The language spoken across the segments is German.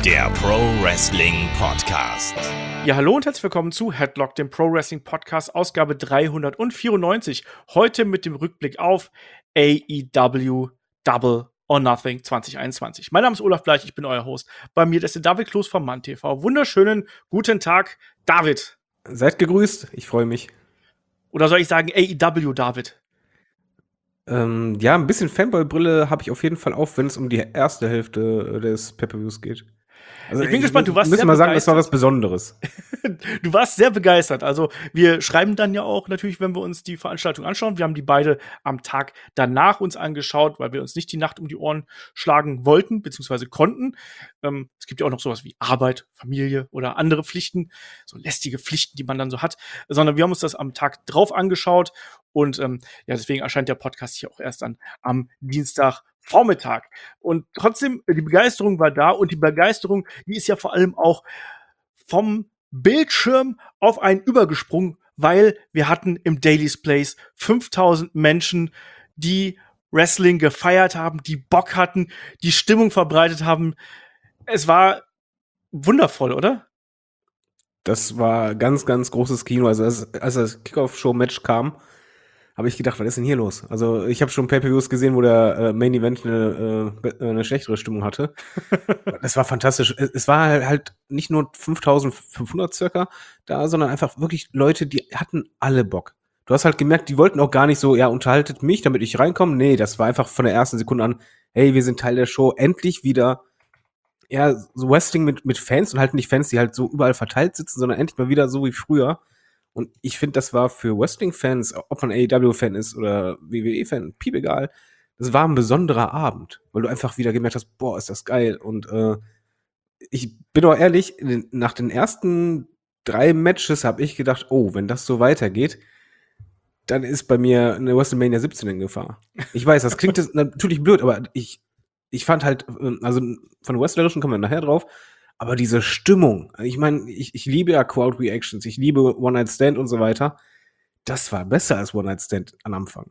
der Pro Wrestling Podcast. Ja, hallo und herzlich willkommen zu Headlock, dem Pro Wrestling Podcast, Ausgabe 394. Heute mit dem Rückblick auf AEW Double or Nothing 2021. Mein Name ist Olaf Bleich, ich bin euer Host. Bei mir ist der David Kloß vom Mann TV. Wunderschönen guten Tag, David. Seid gegrüßt, ich freue mich. Oder soll ich sagen AEW, David? Ja, ein bisschen Fanboy-Brille habe ich auf jeden Fall auf, wenn es um die erste Hälfte des Pay-Per-Views geht. Also Ich bin gespannt, du warst müssen sehr mal sagen, das war begeistert. was Besonderes. Du warst sehr begeistert. Also wir schreiben dann ja auch natürlich, wenn wir uns die Veranstaltung anschauen. Wir haben die beide am Tag danach uns angeschaut, weil wir uns nicht die Nacht um die Ohren schlagen wollten, beziehungsweise konnten. Es gibt ja auch noch sowas wie Arbeit, Familie oder andere Pflichten, so lästige Pflichten, die man dann so hat. Sondern wir haben uns das am Tag drauf angeschaut. Und ja, deswegen erscheint der Podcast hier auch erst dann am Dienstagvormittag. Und trotzdem, die Begeisterung war da. Und die Begeisterung, die ist ja vor allem auch vom Bildschirm auf einen übergesprungen, weil wir hatten im Daily's Place 5000 Menschen, die Wrestling gefeiert haben, die Bock hatten, die Stimmung verbreitet haben. Es war wundervoll, oder? Das war ganz, ganz großes Kino. Also als das Kickoff-Show-Match kam, habe ich gedacht, was ist denn hier los? Also ich habe schon Pay-Per-Views gesehen, wo der Main Event eine schlechtere Stimmung hatte. Das war fantastisch. Es war halt nicht nur 5500 circa da, sondern einfach wirklich Leute, die hatten alle Bock. Du hast halt gemerkt, die wollten auch gar nicht so, ja, unterhaltet mich, damit ich reinkomme. Nee, das war einfach von der ersten Sekunde an, hey, wir sind Teil der Show, endlich wieder, ja, so Wrestling mit Fans und halt nicht Fans, die halt so überall verteilt sitzen, sondern endlich mal wieder so wie früher. Und ich finde, das war für Wrestling-Fans, ob man AEW-Fan ist oder WWE-Fan, piep egal, das war ein besonderer Abend, weil du einfach wieder gemerkt hast, boah, ist das geil. Und ich bin auch ehrlich, nach den ersten 3 Matches habe ich gedacht, oh, wenn das so weitergeht, dann ist bei mir eine WrestleMania 17 in Gefahr. Ich weiß, das klingt jetzt natürlich blöd, aber ich fand halt, also von Wrestlerischen kommen wir nachher drauf, aber diese Stimmung, ich meine, ich liebe ja Crowd-Reactions, ich liebe One-Night-Stand und so weiter, das war besser als One-Night-Stand am Anfang.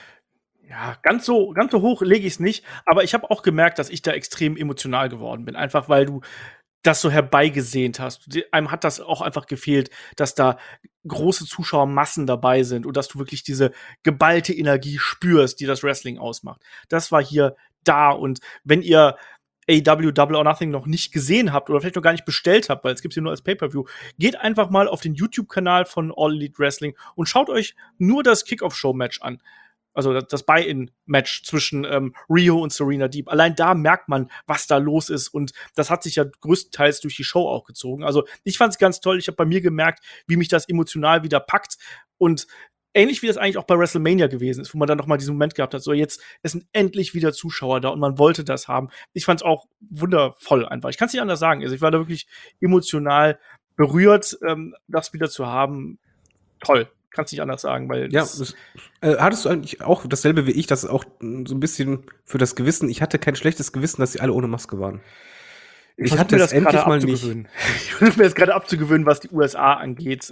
Ja, ganz so hoch lege ich es nicht, aber ich habe auch gemerkt, dass ich da extrem emotional geworden bin, einfach weil du das so herbeigesehnt hast. Einem hat das auch einfach gefehlt, dass da große Zuschauermassen dabei sind und dass du wirklich diese geballte Energie spürst, die das Wrestling ausmacht. Das war hier da. Und wenn ihr AEW Double or Nothing noch nicht gesehen habt oder vielleicht noch gar nicht bestellt habt, weil es gibt hier nur als Pay-Per-View, geht einfach mal auf den YouTube-Kanal von All Elite Wrestling und schaut euch nur das Kickoff-Show-Match an. Also das Buy-in-Match zwischen Rio und Serena Deeb. Allein da merkt man, was da los ist. Und das hat sich ja größtenteils durch die Show auch gezogen. Also ich fand es ganz toll. Ich habe bei mir gemerkt, wie mich das emotional wieder packt. Und ähnlich wie das eigentlich auch bei WrestleMania gewesen ist, wo man dann noch mal diesen Moment gehabt hat, so jetzt es sind endlich wieder Zuschauer da und man wollte das haben. Ich fand es auch wundervoll einfach. Ich kann es nicht anders sagen. Also ich war da wirklich emotional berührt, das wieder zu haben. Toll. Kannst nicht anders sagen, weil Ja, hattest du eigentlich auch dasselbe wie ich, dass auch so ein bisschen für das Gewissen, ich hatte kein schlechtes Gewissen, dass sie alle ohne Maske waren. Ich hatte mir es das gerade endlich mal nicht. abzugewöhnen. Ich versuche mir das gerade abzugewöhnen, was die USA angeht.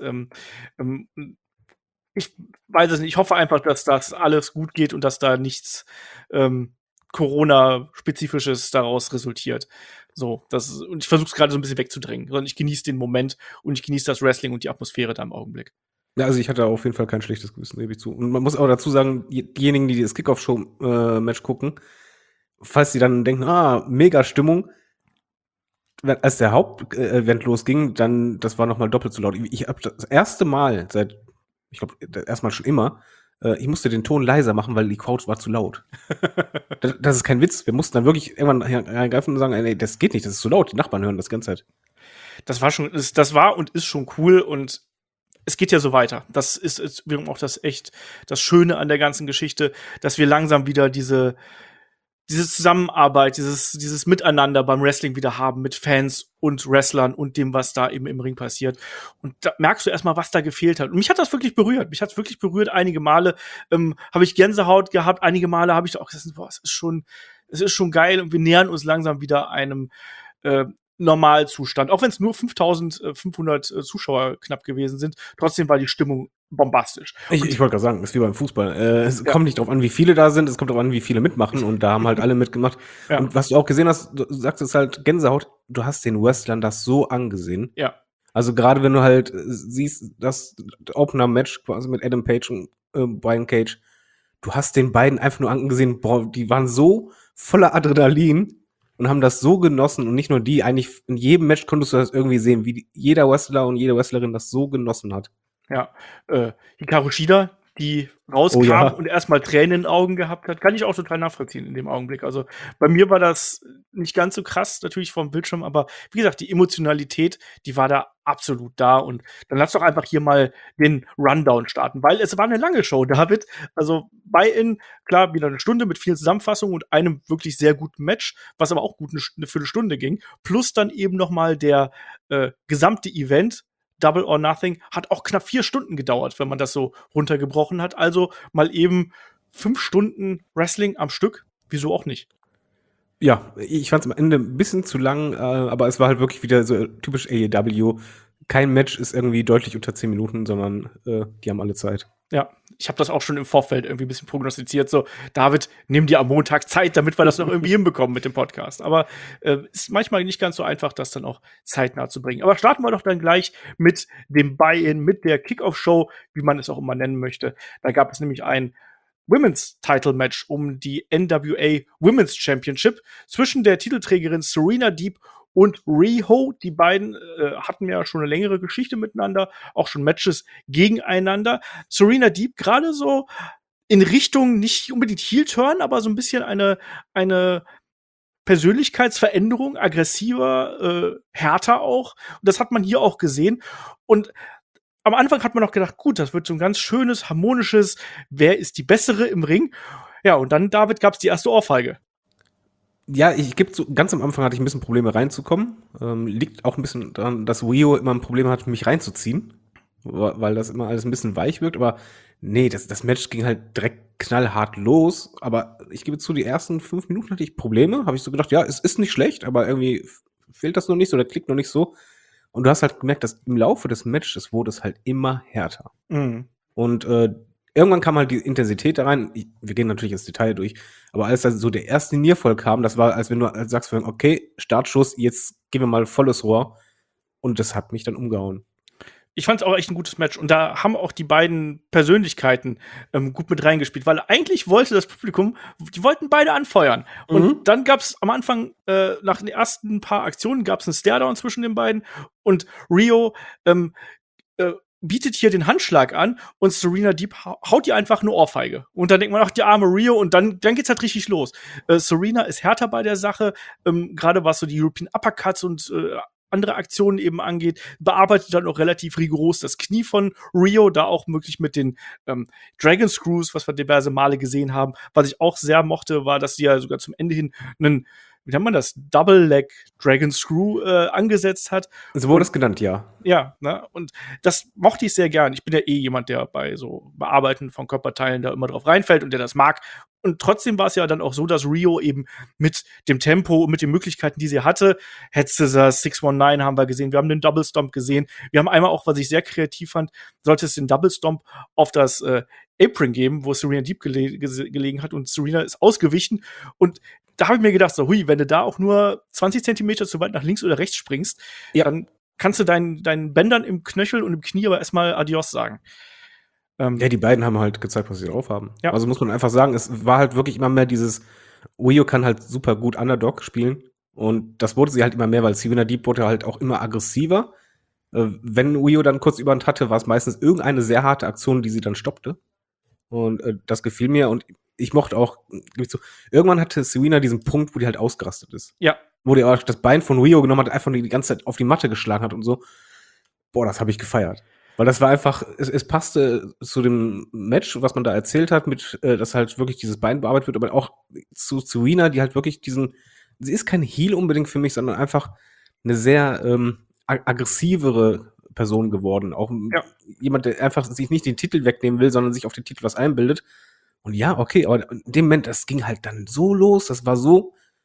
Ich weiß es nicht. Ich hoffe einfach, dass das alles gut geht und dass da nichts Corona-Spezifisches daraus resultiert. So, und ich versuche es gerade so ein bisschen wegzudrängen, sondern ich genieße den Moment und ich genieße das Wrestling und die Atmosphäre da im Augenblick. Ja, also ich hatte auf jeden Fall kein schlechtes Gewissen, gebe ich zu. Und man muss auch dazu sagen, diejenigen, die das Kickoff-Show-Match gucken, falls die dann denken, mega Stimmung, als der Hauptevent losging, dann, das war nochmal doppelt so laut. Ich habe das erste Mal seit, ich glaube, erstmal schon immer, ich musste den Ton leiser machen, weil die Crowd war zu laut. Das ist kein Witz. Wir mussten dann wirklich irgendwann reingreifen und sagen, ey, das geht nicht, das ist zu laut. Die Nachbarn hören das die ganze Zeit. Das war und ist schon cool und es geht ja so weiter. Das ist wiederum auch das Schöne an der ganzen Geschichte, dass wir langsam wieder diese Zusammenarbeit, dieses Miteinander beim Wrestling wieder haben mit Fans und Wrestlern und dem, was da eben im Ring passiert. Und da merkst du erstmal, was da gefehlt hat. Und mich hat das wirklich berührt. Einige Male habe ich Gänsehaut gehabt. Einige Male habe ich auch gesagt, boah, es ist schon geil und wir nähern uns langsam wieder einem Normalzustand. Auch wenn es nur 5.500 Zuschauer knapp gewesen sind, trotzdem war die Stimmung bombastisch. Ich wollte gerade sagen, ist wie beim Fußball. Es Ja. kommt nicht drauf an, wie viele da sind, es kommt drauf an, wie viele mitmachen und da haben halt alle mitgemacht. Ja. Und was du auch gesehen hast, du sagst es halt Gänsehaut, du hast den Wrestlern das so angesehen. Ja. Also gerade wenn du halt siehst, das Opener-Match quasi mit Adam Page und Brian Cage, du hast den beiden einfach nur angesehen, boah, die waren so voller Adrenalin und haben das so genossen und nicht nur die, eigentlich in jedem Match konntest du das irgendwie sehen, wie jeder Wrestler und jede Wrestlerin das so genossen hat. Ja, Hikaru Shida, die rauskam Oh ja. und erstmal Tränen in den Augen gehabt hat, kann ich auch total nachvollziehen in dem Augenblick. Also, bei mir war das nicht ganz so krass natürlich vorm Bildschirm, aber wie gesagt, die Emotionalität, die war da absolut da und dann lass doch einfach hier mal den Rundown starten, weil es war eine lange Show, David. Also, Buy-in, klar, wieder eine Stunde mit vielen Zusammenfassungen und einem wirklich sehr guten Match, was aber auch gut eine Viertelstunde ging, plus dann eben noch mal der gesamte Event Double or Nothing hat auch knapp 4 Stunden gedauert, wenn man das so runtergebrochen hat. Also mal eben 5 Stunden Wrestling am Stück. Wieso auch nicht? Ja, ich fand es am Ende ein bisschen zu lang, aber es war halt wirklich wieder so typisch AEW. Kein Match ist irgendwie deutlich unter 10 Minuten, sondern die haben alle Zeit. Ja, ich habe das auch schon im Vorfeld irgendwie ein bisschen prognostiziert. So, David, nimm dir am Montag Zeit, damit wir das noch irgendwie hinbekommen mit dem Podcast. Aber ist manchmal nicht ganz so einfach, das dann auch zeitnah zu bringen. Aber starten wir doch dann gleich mit dem Buy-in, mit der Kickoff-Show, wie man es auch immer nennen möchte. Da gab es nämlich ein Women's Title Match um die NWA Women's Championship zwischen der Titelträgerin Serena Deeb und Riho. Die beiden hatten ja schon eine längere Geschichte miteinander, auch schon Matches gegeneinander. Serena Deeb gerade so in Richtung nicht unbedingt Heel-Turn, aber so ein bisschen eine Persönlichkeitsveränderung, aggressiver, härter auch. Und das hat man hier auch gesehen. Und am Anfang hat man noch gedacht, gut, das wird so ein ganz schönes, harmonisches, wer ist die Bessere im Ring? Ja, und dann, David, gab's die erste Ohrfeige. Ja, ich gebe so, ganz am Anfang hatte ich ein bisschen Probleme reinzukommen. Liegt auch ein bisschen daran, dass Rio immer ein Problem hat, mich reinzuziehen, weil das immer alles ein bisschen weich wirkt. Aber nee, das Match ging halt direkt knallhart los. Aber ich gebe zu, die ersten 5 Minuten hatte ich Probleme. Habe ich so gedacht, ja, es ist nicht schlecht, aber irgendwie fehlt das noch nicht so, der klickt noch nicht so. Und du hast halt gemerkt, dass im Laufe des Matches wurde es halt immer härter. Mhm. Und irgendwann kam halt die Intensität da rein. Wir gehen natürlich ins Detail durch. Aber als dann so der erste Nierfall kam, das war, als wenn du sagst, okay, Startschuss, jetzt gehen wir mal volles Rohr. Und das hat mich dann umgehauen. Ich fand es auch echt ein gutes Match. Und da haben auch die beiden Persönlichkeiten gut mit reingespielt, weil eigentlich wollte das Publikum, die wollten beide anfeuern. Und dann gab's am Anfang, nach den ersten paar Aktionen, gab's einen Staredown zwischen den beiden. Und Rio bietet hier den Handschlag an und Serena Deeb haut ihr einfach eine Ohrfeige. Und dann denkt man, ach, die arme Rio, und dann geht's halt richtig los. Serena ist härter bei der Sache, gerade was so die European Uppercuts und andere Aktionen eben angeht, bearbeitet dann auch relativ rigoros das Knie von Rio, da auch möglich mit den Dragon Screws, was wir diverse Male gesehen haben. Was ich auch sehr mochte, war, dass sie ja sogar zum Ende hin einen, wie nennt man das, Double Leg Dragon Screw angesetzt hat. So wurde es genannt, ja. Ja, ne? Und das mochte ich sehr gern. Ich bin ja eh jemand, der bei so Bearbeiten von Körperteilen da immer drauf reinfällt und der das mag. Und trotzdem war es ja dann auch so, dass Rio eben mit dem Tempo und mit den Möglichkeiten, die sie hatte, Head Scissors, 619 haben wir gesehen, wir haben den Double Stomp gesehen. Wir haben einmal auch, was ich sehr kreativ fand, sollte es den Double Stomp auf das Apron geben, wo Serena Deeb gelegen hat, und Serena ist ausgewichen. Und da habe ich mir gedacht, so, hui, wenn du da auch nur 20 Zentimeter zu weit nach links oder rechts springst, Ja. dann kannst du deinen Bändern im Knöchel und im Knie aber erstmal Adios sagen. Ja, die beiden haben halt gezeigt, was sie drauf haben. Ja. Also muss man einfach sagen, es war halt wirklich immer mehr dieses, Rio kann halt super gut Underdog spielen. Und das wurde sie halt immer mehr, weil Serena Deeb wurde halt auch immer aggressiver. Wenn Rio dann kurz überhand hatte, war es meistens irgendeine sehr harte Aktion, die sie dann stoppte. Und das gefiel mir. Und ich mochte auch, gebe ich zu, irgendwann hatte Serena diesen Punkt, wo die halt ausgerastet ist. Ja. Wo die auch das Bein von Rio genommen hat, einfach die ganze Zeit auf die Matte geschlagen hat und so. Boah, das habe ich gefeiert. Weil das war einfach, es passte zu dem Match, was man da erzählt hat, mit, dass halt wirklich dieses Bein bearbeitet wird, aber auch zu Serena, die halt wirklich sie ist kein Heel unbedingt für mich, sondern einfach eine sehr aggressivere Person geworden. Auch jemand, der einfach sich nicht den Titel wegnehmen will, sondern sich auf den Titel was einbildet. Und ja, okay, aber in dem Moment, das ging halt dann so los, das war so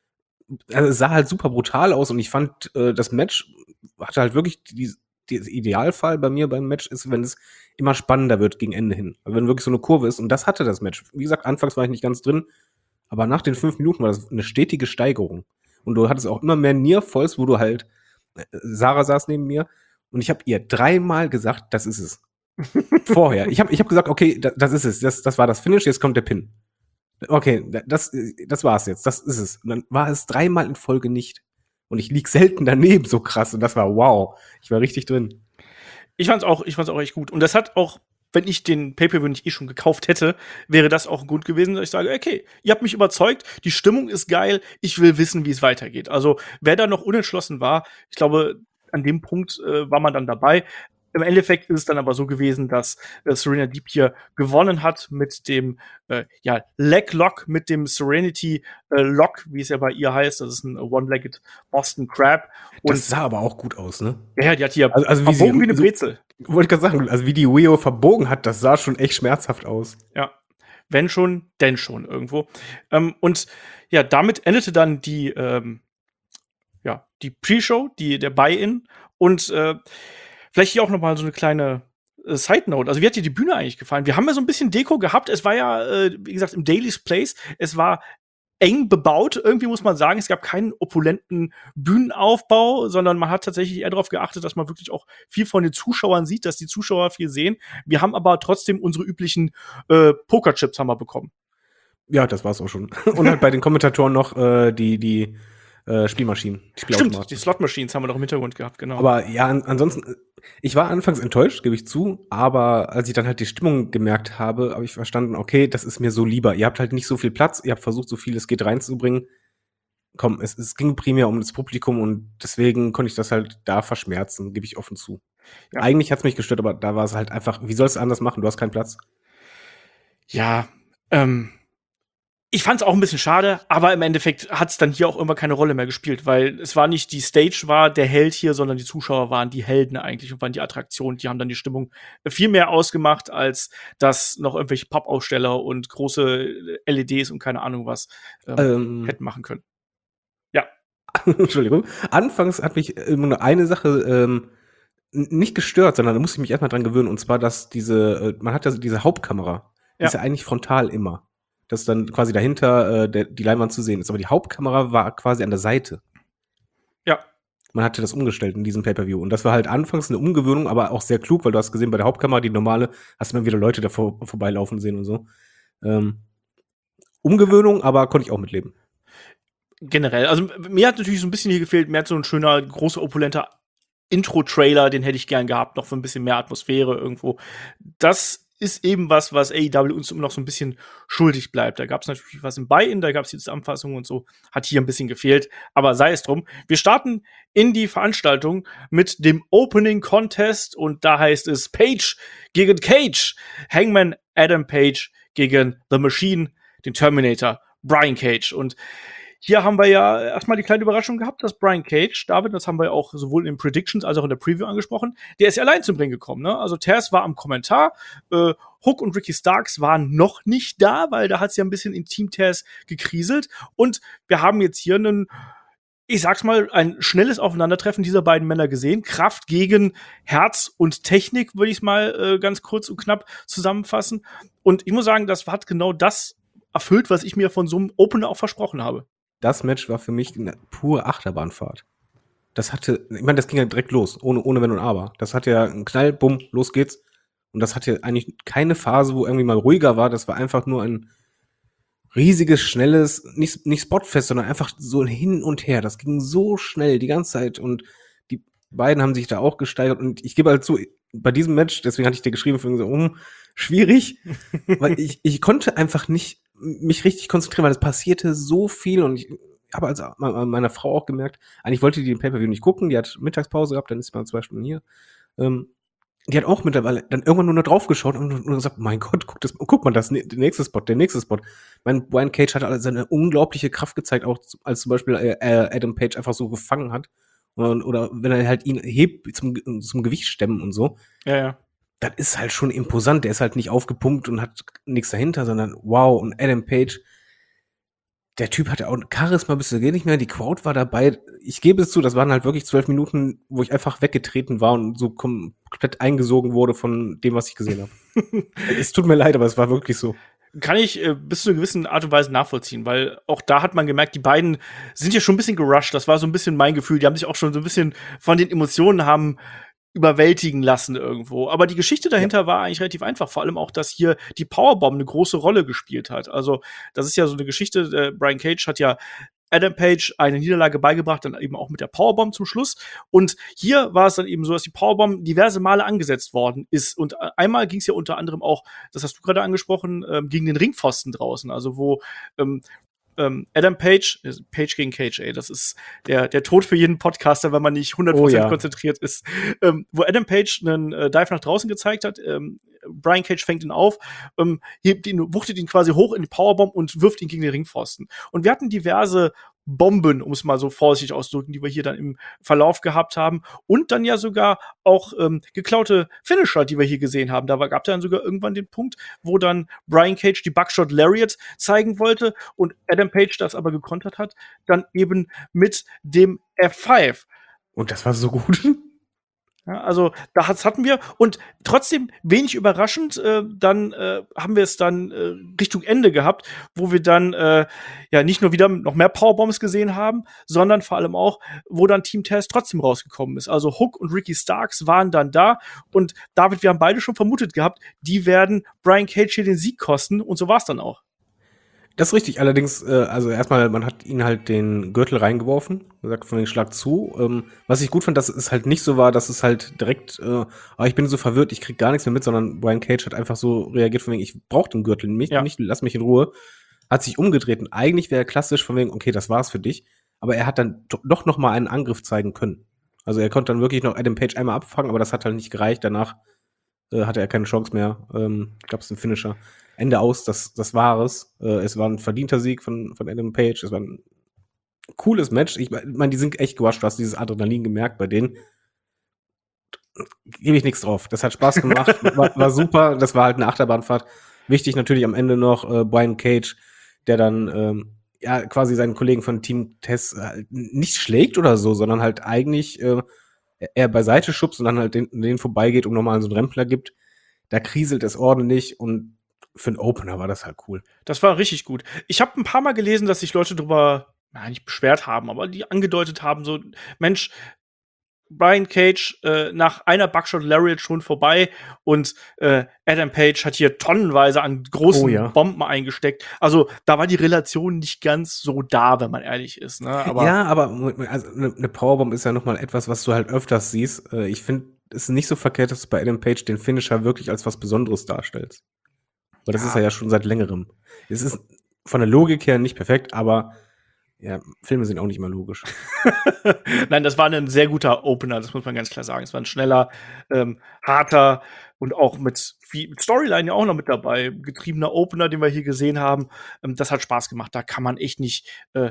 also es sah halt super brutal aus und ich fand, das Match hatte halt wirklich dieser Idealfall bei mir beim Match ist, wenn es immer spannender wird gegen Ende hin. Also wenn wirklich so eine Kurve ist und das hatte das Match. Wie gesagt, anfangs war ich nicht ganz drin, aber nach den 5 Minuten war das eine stetige Steigerung. Und du hattest auch immer mehr Near-Falls, wo du halt Sarah saß neben mir und ich habe ihr 3-mal gesagt, das ist es. Vorher. Ich hab gesagt, okay, das ist es. Das war das Finish, jetzt kommt der Pin. Okay, das war's jetzt. Das ist es. Und dann war es 3-mal in Folge nicht. Und ich lieg selten daneben so krass. Und das war wow. Ich war richtig drin. Ich fand's auch echt gut. Und das hat auch, wenn ich den Pay-Per-View nicht schon gekauft hätte, wäre das auch gut gewesen, dass ich sage, okay, ihr habt mich überzeugt, die Stimmung ist geil, ich will wissen, wie es weitergeht. Also, wer da noch unentschlossen war, ich glaube, an dem Punkt war man dann dabei. Im Endeffekt ist es dann aber so gewesen, dass Serena Deeb hier gewonnen hat mit dem Leg Lock, mit dem Serenity Lock, wie es ja bei ihr heißt. Das ist ein One-Legged Boston Crab. Und Das sah aber auch gut aus, ne? ja, die hat hier Also wie verbogen wie eine so- Brezel. Wollte ich gerade sagen, also wie die Weo verbogen hat, das sah schon echt schmerzhaft aus. Ja, wenn schon, denn schon irgendwo. Und ja, damit endete dann die Pre-Show, der Buy-In. Und vielleicht hier auch noch mal so eine kleine Side-Note. Also, wie hat dir die Bühne eigentlich gefallen? Wir haben ja so ein bisschen Deko gehabt. Es war ja, wie gesagt, im Daily's Place. Es war eng bebaut, irgendwie muss man sagen. Es gab keinen opulenten Bühnenaufbau, sondern man hat tatsächlich eher darauf geachtet, dass man wirklich auch viel von den Zuschauern sieht, dass die Zuschauer viel sehen. Wir haben aber trotzdem unsere üblichen Pokerchips haben wir bekommen. Ja, das war's auch schon. Und halt bei den Kommentatoren noch die Spielmaschinen. Die Stimmt, Spielautomaten. die Slot-Machines haben wir noch im Hintergrund gehabt, genau. Aber ja, ansonsten, ich war anfangs enttäuscht, gebe ich zu, aber als ich dann halt die Stimmung gemerkt habe, habe ich verstanden, okay, das ist mir so lieber. Ihr habt halt nicht so viel Platz, ihr habt versucht, so viel es geht reinzubringen. Komm, es ging primär um das Publikum und deswegen konnte ich das halt da verschmerzen, gebe ich offen zu. Ja. Eigentlich hat's mich gestört, aber da war es halt einfach, wie sollst du anders machen? Du hast keinen Platz. Ja, ich fand es auch ein bisschen schade, aber im Endeffekt hat es dann hier auch immer keine Rolle mehr gespielt, weil es war nicht die Stage war der Held hier, sondern die Zuschauer waren die Helden eigentlich und waren die Attraktion. Die haben dann die Stimmung viel mehr ausgemacht, als dass noch irgendwelche Pappaussteller und große LEDs und keine Ahnung was hätten machen können. Ja, Entschuldigung. Anfangs hat mich immer nur eine Sache nicht gestört, sondern da musste ich mich erstmal dran gewöhnen. Und zwar, dass man hat ja diese Hauptkamera, die ist ja eigentlich frontal immer. Dass dann quasi dahinter die Leinwand zu sehen ist. Aber die Hauptkamera war quasi an der Seite. ja, Man hatte das umgestellt in diesem Pay-Per-View. Und das war halt anfangs eine Umgewöhnung, aber auch sehr klug, weil du hast gesehen, bei der Hauptkamera, die normale, hast du immer wieder Leute davor vorbeilaufen sehen und so. Umgewöhnung, aber konnte ich auch mitleben. generell. Also mir hat natürlich so ein bisschen hier gefehlt, mir hat so ein schöner, großer, opulenter Intro-Trailer, den hätte ich gern gehabt, noch für ein bisschen mehr Atmosphäre irgendwo. Das ist eben was AEW uns immer noch so ein bisschen schuldig bleibt. Da gab es natürlich was im Buy-In, da gab es die Zusammenfassung und so, hat hier ein bisschen gefehlt, aber sei es drum. Wir starten in die Veranstaltung mit dem Opening Contest und da heißt es Page gegen Cage. Hangman Adam Page gegen The Machine, den Terminator, Brian Cage. Und hier haben wir ja erstmal die kleine Überraschung gehabt, dass Brian Cage, David, das haben wir ja auch sowohl in Predictions als auch in der Preview angesprochen, der ist ja allein zum Ring gekommen. Ne? Also Taz war am Kommentar, Hook und Ricky Starks waren noch nicht da, weil da hat es ja ein bisschen in Team Taz gekriselt. Und wir haben jetzt hier ich sag's mal, ein schnelles Aufeinandertreffen dieser beiden Männer gesehen. Kraft gegen Herz und Technik, würde ich mal ganz kurz und knapp zusammenfassen. Und ich muss sagen, das hat genau das erfüllt, was ich mir von so einem Opener auch versprochen habe. Das Match war für mich eine pure Achterbahnfahrt. Das ging ja direkt los, ohne Wenn und Aber. Das hatte ja einen Knall, bumm, los geht's. Und das hatte eigentlich keine Phase, wo irgendwie mal ruhiger war. Das war einfach nur ein riesiges, schnelles, nicht spotfest, sondern einfach so hin und her. Das ging so schnell die ganze Zeit und die beiden haben sich da auch gesteigert. Und ich gebe halt zu, bei diesem Match, deswegen hatte ich dir geschrieben, schwierig, weil ich konnte einfach nicht mich richtig konzentrieren, weil es passierte so viel und ich habe also meiner Frau auch gemerkt, eigentlich wollte die den Pay-Per-View nicht gucken, die hat Mittagspause gehabt, dann ist man 2 Stunden hier. Die hat auch mittlerweile dann irgendwann nur noch drauf geschaut und nur gesagt, mein Gott, guck mal, der nächste Spot. Brian Cage hat also eine unglaubliche Kraft gezeigt, auch als zum Beispiel Adam Page einfach so gefangen hat. Oder wenn er halt ihn hebt zum Gewicht stemmen und so. Ja. Das ist halt schon imposant. Der ist halt nicht aufgepumpt und hat nichts dahinter, sondern wow. Und Adam Page, der Typ hatte auch Charisma bis zu geht nicht mehr. Die Crowd war dabei. Ich gebe es zu, das waren halt wirklich 12 Minuten, wo ich einfach weggetreten war und so komplett eingesogen wurde von dem, was ich gesehen habe. Es tut mir leid, aber es war wirklich so. Kann ich bis zu einer gewissen Art und Weise nachvollziehen, weil auch da hat man gemerkt, die beiden sind ja schon ein bisschen gerusht. Das war so ein bisschen mein Gefühl. Die haben sich auch schon so ein bisschen von den Emotionen haben überwältigen lassen irgendwo. Aber die Geschichte dahinter war eigentlich relativ einfach. Vor allem auch, dass hier die Powerbomb eine große Rolle gespielt hat. Also, das ist ja so eine Geschichte. Brian Cage hat ja Adam Page eine Niederlage beigebracht, dann eben auch mit der Powerbomb zum Schluss. Und hier war es dann eben so, dass die Powerbomb diverse Male angesetzt worden ist. Und einmal ging es ja unter anderem auch, das hast du gerade angesprochen, gegen den Ringpfosten draußen. Also wo Adam Page, Page gegen Cage, ey, das ist der Tod für jeden Podcaster, wenn man nicht 100% konzentriert ist. Wo Adam Page einen Dive nach draußen gezeigt hat, Brian Cage fängt ihn auf, wuchtet ihn quasi hoch in die Powerbomb und wirft ihn gegen den Ringpfosten. Und wir hatten diverse Bomben, um es mal so vorsichtig auszudrücken, die wir hier dann im Verlauf gehabt haben. Und dann ja sogar auch geklaute Finisher, die wir hier gesehen haben. Da gab es dann sogar irgendwann den Punkt, wo dann Brian Cage die Buckshot Lariat zeigen wollte und Adam Page das aber gekontert hat, dann eben mit dem F5. Und das war so gut. Ja, also das hatten wir und trotzdem wenig überraschend, dann haben wir es dann Richtung Ende gehabt, wo wir dann ja nicht nur wieder noch mehr Powerbombs gesehen haben, sondern vor allem auch, wo dann Team Taz trotzdem rausgekommen ist. Also Hook und Ricky Starks waren dann da und David, wir haben beide schon vermutet gehabt, die werden Brian Cage hier den Sieg kosten und so war es dann auch. Das ist richtig, allerdings, also erstmal, man hat ihn halt den Gürtel reingeworfen, gesagt von den Schlag zu. Was ich gut fand, dass es halt nicht so war, dass es halt direkt, ich bin so verwirrt, ich krieg gar nichts mehr mit, sondern Brian Cage hat einfach so reagiert von wegen, ich brauch den Gürtel nicht, lass mich in Ruhe. Hat sich umgedreht und eigentlich wäre klassisch von wegen, okay, das war's für dich. Aber er hat dann doch noch mal einen Angriff zeigen können. Also er konnte dann wirklich noch Adam Page einmal abfangen, aber das hat halt nicht gereicht. Danach hatte er keine Chance mehr. Gab es einen Finisher. Ende aus, das war es. Es war ein verdienter Sieg von Adam Page. Es war ein cooles Match. Ich meine, die sind echt gewascht. Du hast dieses Adrenalin gemerkt bei denen. Gebe ich nichts drauf. Das hat Spaß gemacht. war super. Das war halt eine Achterbahnfahrt. Wichtig natürlich am Ende noch Brian Cage, der dann ja quasi seinen Kollegen von Team Tess nicht schlägt oder so, sondern halt eigentlich er beiseite schubst und dann halt den vorbeigeht und nochmal so einen Rempler gibt. Da kriselt es ordentlich und für einen Opener war das halt cool. Das war richtig gut. Ich habe ein paar Mal gelesen, dass sich Leute drüber nicht beschwert haben, aber die angedeutet haben, so, Mensch, Brian Cage nach einer Buckshot Lariat schon vorbei und Adam Page hat hier tonnenweise an großen Bomben eingesteckt. Also da war die Relation nicht ganz so da, wenn man ehrlich ist. Ne? Aber ja, aber also eine Powerbomb ist ja noch mal etwas, was du halt öfters siehst. Ich finde es nicht so verkehrt, dass du bei Adam Page den Finisher wirklich als was Besonderes darstellst. Weil das ist er ja schon seit längerem. Es ist von der Logik her nicht perfekt, aber ja, Filme sind auch nicht immer logisch. Nein, das war ein sehr guter Opener, das muss man ganz klar sagen. Es war ein schneller, harter und auch mit Storyline ja auch noch mit dabei. Getriebener Opener, den wir hier gesehen haben. Das hat Spaß gemacht. Da kann man echt nicht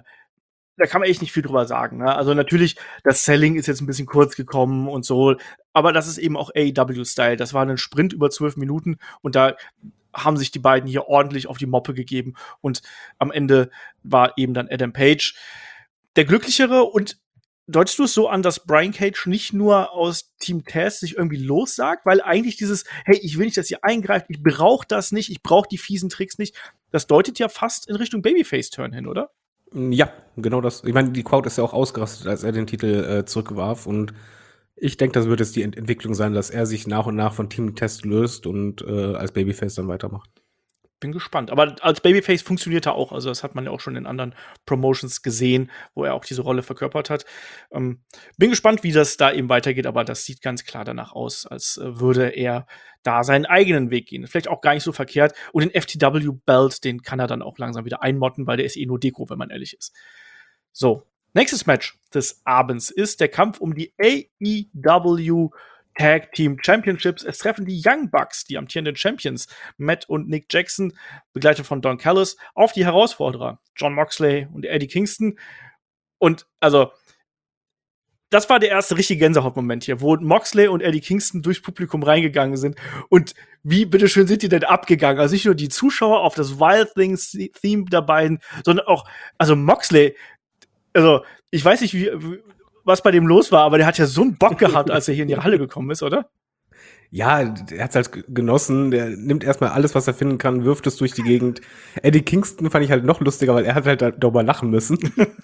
viel drüber sagen. Ne? Also natürlich, das Selling ist jetzt ein bisschen kurz gekommen und so, aber das ist eben auch AEW-Style. Das war ein Sprint über 12 Minuten und da haben sich die beiden hier ordentlich auf die Moppe gegeben und am Ende war eben dann Adam Page der Glücklichere und deutest du es so an, dass Brian Cage nicht nur aus Team Taz sich irgendwie lossagt, weil eigentlich dieses, hey, ich will nicht, dass ihr eingreift, ich brauche das nicht, ich brauche die fiesen Tricks nicht, das deutet ja fast in Richtung Babyface-Turn hin, oder? Ja, genau das. Ich meine, die Crowd ist ja auch ausgerastet, als er den Titel zurückwarf und ich denke, das wird jetzt die Entwicklung sein, dass er sich nach und nach von Team Test löst und als Babyface dann weitermacht. Bin gespannt. Aber als Babyface funktioniert er auch. Also, das hat man ja auch schon in anderen Promotions gesehen, wo er auch diese Rolle verkörpert hat. Bin gespannt, wie das da eben weitergeht, aber das sieht ganz klar danach aus, als würde er da seinen eigenen Weg gehen. Vielleicht auch gar nicht so verkehrt. Und den FTW-Belt, den kann er dann auch langsam wieder einmotten, weil der ist eh nur Deko, wenn man ehrlich ist. So, nächstes Match des Abends ist der Kampf um die AEW Tag Team Championships. Es treffen die Young Bucks, die amtierenden Champions, Matt und Nick Jackson, begleitet von Don Callis, auf die Herausforderer Jon Moxley und Eddie Kingston. Und also, das war der erste richtige Gänsehautmoment hier, wo Moxley und Eddie Kingston durchs Publikum reingegangen sind. Und wie, bitteschön, sind die denn abgegangen? Also nicht nur die Zuschauer auf das Wild Things-Theme der beiden, sondern auch, also Moxley, also ich weiß nicht, was bei dem los war, aber der hat ja so einen Bock gehabt, als er hier in die Halle gekommen ist, oder? Ja, der hat's halt genossen. Der nimmt erstmal alles, was er finden kann, wirft es durch die Gegend. Eddie Kingston fand ich halt noch lustiger, weil er hat halt darüber lachen müssen.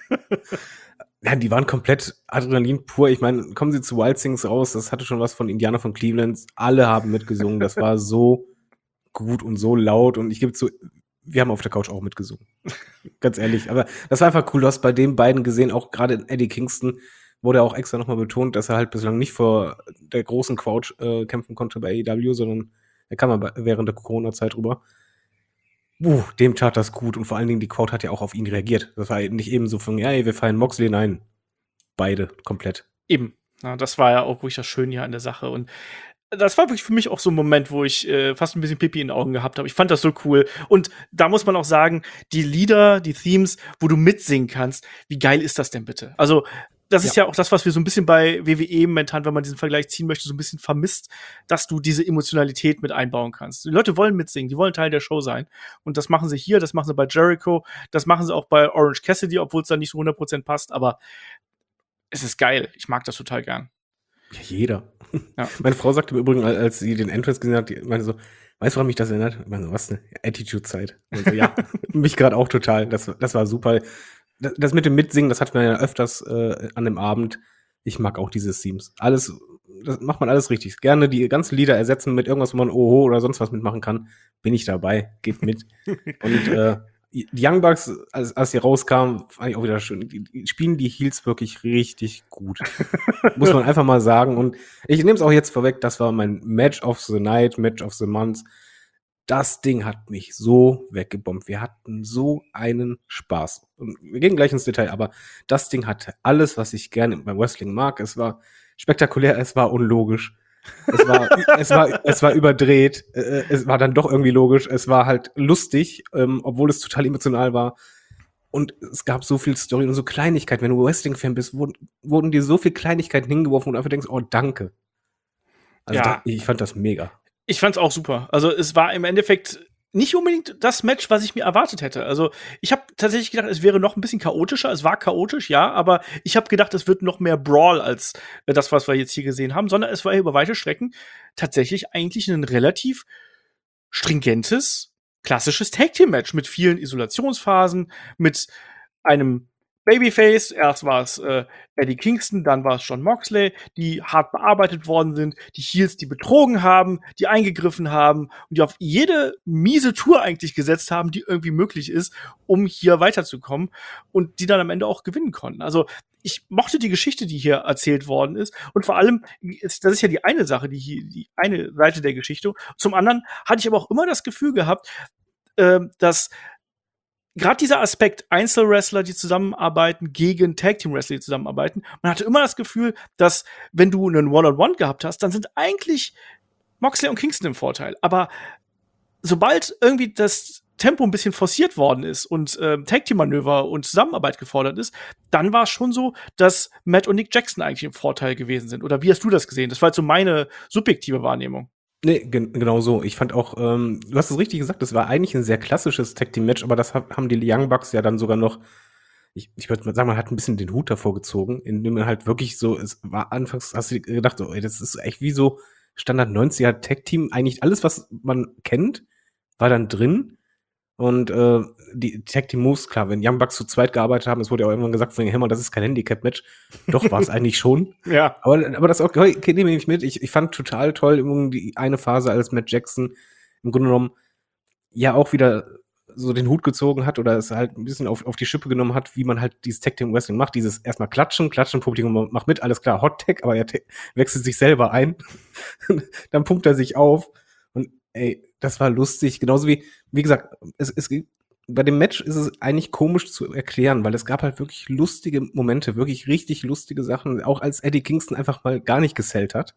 Ja, die waren komplett Adrenalin pur. Ich meine, kommen sie zu Wild Things raus, das hatte schon was von Indianer von Cleveland. Alle haben mitgesungen. Das war so gut und so laut. Und ich gebe zu, wir haben auf der Couch auch mitgesungen. Ganz ehrlich. Aber das war einfach cool. Du hast bei den beiden gesehen, auch gerade Eddie Kingston, wurde auch extra nochmal betont, dass er halt bislang nicht vor der großen Crowd kämpfen konnte bei AEW, sondern er kam mal während der Corona-Zeit rüber. Dem tat das gut und vor allen Dingen die Crowd hat ja auch auf ihn reagiert. Das war nicht eben so von, ja, ey, wir feiern Moxley, nein. Beide, komplett. Eben. Ja, das war ja auch wirklich das Schöne hier an der Sache. Und das war wirklich für mich auch so ein Moment, wo ich fast ein bisschen Pipi in den Augen gehabt habe. Ich fand das so cool. Und da muss man auch sagen, die Lieder, die Themes, wo du mitsingen kannst, wie geil ist das denn bitte? Also, das ist ja auch das, was wir so ein bisschen bei WWE momentan, wenn man diesen Vergleich ziehen möchte, so ein bisschen vermisst, dass du diese Emotionalität mit einbauen kannst. Die Leute wollen mitsingen, die wollen Teil der Show sein. Und das machen sie hier, das machen sie bei Jericho, das machen sie auch bei Orange Cassidy, obwohl es da nicht so 100% passt. Aber es ist geil. Ich mag das total gern. Ja, jeder. Ja. Meine Frau sagte im Übrigen, als sie den Entrance gesehen hat, die meinte so, weißt du, woran mich das erinnert? Ich meine, was, eine Attitude-Zeit. So, ja, mich gerade auch total. Das war super. Das mit dem Mitsingen, das hatten wir ja öfters an dem Abend. Ich mag auch diese Themes. Alles, das macht man alles richtig. Gerne die ganzen Lieder ersetzen mit irgendwas, wo man Oho oder sonst was mitmachen kann. Bin ich dabei. Geht mit. Und die Young Bucks, als sie rauskamen, fand ich auch wieder schön. Die spielen die Heels wirklich richtig gut. Muss man einfach mal sagen. Und ich nehme es auch jetzt vorweg, das war mein Match of the Night, Match of the Month. Das Ding hat mich so weggebombt. Wir hatten so einen Spaß. Und wir gehen gleich ins Detail, aber das Ding hatte alles, was ich gerne beim Wrestling mag. Es war spektakulär, es war unlogisch. Es war überdreht. Es war dann doch irgendwie logisch. Es war halt lustig, obwohl es total emotional war. Und es gab so viel Story und so Kleinigkeiten. Wenn du Wrestling-Fan bist, wurden dir so viele Kleinigkeiten hingeworfen und du einfach denkst, oh, danke. Also Ja. ich fand das mega. Ich fand's auch super. Also, es war im Endeffekt nicht unbedingt das Match, was ich mir erwartet hätte. Also, ich habe tatsächlich gedacht, es wäre noch ein bisschen chaotischer. Es war chaotisch, ja, aber ich habe gedacht, es wird noch mehr Brawl als das, was wir jetzt hier gesehen haben, sondern es war über weite Strecken tatsächlich eigentlich ein relativ stringentes, klassisches Tag-Team-Match mit vielen Isolationsphasen, mit einem Babyface. Erst war es Eddie Kingston, dann war es Jon Moxley, die hart bearbeitet worden sind, die Heels, die betrogen haben, die eingegriffen haben und die auf jede miese Tour eigentlich gesetzt haben, die irgendwie möglich ist, um hier weiterzukommen und die dann am Ende auch gewinnen konnten. Also ich mochte die Geschichte, die hier erzählt worden ist und vor allem, das ist ja die eine Sache, die eine Seite der Geschichte. Zum anderen hatte ich aber auch immer das Gefühl gehabt, dass gerade dieser Aspekt Einzelwrestler, die zusammenarbeiten, gegen Tag-Team-Wrestler, die zusammenarbeiten, man hatte immer das Gefühl, dass wenn du einen One-on-One gehabt hast, dann sind eigentlich Moxley und Kingston im Vorteil. Aber sobald irgendwie das Tempo ein bisschen forciert worden ist und Tag-Team-Manöver und Zusammenarbeit gefordert ist, dann war es schon so, dass Matt und Nick Jackson eigentlich im Vorteil gewesen sind. Oder wie hast du das gesehen? Das war jetzt so meine subjektive Wahrnehmung. Nee, genau so. Ich fand auch, du hast es richtig gesagt, das war eigentlich ein sehr klassisches Tag-Team-Match, aber das haben die Young Bucks ja dann sogar noch, ich würde mal sagen, man hat ein bisschen den Hut davor gezogen, indem man halt wirklich so, es war anfangs, hast du gedacht, so, ey, das ist echt wie so Standard 90er Tag-Team, eigentlich alles, was man kennt, war dann drin. Und die Tag-Team-Moves, klar, wenn Young Bucks zu zweit gearbeitet haben, es wurde ja auch irgendwann gesagt von den Hämmer, das ist kein Handicap-Match. Doch, war es eigentlich schon. Ja. Aber das okay, nehme ich mit. Ich fand total toll die eine Phase, als Matt Jackson im Grunde genommen ja auch wieder so den Hut gezogen hat oder es halt ein bisschen auf die Schippe genommen hat, wie man halt dieses Tag-Team-Wrestling macht. Dieses erstmal klatschen, Publikum macht mit, alles klar, Hot-Tag, aber er wechselt sich selber ein. Dann pumpt er sich auf und ey, das war lustig. Genauso wie gesagt, es gibt bei dem Match ist es eigentlich komisch zu erklären, weil es gab halt wirklich lustige Momente, wirklich richtig lustige Sachen, auch als Eddie Kingston einfach mal gar nicht gesellt hat.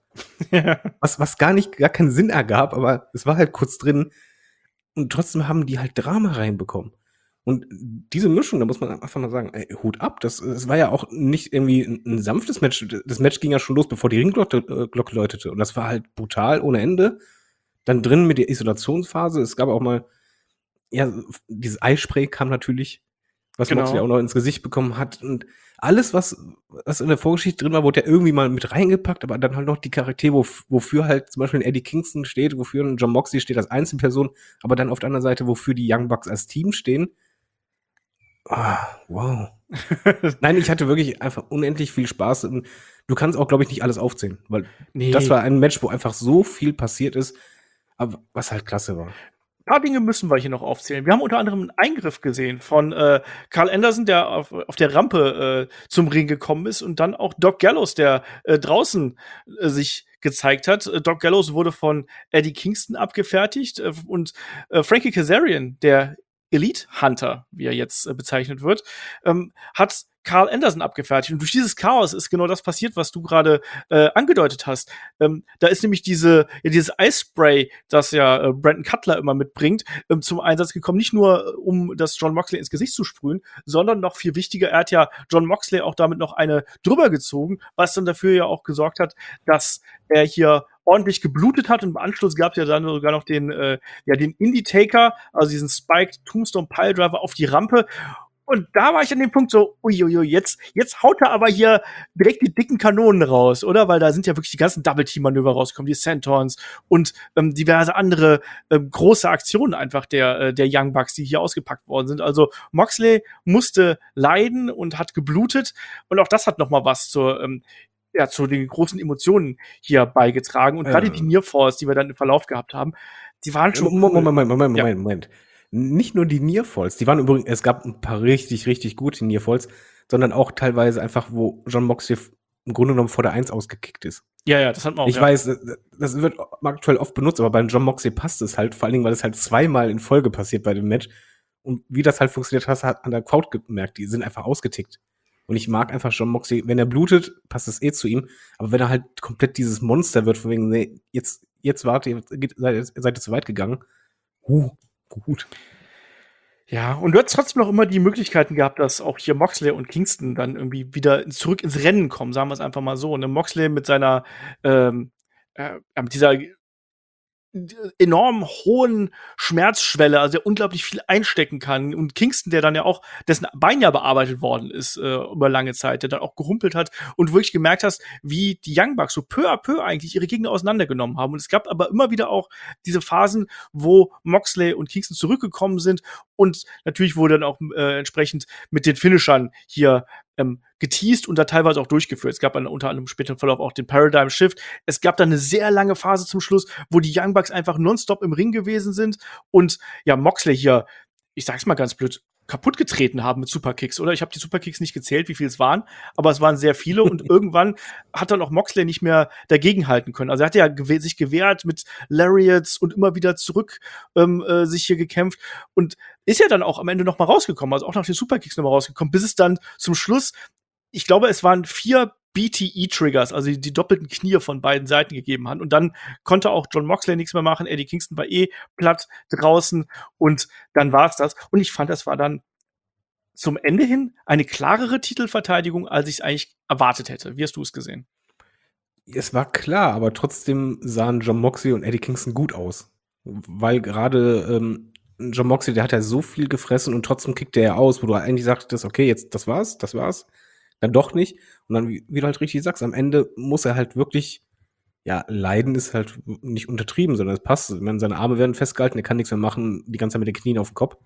Was gar keinen Sinn ergab, aber es war halt kurz drin und trotzdem haben die halt Drama reinbekommen. Und diese Mischung, da muss man einfach mal sagen, ey, Hut ab. Das war ja auch nicht irgendwie ein sanftes Match. Das Match ging ja schon los, bevor die Ringglocke läutete. Und das war halt brutal ohne Ende. Dann drin mit der Isolationsphase. Es gab auch mal, ja, dieses Eispray kam natürlich, was Genau. Moxley auch noch ins Gesicht bekommen hat. Und alles, was in der Vorgeschichte drin war, wurde ja irgendwie mal mit reingepackt, aber dann halt noch die Charaktere, wofür halt zum Beispiel ein Eddie Kingston steht, wofür ein Jon Moxley steht als Einzelperson, aber dann auf der anderen Seite, wofür die Young Bucks als Team stehen. Wow. Nein, ich hatte wirklich einfach unendlich viel Spaß. Und du kannst auch, glaube ich, nicht alles aufzählen, weil Nee. das war ein Match, wo einfach so viel passiert ist, aber was halt klasse war. Ein paar Dinge müssen wir hier noch aufzählen. Wir haben unter anderem einen Eingriff gesehen von Carl Anderson, der auf der Rampe zum Ring gekommen ist, und dann auch Doc Gallows, der draußen sich gezeigt hat. Doc Gallows wurde von Eddie Kingston abgefertigt und Frankie Kazarian, der Elite Hunter, wie er jetzt bezeichnet wird, hat Carl Anderson abgefertigt. Und durch dieses Chaos ist genau das passiert, was du gerade angedeutet hast. Da ist nämlich dieses Eisspray, das ja Brandon Cutler immer mitbringt, zum Einsatz gekommen. Nicht nur, um das Jon Moxley ins Gesicht zu sprühen, sondern noch viel wichtiger, er hat ja Jon Moxley auch damit noch eine drüber gezogen, was dann dafür ja auch gesorgt hat, dass er hier ordentlich geblutet hat, und im Anschluss gab es ja dann sogar noch den Indie-Taker, also diesen Spiked Tombstone Piledriver auf die Rampe. Und da war ich an dem Punkt so, uiuiui, jetzt haut er aber hier direkt die dicken Kanonen raus, oder? Weil da sind ja wirklich die ganzen Double-Team-Manöver rausgekommen, die Sentons und diverse andere große Aktionen einfach der Young Bucks, die hier ausgepackt worden sind. Also Moxley musste leiden und hat geblutet, und auch das hat noch mal was zu den großen Emotionen hier beigetragen. Und gerade die Near Falls, die wir dann im Verlauf gehabt haben, die waren schon Moment. Nicht nur die Near Falls, die waren übrigens, es gab ein paar richtig, richtig gute Near Falls, sondern auch teilweise einfach, wo Jon Moxley im Grunde genommen vor der 1 ausgekickt ist. Ja, das hat man auch. Ich weiß, das wird aktuell oft benutzt, aber bei Jon Moxley passt es halt, vor allen Dingen, weil es halt zweimal in Folge passiert bei dem Match. Und wie das halt funktioniert, hast du halt an der Crowd gemerkt, die sind einfach ausgetickt. Und ich mag einfach Jon Moxley, wenn er blutet, passt es zu ihm. Aber wenn er halt komplett dieses Monster wird, von wegen, nee, jetzt warte, seid ihr zu weit gegangen. Gut. Ja, und du hast trotzdem noch immer die Möglichkeiten gehabt, dass auch hier Moxley und Kingston dann irgendwie wieder zurück ins Rennen kommen, sagen wir es einfach mal so. Und Moxley mit seiner mit dieser enorm hohen Schmerzschwelle, also der unglaublich viel einstecken kann. Und Kingston, der dann ja auch, dessen Bein ja bearbeitet worden ist über lange Zeit, der dann auch gehumpelt hat und wirklich gemerkt hast, wie die Young Bucks so peu à peu eigentlich ihre Gegner auseinandergenommen haben. Und es gab aber immer wieder auch diese Phasen, wo Moxley und Kingston zurückgekommen sind, und natürlich wurde dann auch entsprechend mit den Finishern hier geteased und da teilweise auch durchgeführt. Es gab dann unter anderem im späteren Verlauf auch den Paradigm Shift. Es gab dann eine sehr lange Phase zum Schluss, wo die Young Bucks einfach nonstop im Ring gewesen sind und ja, Moxley hier, ich sag's mal ganz blöd, kaputt getreten haben mit Superkicks, oder? Ich habe die Superkicks nicht gezählt, wie viel es waren, aber es waren sehr viele, und irgendwann hat dann auch Moxley nicht mehr dagegenhalten können. Also er hat ja sich gewehrt mit Lariats und immer wieder zurück sich hier gekämpft und ist ja dann auch am Ende noch mal rausgekommen, also auch nach den Superkicks noch mal rausgekommen, bis es dann zum Schluss, ich glaube, es waren 4 BTE-Triggers, also die doppelten Knie von beiden Seiten gegeben hat. Und dann konnte auch Jon Moxley nichts mehr machen. Eddie Kingston war platt draußen, und dann war's das. Und ich fand, das war dann zum Ende hin eine klarere Titelverteidigung, als ich es eigentlich erwartet hätte. Wie hast du es gesehen? Es war klar, aber trotzdem sahen Jon Moxley und Eddie Kingston gut aus. Weil gerade Jon Moxley, der hat ja so viel gefressen und trotzdem kickt er ja aus, wo du eigentlich sagtest, okay, jetzt das war's. Dann doch nicht. Und dann, wie du halt richtig sagst, am Ende muss er halt wirklich, ja, leiden ist halt nicht untertrieben, sondern es passt. Ich meine, seine Arme werden festgehalten, er kann nichts mehr machen, die ganze Zeit mit den Knien auf dem Kopf.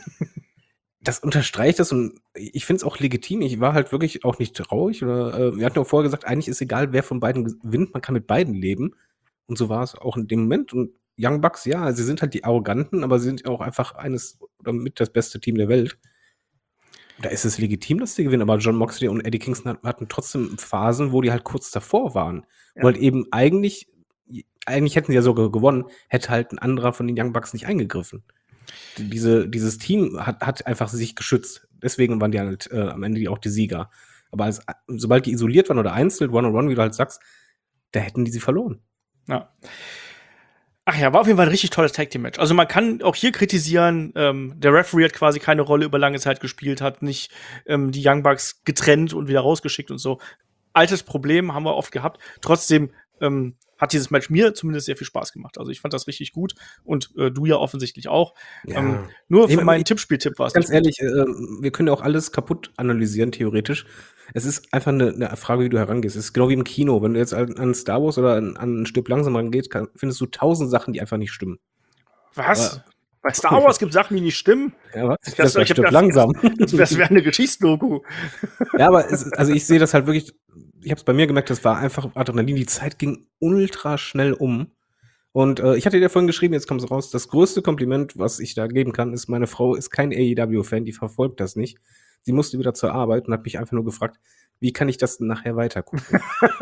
Das unterstreicht das, und ich finde es auch legitim. Ich war halt wirklich auch nicht traurig. Wir hatten auch vorher gesagt, eigentlich ist egal, wer von beiden gewinnt, man kann mit beiden leben. Und so war es auch in dem Moment. Und Young Bucks, ja, sie sind halt die Arroganten, aber sie sind auch einfach eines oder mit das beste Team der Welt. Da ist es legitim, dass die gewinnen, aber Jon Moxley und Eddie Kingston hatten trotzdem Phasen, wo die halt kurz davor waren. Ja. Wo halt eben eigentlich hätten sie ja sogar gewonnen, hätte halt ein anderer von den Young Bucks nicht eingegriffen. Dieses Team hat einfach sich geschützt. Deswegen waren die halt am Ende auch die Sieger. Aber sobald die isoliert waren oder einzeln, One-on-One, wie du halt sagst, da hätten die sie verloren. Ja. Ach ja, war auf jeden Fall ein richtig tolles Tag-Team-Match. Also man kann auch hier kritisieren, der Referee hat quasi keine Rolle über lange Zeit gespielt, hat nicht die Young Bucks getrennt und wieder rausgeschickt und so. Altes Problem, haben wir oft gehabt. Trotzdem hat dieses Match mir zumindest sehr viel Spaß gemacht. Also ich fand das richtig gut und du ja offensichtlich auch. Ja. Nur für meinen Tippspiel-Tipp war es Ganz nicht gut. ehrlich, wir können ja auch alles kaputt analysieren, theoretisch. Es ist einfach eine Frage, wie du herangehst. Es ist genau wie im Kino. Wenn du jetzt an Star Wars oder an ein Stück langsam rangehst, findest du 1000 Sachen, die einfach nicht stimmen. Was? Aber- Bei Star Wars gibt es Sachen, die nicht stimmen? Ja, was? Das war ich hab Stück das- langsam. Das wäre eine Geschichtsdoku. Ja, aber also ich sehe das halt wirklich, ich habe es bei mir gemerkt, das war einfach Adrenalin. Die Zeit ging ultra schnell um. Und ich hatte dir vorhin geschrieben, jetzt kommt es raus, das größte Kompliment, was ich da geben kann, ist, meine Frau ist kein AEW-Fan, die verfolgt das nicht. Sie musste wieder zur Arbeit und hat mich einfach nur gefragt, wie kann ich das denn nachher weitergucken?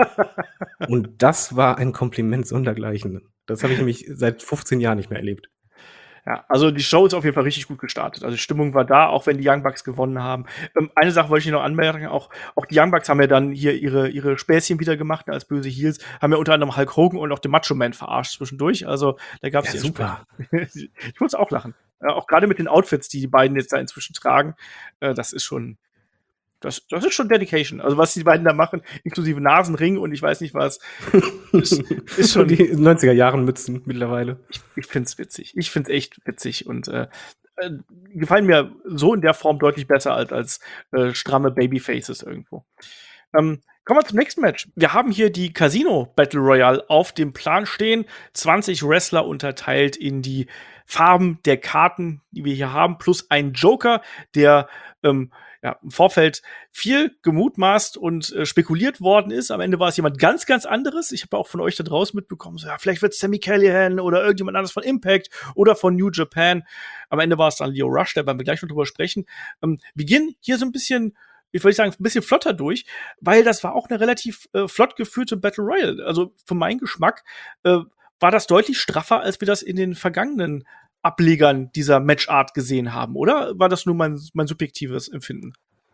Und das war ein Kompliment sondergleichen. Das habe ich nämlich seit 15 Jahren nicht mehr erlebt. Ja, also die Show ist auf jeden Fall richtig gut gestartet. Also die Stimmung war da, auch wenn die Young Bucks gewonnen haben. Eine Sache wollte ich noch anmerken, auch die Young Bucks haben ja dann hier ihre Späßchen wieder gemacht als böse Heels, haben ja unter anderem Hulk Hogan und auch den Macho Man verarscht zwischendurch. Also da gab es Ja, super. Ich muss auch lachen. Auch gerade mit den Outfits, die beiden jetzt da inzwischen tragen, das ist schon das ist schon Dedication. Also was die beiden da machen, inklusive Nasenring und ich weiß nicht was, ist schon Die 90er-Jahren-Mützen mittlerweile. Ich find's witzig. Ich find's echt witzig und gefallen mir so in der Form deutlich besser als stramme Babyfaces irgendwo. Kommen wir zum nächsten Match. Wir haben hier die Casino Battle Royale auf dem Plan stehen. 20 Wrestler unterteilt in die Farben der Karten, die wir hier haben, plus ein Joker, der im Vorfeld viel gemutmaßt und spekuliert worden ist. Am Ende war es jemand ganz, ganz anderes. Ich habe auch von euch da draußen mitbekommen, so, ja, vielleicht wird es Sami Callihan oder irgendjemand anderes von Impact oder von New Japan. Am Ende war es dann Lio Rush, da werden wir gleich noch drüber sprechen. Wir gehen hier so ein bisschen, ich würde sagen, ein bisschen flotter durch, weil das war auch eine relativ flott geführte Battle Royale. Also für meinen Geschmack war das deutlich straffer, als wir das in den vergangenen Ablegern dieser Matchart gesehen haben, oder? War das nur mein subjektives Empfinden?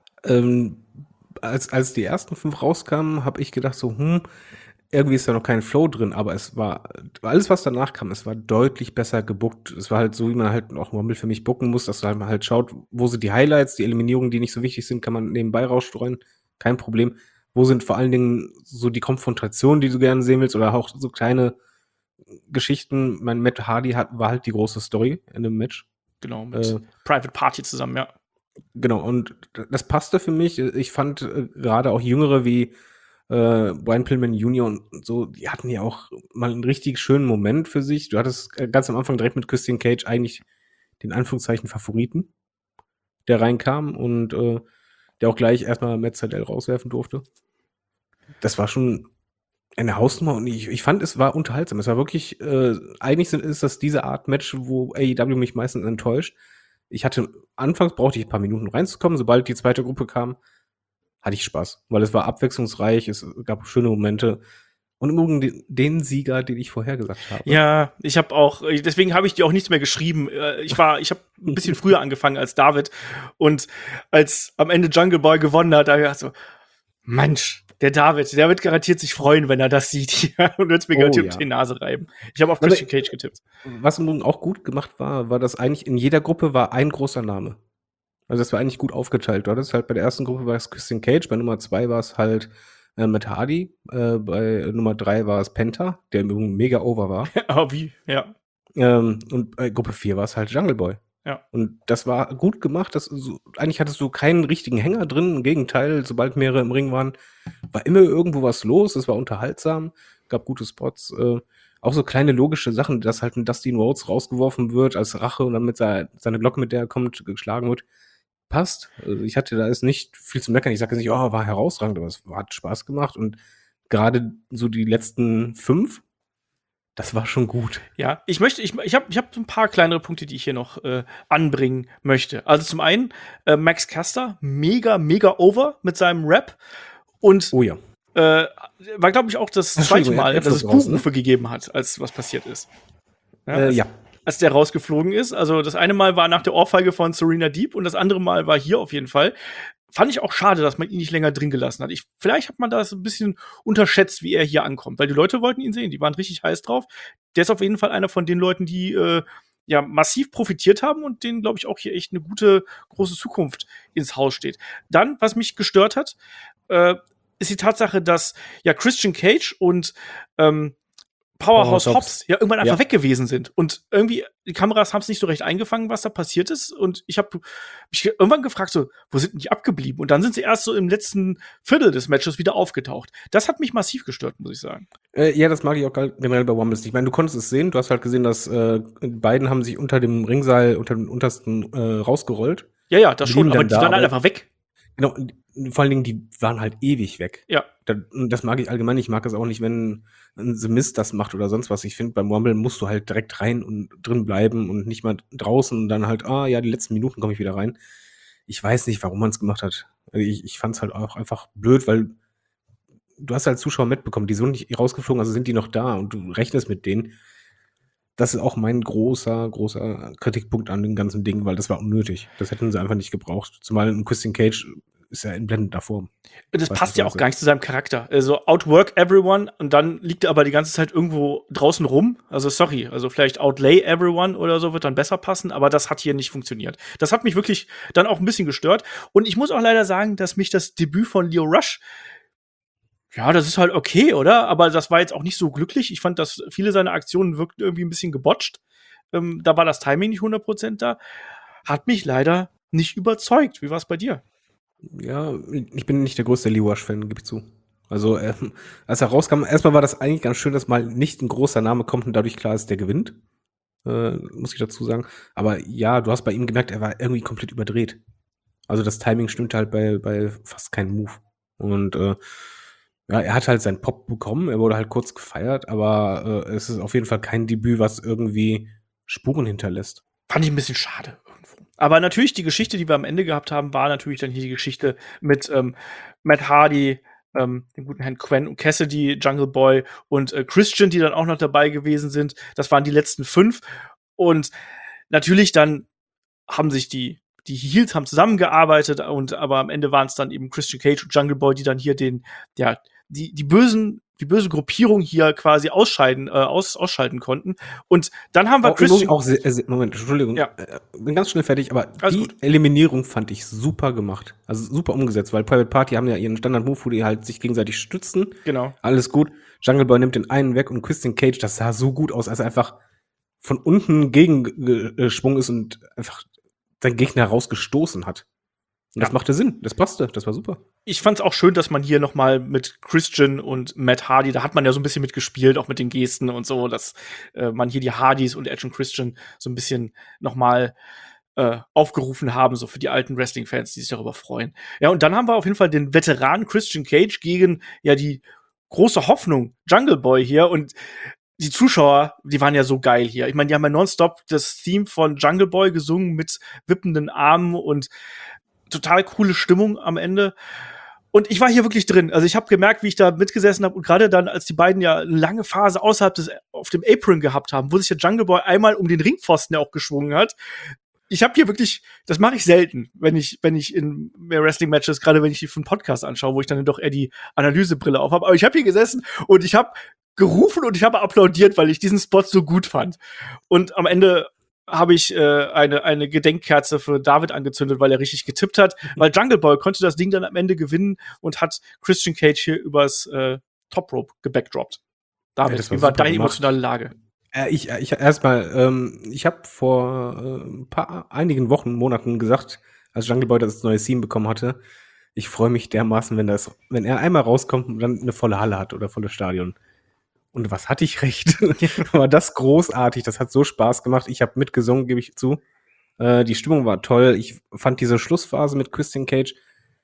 Als die ersten 5 rauskamen, habe ich gedacht so, irgendwie ist da noch kein Flow drin, aber es war, alles was danach kam, es war deutlich besser gebuckt. Es war halt so, wie man halt auch Rumble für mich bucken muss, dass man halt schaut, wo sind die Highlights, die Eliminierungen, die nicht so wichtig sind, kann man nebenbei rausstreuen, kein Problem. Wo sind vor allen Dingen so die Konfrontationen, die du gerne sehen willst, oder auch so kleine Geschichten. Mein Matt Hardy war halt die große Story in dem Match. Genau, mit Private Party zusammen, ja. Genau, und das passte für mich. Ich fand gerade auch Jüngere wie Brian Pillman Jr. und so, die hatten ja auch mal einen richtig schönen Moment für sich. Du hattest ganz am Anfang direkt mit Christian Cage eigentlich den Anführungszeichen Favoriten, der reinkam und der auch gleich erstmal Matt Sydal rauswerfen durfte. Das war schon eine Hausnummer und ich fand, es war unterhaltsam. Es war wirklich, eigentlich ist das diese Art Match, wo AEW mich meistens enttäuscht. Anfangs brauchte ich ein paar Minuten reinzukommen. Sobald die zweite Gruppe kam, hatte ich Spaß, weil es war abwechslungsreich, es gab schöne Momente. Und im Übrigen den Sieger, den ich vorher gesagt habe. Ja, ich habe auch, deswegen habe ich dir auch nichts mehr geschrieben. Ich habe ein bisschen früher angefangen als David und als am Ende Jungle Boy gewonnen hat, da habe ich gedacht so, Mensch, der wird garantiert sich freuen, wenn er das sieht. Und wird mir garantiert auf die Nase reiben. Ich habe auf Christian Cage getippt. Was im Übrigen auch gut gemacht war, dass eigentlich in jeder Gruppe war ein großer Name. Also das war eigentlich gut aufgeteilt. Du hattest halt bei der ersten Gruppe war es Christian Cage, bei Nummer 2 war es halt Matt Hardy, bei Nummer 3 war es Penta, der im Übrigen mega over war. Aber wie? Ja. Und bei Gruppe 4 war es halt Jungle Boy. Ja. Und das war gut gemacht. Eigentlich hattest du keinen richtigen Hänger drin. Im Gegenteil, sobald mehrere im Ring waren, war immer irgendwo was los. Es war unterhaltsam, gab gute Spots. Auch so kleine logische Sachen, dass halt ein Dustin Rhodes rausgeworfen wird als Rache und dann mit seiner Glocke, mit der er kommt, geschlagen wird. Passt. Also ich hatte da ist nicht viel zu meckern. Ich sage jetzt nicht, war herausragend, aber es hat Spaß gemacht. Und gerade so die letzten 5, das war schon gut. Ja, ich habe ein paar kleinere Punkte, die ich hier noch anbringen möchte. Also zum einen Max Caster, mega over mit seinem Rap und Oh ja. war, glaube ich, auch das zweite Mal, dass es raus, ne? Buchrufe gegeben hat, als was passiert ist. Ja, Ja. Als der rausgeflogen ist. Also das eine Mal war nach der Ohrfeige von Serena Deeb und das andere Mal war hier auf jeden Fall. fand ich auch schade, dass man ihn nicht länger drin gelassen hat. Vielleicht hat man das ein bisschen unterschätzt, wie er hier ankommt, weil die Leute wollten ihn sehen, die waren richtig heiß drauf. Der ist auf jeden Fall einer von den Leuten, die ja massiv profitiert haben und denen, glaube ich, auch hier echt eine gute, große Zukunft ins Haus steht. Dann, was mich gestört hat, ist die Tatsache, dass ja Christian Cage und Powerhouse Hobbs ja irgendwann einfach weg gewesen sind. Und irgendwie, die Kameras haben es nicht so recht eingefangen, was da passiert ist. Und ich habe mich irgendwann gefragt, so, wo sind denn die abgeblieben? Und dann sind sie erst so im letzten Viertel des Matches wieder aufgetaucht. Das hat mich massiv gestört, muss ich sagen. Ja, das mag ich auch generell bei Rumbles nicht. Ich meine, du konntest es sehen, du hast halt gesehen, dass beiden haben sich unter dem Ringseil, unter dem untersten rausgerollt. Ja, das schon, aber die waren halt einfach weg. Genau, vor allen Dingen, die waren halt ewig weg. Ja. Das mag ich allgemein. Ich mag es auch nicht, wenn ein The Miz das macht oder sonst was. Ich finde, beim Rumble musst du halt direkt rein und drin bleiben und nicht mal draußen und dann halt, ja, die letzten Minuten komme ich wieder rein. Ich weiß nicht, warum man es gemacht hat. Ich fand es halt auch einfach blöd, weil du hast halt Zuschauer mitbekommen, die sind nicht rausgeflogen, also sind die noch da und du rechnest mit denen. Das ist auch mein großer Kritikpunkt an dem ganzen Ding, weil das war unnötig. Das hätten sie einfach nicht gebraucht. Zumal ein Christian Cage ist ja in blendender Form. Das passt ja auch gar nicht zu seinem Charakter. Also outwork everyone und dann liegt er aber die ganze Zeit irgendwo draußen rum. Also sorry, also vielleicht outlay everyone oder so wird dann besser passen, aber das hat hier nicht funktioniert. Das hat mich wirklich dann auch ein bisschen gestört. Und ich muss auch leider sagen, dass mich das Debüt von Lio Rush, ja, das ist halt okay, oder? Aber das war jetzt auch nicht so glücklich. Ich fand, dass viele seiner Aktionen wirkten irgendwie ein bisschen gebotcht. Da war das Timing nicht 100% da. Hat mich leider nicht überzeugt. Wie war es bei dir? Ja, ich bin nicht der größte Lee Rush-Fan, gebe ich zu. Also, als er rauskam, erstmal war das eigentlich ganz schön, dass mal nicht ein großer Name kommt und dadurch klar ist, der gewinnt. Muss ich dazu sagen. Aber ja, du hast bei ihm gemerkt, er war irgendwie komplett überdreht. Also das Timing stimmte halt bei fast keinem Move. Und ja, er hat halt seinen Pop bekommen, er wurde halt kurz gefeiert, aber es ist auf jeden Fall kein Debüt, was irgendwie Spuren hinterlässt. Fand ich ein bisschen schade irgendwo. Aber natürlich, die Geschichte, die wir am Ende gehabt haben, war natürlich dann hier die Geschichte mit Matt Hardy, dem guten Herrn Quen und Cassidy, Jungle Boy und Christian, die dann auch noch dabei gewesen sind. Das waren die letzten 5. Und natürlich dann haben sich die Heels haben zusammengearbeitet aber am Ende waren es dann eben Christian Cage und Jungle Boy, die dann hier die böse Gruppierung hier quasi ausschalten konnten. Und dann haben wir Christian auch Moment, Entschuldigung, ja. Bin ganz schnell fertig, aber alles die gut. Eliminierung fand ich super gemacht. Also super umgesetzt, weil Private Party haben ja ihren Standard-Move, wo die halt sich gegenseitig stützen. Genau. Alles gut. Jungle Boy nimmt den einen weg und Christian Cage, das sah so gut aus, als er einfach von unten gegengeschwungen ist und einfach seinen Gegner rausgestoßen hat. Und das machte Sinn, das passte, das war super. Ich fand's auch schön, dass man hier noch mal mit Christian und Matt Hardy, da hat man ja so ein bisschen mitgespielt, auch mit den Gesten und so, dass man hier die Hardys und Edge und Christian so ein bisschen noch mal aufgerufen haben, so für die alten Wrestling-Fans, die sich darüber freuen. Ja, und dann haben wir auf jeden Fall den Veteran Christian Cage gegen ja die große Hoffnung Jungle Boy hier und die Zuschauer, die waren ja so geil hier. Ich meine, die haben ja nonstop das Theme von Jungle Boy gesungen mit wippenden Armen und total coole Stimmung am Ende. Und ich war hier wirklich drin. Also ich habe gemerkt, wie ich da mitgesessen habe. Und gerade dann, als die beiden ja eine lange Phase außerhalb auf dem Apron gehabt haben, wo sich der Jungle Boy einmal um den Ringpfosten ja auch geschwungen hat. Ich habe hier wirklich, das mache ich selten, wenn ich in mehr Wrestling-Matches, gerade wenn ich die für einen Podcast anschaue, wo ich dann doch eher die Analysebrille auf habe. Aber ich habe hier gesessen und ich habe gerufen und ich habe applaudiert, weil ich diesen Spot so gut fand. Und am Ende habe ich eine Gedenkkerze für David angezündet, weil er richtig getippt hat. Weil Jungle Boy konnte das Ding dann am Ende gewinnen und hat Christian Cage hier übers Top Rope gebackdroppt. David, ja, wie war deine emotionale Lage? Ich erstmal, ich habe vor einigen Wochen, Monaten gesagt, als Jungle Boy das neue Theme bekommen hatte, ich freue mich dermaßen, wenn er einmal rauskommt und dann eine volle Halle hat oder volles Stadion. Und was hatte ich recht? War das großartig, das hat so Spaß gemacht. Ich habe mitgesungen, gebe ich zu. Die Stimmung war toll. Ich fand diese Schlussphase mit Christian Cage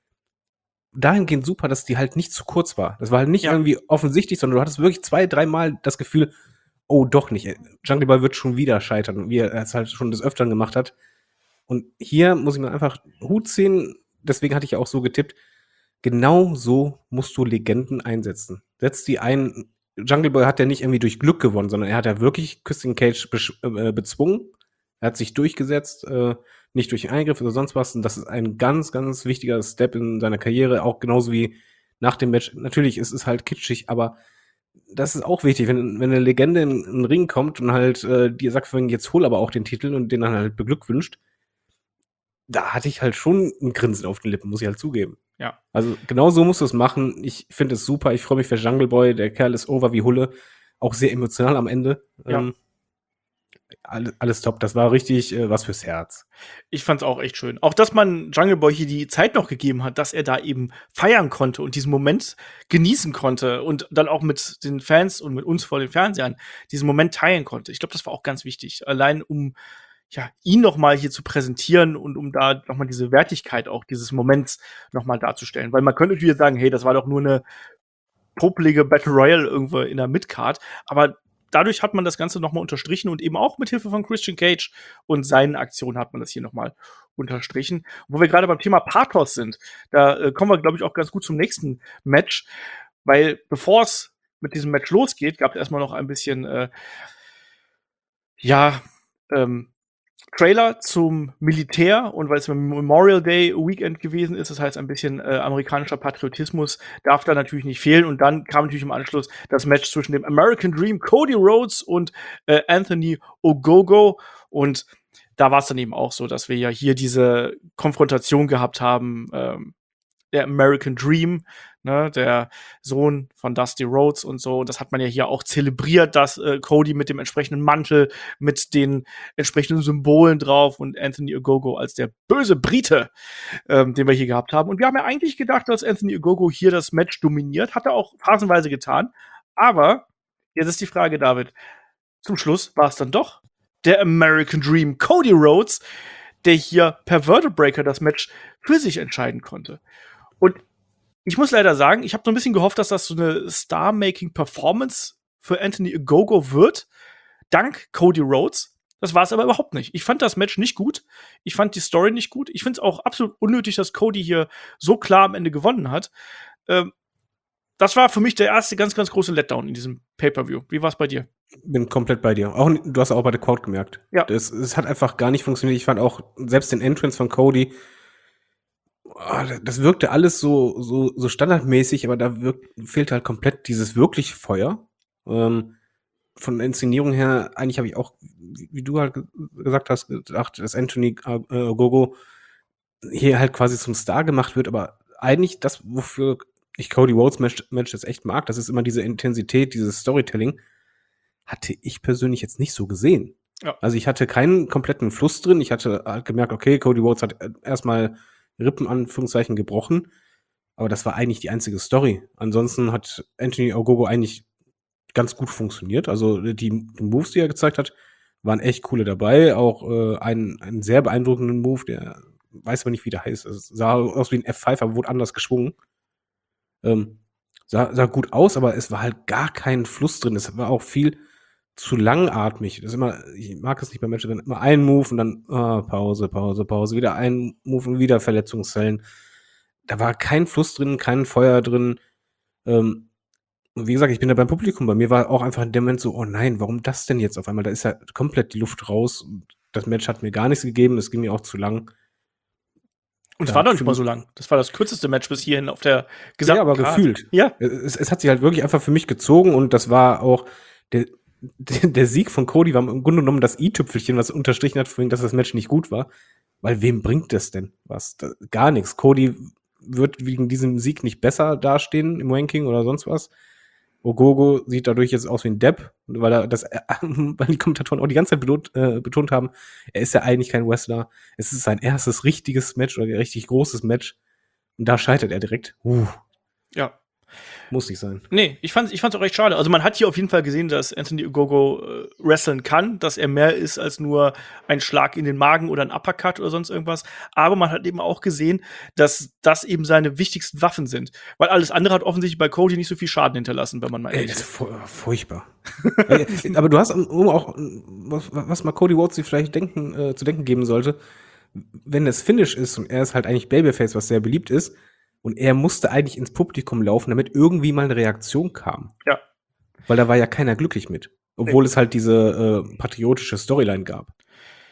dahingehend super, dass die halt nicht zu kurz war. Das war halt nicht irgendwie offensichtlich, sondern du hattest wirklich 2-3 Mal das Gefühl, oh, doch nicht. Jungle Boy wird schon wieder scheitern, wie er es halt schon des Öfteren gemacht hat. Und hier muss ich mir einfach Hut ziehen. Deswegen hatte ich ja auch so getippt. Genau so musst du Legenden einsetzen. Setz die ein. Jungle Boy hat ja nicht irgendwie durch Glück gewonnen, sondern er hat ja wirklich Christian Cage bezwungen. Er hat sich durchgesetzt, nicht durch Eingriff oder sonst was. Und das ist ein ganz, ganz wichtiger Step in seiner Karriere, auch genauso wie nach dem Match. Natürlich ist es halt kitschig, aber das ist auch wichtig, wenn eine Legende in 'n Ring kommt und halt, dir sagt vorhin: „Jetzt hol aber auch den Titel" und den dann halt beglückwünscht. Da hatte ich halt schon 'n Grinsen auf den Lippen, muss ich halt zugeben. Ja. Also, genau so musst du's machen. Ich finde es super. Ich freue mich für Jungle Boy. Der Kerl ist over wie Hulle. Auch sehr emotional am Ende. Ja. Alles top. Das war richtig, was fürs Herz. Ich fand's auch echt schön. Auch, dass man Jungle Boy hier die Zeit noch gegeben hat, dass er da eben feiern konnte und diesen Moment genießen konnte und dann auch mit den Fans und mit uns vor den Fernsehern diesen Moment teilen konnte. Ich glaube, das war auch ganz wichtig. Allein um, ja, ihn noch mal hier zu präsentieren und um da noch mal diese Wertigkeit auch dieses Moments noch mal darzustellen. Weil man könnte natürlich sagen: „Hey, das war doch nur 'ne popelige Battle Royale irgendwo in der Midcard", aber dadurch hat man das Ganze noch mal unterstrichen und eben auch mit Hilfe von Christian Cage und seinen Aktionen hat man das hier noch mal unterstrichen. Wo wir gerade beim Thema Pathos sind, da, kommen wir, glaube ich, auch ganz gut zum nächsten Match, weil bevor es mit diesem Match losgeht, gab's erst mal noch ein bisschen, ja, Trailer zum Militär und weil es Memorial Day Weekend gewesen ist, das heißt ein bisschen amerikanischer Patriotismus darf da natürlich nicht fehlen. Und dann kam natürlich im Anschluss das Match zwischen dem American Dream Cody Rhodes und Anthony Ogogo. Und da war es dann eben auch so, dass wir ja hier diese Konfrontation gehabt haben. Der American Dream, ne, der Sohn von Dusty Rhodes und so. Das hat man ja hier auch zelebriert, dass Cody mit dem entsprechenden Mantel, mit den entsprechenden Symbolen drauf und Anthony Ogogo als der böse Brite, den wir hier gehabt haben. Und wir haben ja eigentlich gedacht, dass Anthony Ogogo hier das Match dominiert. Hat er auch phasenweise getan. Aber jetzt ist die Frage, David, zum Schluss war es dann doch der American Dream Cody Rhodes, der hier per Vertebreaker das Match für sich entscheiden konnte. Und ich muss leider sagen, ich habe so ein bisschen gehofft, dass das so eine Star-Making-Performance für Anthony Ogogo wird, dank Cody Rhodes. Das war es aber überhaupt nicht. Ich fand das Match nicht gut. Ich fand die Story nicht gut. Ich finde es auch absolut unnötig, dass Cody hier so klar am Ende gewonnen hat. Das war für mich der erste ganz, ganz große Letdown in diesem Pay-Per-View. Wie war es bei dir? Bin komplett bei dir. Auch, du hast auch bei der Crowd gemerkt. Ja. Es hat einfach gar nicht funktioniert. Ich fand auch selbst den Entrance von Cody, das wirkte alles so standardmäßig, aber da fehlte halt komplett dieses wirkliche Feuer. Von der Inszenierung her, eigentlich habe ich auch, wie du halt gesagt hast, gedacht, dass Anthony Ogogo hier halt quasi zum Star gemacht wird, aber eigentlich das, wofür ich Cody Rhodes Matches echt mag, das ist immer diese Intensität, dieses Storytelling, hatte ich persönlich jetzt nicht so gesehen. Ja. Also ich hatte keinen kompletten Fluss drin. Ich hatte halt gemerkt, okay, Cody Rhodes hat erstmal Rippen, Anführungszeichen, gebrochen. Aber das war eigentlich die einzige Story. Ansonsten hat Anthony Ogogo eigentlich ganz gut funktioniert. Also die Moves, die er gezeigt hat, waren echt coole dabei. Auch einen sehr beeindruckenden Move, der weiß aber nicht, wie der heißt. Es sah aus wie ein F5, aber wurde anders geschwungen. Sah gut aus, aber es war halt gar kein Fluss drin. Es war auch viel zu langatmig. Das ist immer, ich mag es nicht bei Matches, dann immer ein Move und dann Pause, wieder ein Move und wieder Verletzungszellen. Da war kein Fluss drin, kein Feuer drin. Und wie gesagt, ich bin da beim Publikum. Bei mir war auch einfach in dem Moment so, oh nein, warum das denn jetzt auf einmal? Da ist ja komplett die Luft raus. Das Match hat mir gar nichts gegeben. Es ging mir auch zu lang. Und es war doch nicht mal so lang. Das war das kürzeste Match bis hierhin auf der gesamten Ja, aber Card. gefühlt. Ja. Es hat sich halt wirklich einfach für mich gezogen und das war auch der Sieg von Cody war im Grunde genommen das i-Tüpfelchen, was unterstrichen hat, vorhin, dass das Match nicht gut war. Weil wem bringt das denn was? Gar nichts. Cody wird wegen diesem Sieg nicht besser dastehen im Ranking oder sonst was. Ogogo sieht dadurch jetzt aus wie ein Depp, weil die Kommentatoren auch die ganze Zeit betont haben, er ist ja eigentlich kein Wrestler. Es ist sein erstes richtiges Match oder ein richtig großes Match. Und da scheitert er direkt. Ja. Muss nicht sein. Nee, ich fand's auch echt schade. Also man hat hier auf jeden Fall gesehen, dass Anthony Ogogo wresteln kann, dass er mehr ist als nur ein Schlag in den Magen oder ein Uppercut oder sonst irgendwas. Aber man hat eben auch gesehen, dass das eben seine wichtigsten Waffen sind. Weil alles andere hat offensichtlich bei Cody nicht so viel Schaden hinterlassen, wenn man mal ehrlich Das ist. ist furchtbar. Aber du hast auch, was mal Cody Rhodes sich vielleicht zu denken geben sollte, wenn das Finish ist und er ist halt eigentlich Babyface, was sehr beliebt ist, und er musste eigentlich ins Publikum laufen, damit irgendwie mal eine Reaktion kam. Ja. Weil da war ja keiner glücklich mit. Obwohl es halt diese patriotische Storyline gab.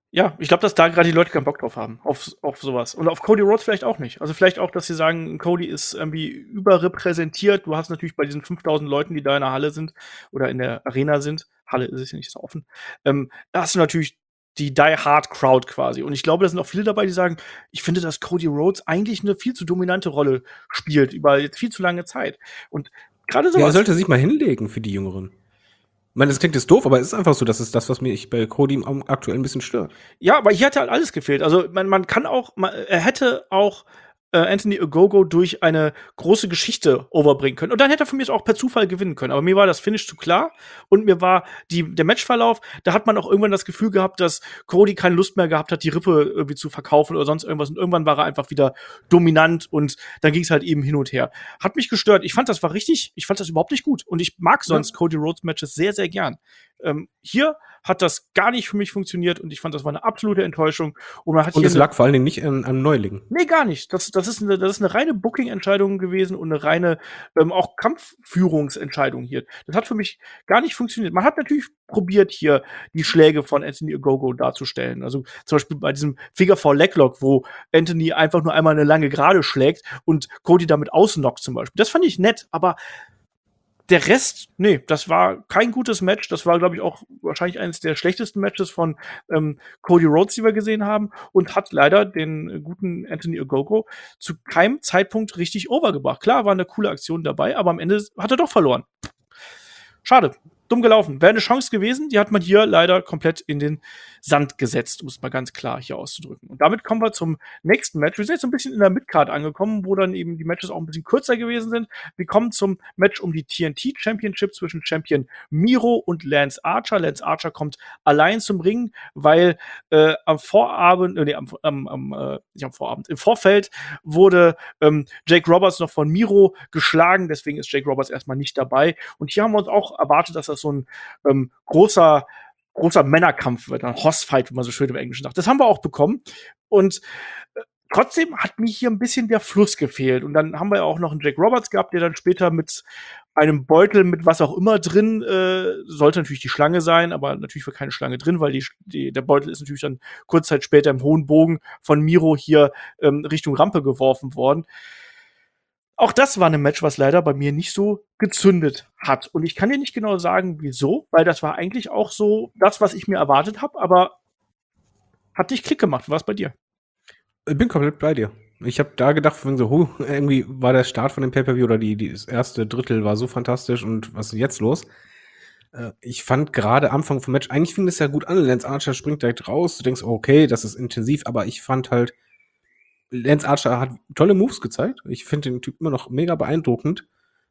Ja, ich glaube, dass da gerade die Leute keinen Bock drauf haben, auf sowas. Und auf Cody Rhodes vielleicht auch nicht. Also, vielleicht auch, dass sie sagen, Cody ist irgendwie überrepräsentiert. Du hast natürlich bei diesen 5.000 Leuten, die da in der Halle sind oder in der Arena sind, Halle ist es ja nicht so offen, da hast du natürlich die Die-Hard-Crowd quasi. Und ich glaube, da sind auch viele dabei, die sagen: „Ich finde, dass Cody Rhodes eigentlich eine viel zu dominante Rolle spielt über jetzt viel zu lange Zeit.“ Und gerade Ja, er sowas. sollte sich mal hinlegen für die Jüngeren. Ich meine, das klingt jetzt doof, aber es ist einfach so, das ist das, was mich bei Cody aktuell ein bisschen stört. Ja, aber hier hat halt alles gefehlt. Also, man kann auch er hätte auch, Anthony Ogogo durch eine große Geschichte overbringen können. Und dann hätte er von mir aus auch per Zufall gewinnen können. Aber mir war das Finish zu klar und mir war der Matchverlauf, da hat man auch irgendwann das Gefühl gehabt, dass Cody keine Lust mehr gehabt hat, die Rippe irgendwie zu verkaufen oder sonst irgendwas. Und irgendwann war er einfach wieder dominant und dann ging's halt eben hin und her. Hat mich gestört. Ich fand das überhaupt nicht gut. Und ich mag Ja. sonst Cody Rhodes Matches sehr, sehr gern. Hier hat das gar nicht für mich funktioniert und ich fand, das war eine absolute Enttäuschung. Und man hat Und hier es lag vor allen Dingen nicht an Neulingen. nee, gar nicht. Das ist 'ne reine Booking-Entscheidung gewesen und 'ne reine, auch Kampfführungsentscheidung hier. Das hat für mich gar nicht funktioniert. Man hat natürlich probiert, hier die Schläge von Anthony Ogogo darzustellen. Also, zum Beispiel bei diesem Figure 4 Leglock, wo Anthony einfach nur einmal 'ne lange Gerade schlägt und Cody damit ausknockt zum Beispiel. Das fand ich nett, aber der Rest, nee, das war kein gutes Match. Das war, glaube ich, auch wahrscheinlich eines der schlechtesten Matches von Cody Rhodes, die wir gesehen haben, und hat leider den guten Anthony Ogogo zu keinem Zeitpunkt richtig overgebracht. Klar, war eine coole Aktion dabei, aber am Ende hat er doch verloren. Schade. Dumm gelaufen. Wäre eine Chance gewesen, die hat man hier leider komplett in den Sand gesetzt, um es mal ganz klar hier auszudrücken. Und damit kommen wir zum nächsten Match. Wir sind jetzt so ein bisschen in der Midcard angekommen, wo dann eben die Matches auch ein bisschen kürzer gewesen sind. Wir kommen zum Match um die TNT Championship zwischen Champion Miro und Lance Archer. Lance Archer kommt allein zum Ring, weil am Vorabend, nicht am Vorabend, im Vorfeld wurde Jake Roberts noch von Miro geschlagen, deswegen ist Jake Roberts erstmal nicht dabei. Und hier haben wir uns auch erwartet, dass das so ein großer Männerkampf wird, ein Hossfight, wie man so schön im Englischen sagt. Das haben wir auch bekommen. Und trotzdem hat mir hier ein bisschen der Fluss gefehlt. Und dann haben wir ja auch noch einen Jake Roberts gehabt, der dann später mit einem Beutel mit was auch immer drin, sollte natürlich die Schlange sein, aber natürlich war keine Schlange drin, weil der Beutel ist natürlich dann kurz Zeit später im hohen Bogen von Miro hier Richtung Rampe geworfen worden. Auch das war 'ne Match, was leider bei mir nicht so gezündet hat. Und ich kann dir nicht genau sagen, wieso, weil das war eigentlich auch so das, was ich mir erwartet habe, aber hat nicht Klick gemacht. Wie war's bei dir? Ich bin komplett bei dir. Ich habe da gedacht, von so, irgendwie war der Start von dem Pay-Per-View oder das erste Drittel war so fantastisch und was ist jetzt los? Ich fand gerade Anfang vom Match, eigentlich fing das ja gut an. Lance Archer springt direkt raus. Du denkst, okay, das ist intensiv, aber ich fand halt, Lance Archer hat tolle Moves gezeigt. Ich finde den Typ immer noch mega beeindruckend.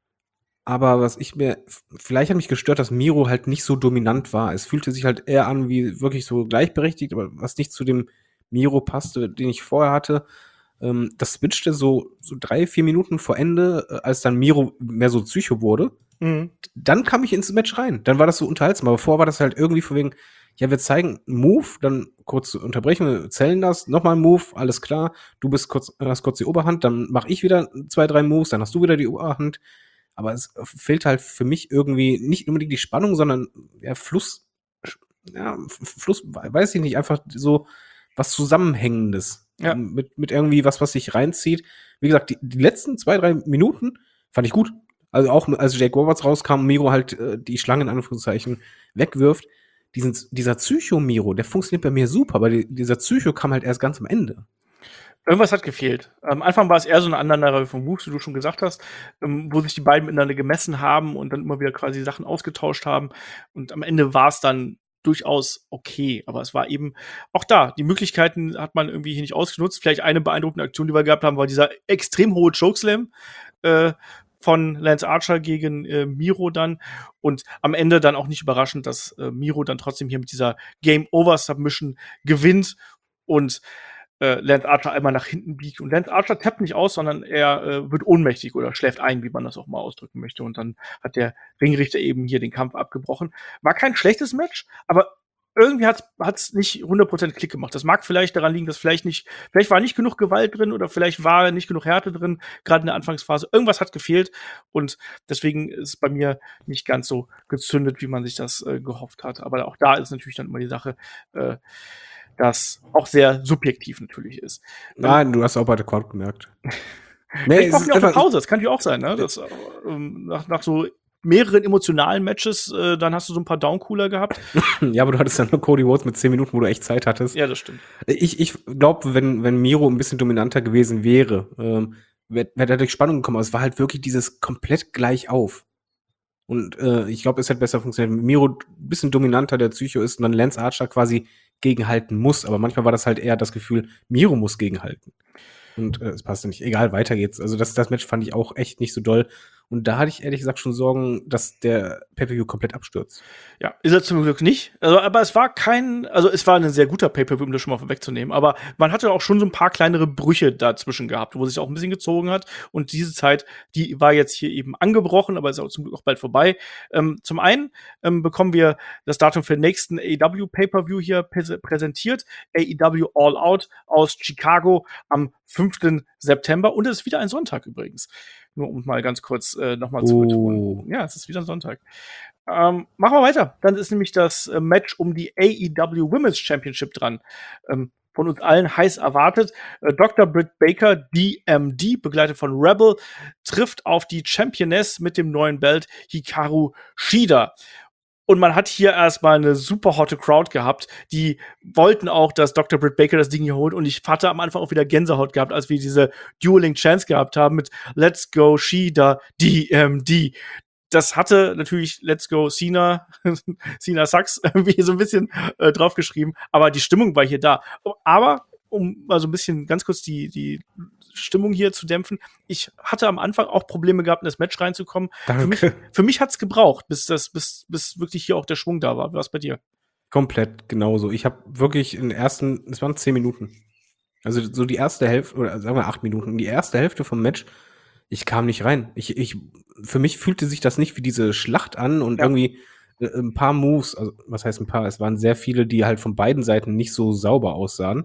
Aber vielleicht hat mich gestört, dass Miro halt nicht so dominant war. Es fühlte sich halt eher an wie wirklich so gleichberechtigt, aber was nicht zu dem Miro passte, den ich vorher hatte. Das switchte so 3, 4 Minuten vor Ende, als dann Miro mehr so Psycho wurde. Mhm. Dann kam ich ins Match rein. Dann war das so unterhaltsam. Aber vorher war das halt irgendwie von wegen, ja, wir zeigen einen Move, dann kurz unterbrechen, wir zählen das, nochmal ein Move, alles klar. Hast kurz die Oberhand, dann mache ich wieder 2, 3 Moves, dann hast du wieder die Oberhand. Aber es fehlt halt für mich irgendwie nicht unbedingt die Spannung, sondern ja, Fluss, weiß ich nicht, einfach so was Zusammenhängendes. Ja. Mit irgendwie was sich reinzieht. Wie gesagt, die letzten 2, 3 Minuten fand ich gut. Also auch als Jake Roberts rauskam, Miro halt die Schlange in Anführungszeichen wegwirft. Dieser Psycho-Miro, der funktioniert bei mir super, aber dieser Psycho kam halt erst ganz am Ende. Irgendwas hat gefehlt. Am Anfang war es eher so 'ne Aneinanderreihung von Moves, wie du schon gesagt hast, wo sich die beiden miteinander gemessen haben und dann immer wieder quasi Sachen ausgetauscht haben. Und am Ende war's dann durchaus okay. Aber es war eben auch da, die Möglichkeiten hat man irgendwie hier nicht ausgenutzt. Vielleicht eine beeindruckende Aktion, die wir gehabt haben, war dieser extrem hohe Chokeslam von Lance Archer gegen Miro dann. Und am Ende dann auch nicht überraschend, dass Miro dann trotzdem hier mit dieser Game-Over-Submission gewinnt und Lance Archer einmal nach hinten biegt. Und Lance Archer tappt nicht aus, sondern er wird ohnmächtig oder schläft ein, wie man das auch mal ausdrücken möchte. Und dann hat der Ringrichter eben hier den Kampf abgebrochen. War kein schlechtes Match, aber irgendwie hat's nicht 100% Klick gemacht. Das mag vielleicht daran liegen, dass vielleicht war nicht genug Gewalt drin oder vielleicht war nicht genug Härte drin, gerade in der Anfangsphase. Irgendwas hat gefehlt und deswegen ist es bei mir nicht ganz so gezündet, wie man sich das gehofft hat. Aber auch da ist natürlich dann immer die Sache, das auch sehr subjektiv natürlich ist. Nein, du hast auch bei der Crowd gemerkt. Vielleicht brauchen die auch eine Pause, das kann natürlich auch sein, ne? Das, nach so mehreren emotionalen Matches, dann hast du so ein paar Downcooler gehabt. Ja, aber du hattest dann nur Cody Rhodes mit 10 Minuten, wo du echt Zeit hattest. Ja, das stimmt. Ich glaube, wenn Miro ein bisschen dominanter gewesen wäre, wäre er durch Spannung gekommen. Aber es war halt wirklich dieses komplett gleich auf. Und ich glaube, es hätte besser funktioniert, wenn Miro ein bisschen dominanter der Psycho ist und dann Lance Archer quasi gegenhalten muss. Aber manchmal war das halt eher das Gefühl, Miro muss gegenhalten. Und es passte nicht. Egal, weiter geht's. Also das Match fand ich auch echt nicht so doll. Und da hatte ich ehrlich gesagt schon Sorgen, dass der Pay-Per-View komplett abstürzt. Ja, ist er zum Glück nicht. Also, aber es war es war ein sehr guter Pay-Per-View, um das schon mal vorwegzunehmen. Aber man hatte auch schon so ein paar kleinere Brüche dazwischen gehabt, wo sich auch ein bisschen gezogen hat. Und diese Zeit, die war jetzt hier eben angebrochen, aber ist auch zum Glück auch bald vorbei. Zum einen bekommen wir das Datum für den nächsten AEW Pay-Per-View hier präsentiert. AEW All Out aus Chicago am 5. September. Und es ist wieder ein Sonntag übrigens. Nur um mal ganz kurz nochmal zu betonen. Ja, es ist wieder ein Sonntag. Machen wir weiter. Dann ist nämlich das Match um die AEW Women's Championship dran. Von uns allen heiß erwartet. Dr. Britt Baker, DMD, begleitet von Rebel, trifft auf die Championess mit dem neuen Belt Hikaru Shida. Und man hat hier erstmal eine super hotte Crowd gehabt. Die wollten auch, dass Dr. Britt Baker das Ding hier holt. Und ich hatte am Anfang auch wieder Gänsehaut gehabt, als wir diese Dueling Chance gehabt haben mit Let's Go Shida DMD. Das hatte natürlich Let's Go Cena, Cena Sucks irgendwie so ein bisschen draufgeschrieben. Aber die Stimmung war hier da. Aber um mal so ein bisschen ganz kurz die Stimmung hier zu dämpfen. Ich hatte am Anfang auch Probleme gehabt, in das Match reinzukommen. Danke. Für mich hat's gebraucht, bis wirklich hier auch der Schwung da war. Was bei dir? Komplett genauso. Ich habe wirklich es waren 10 Minuten. Also so die erste Hälfte, oder sagen wir 8 Minuten, die erste Hälfte vom Match, ich kam nicht rein. Für mich fühlte sich das nicht wie diese Schlacht an und irgendwie ein paar Moves, also was heißt ein paar? Es waren sehr viele, die halt von beiden Seiten nicht so sauber aussahen.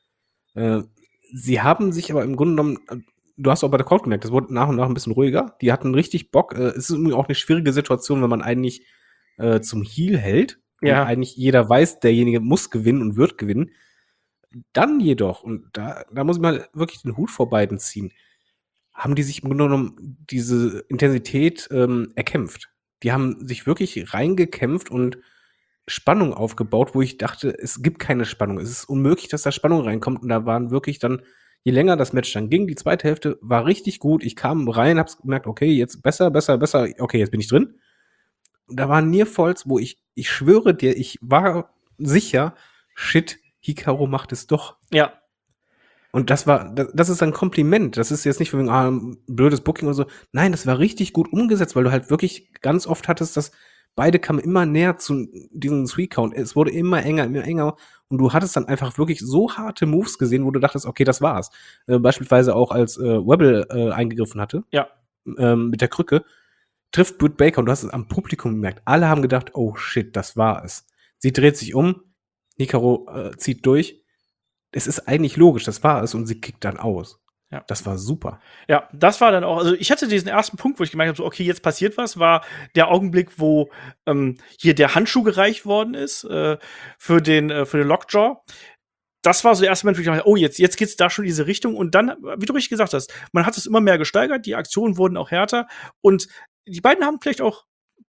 Sie haben sich aber im Grunde genommen, du hast auch bei der Crowd gemerkt, das wurde nach und nach ein bisschen ruhiger. Die hatten richtig Bock. Es ist irgendwie auch eine schwierige Situation, wenn man eigentlich zum Heel hält. Ja. Und eigentlich jeder weiß, derjenige muss gewinnen und wird gewinnen. Dann jedoch, und da muss ich mal wirklich den Hut vor beiden ziehen, haben die sich im Grunde genommen diese Intensität erkämpft. Die haben sich wirklich reingekämpft und Spannung aufgebaut, wo ich dachte, es gibt keine Spannung. Es ist unmöglich, dass da Spannung reinkommt. Und da waren wirklich dann, je länger das Match dann ging, die zweite Hälfte war richtig gut. Ich kam rein, hab's gemerkt, okay, jetzt besser. Okay, jetzt bin ich drin. Und da war Nearfalls, wo ich schwöre dir, ich war sicher, shit, Hikaru macht es doch. Ja. Und das ist ein Kompliment. Das ist jetzt nicht von wegen, blödes Booking oder so. Nein, das war richtig gut umgesetzt, weil du halt wirklich ganz oft hattest, dass beide kamen immer näher zu diesem Three-Count. Es wurde immer enger. Und du hattest dann einfach wirklich so harte Moves gesehen, wo du dachtest, okay, das war's. Beispielsweise auch als Rebel eingegriffen hatte. Ja. Mit der Krücke. Trifft Britt Baker und du hast es am Publikum gemerkt. Alle haben gedacht, oh shit, das war es. Sie dreht sich um. Hikaru zieht durch. Es ist eigentlich logisch, das war es und sie kickt dann aus. Ja. Das war super. Ja, das war dann auch, also ich hatte diesen ersten Punkt, wo ich gemerkt habe, so, okay, jetzt passiert was, war der Augenblick, wo hier der Handschuh gereicht worden ist für den Lockjaw. Das war so der erste Moment, wo ich dachte, oh, jetzt geht's da schon in diese Richtung. Und dann, wie du richtig gesagt hast, man hat es immer mehr gesteigert, die Aktionen wurden auch härter und die beiden haben vielleicht auch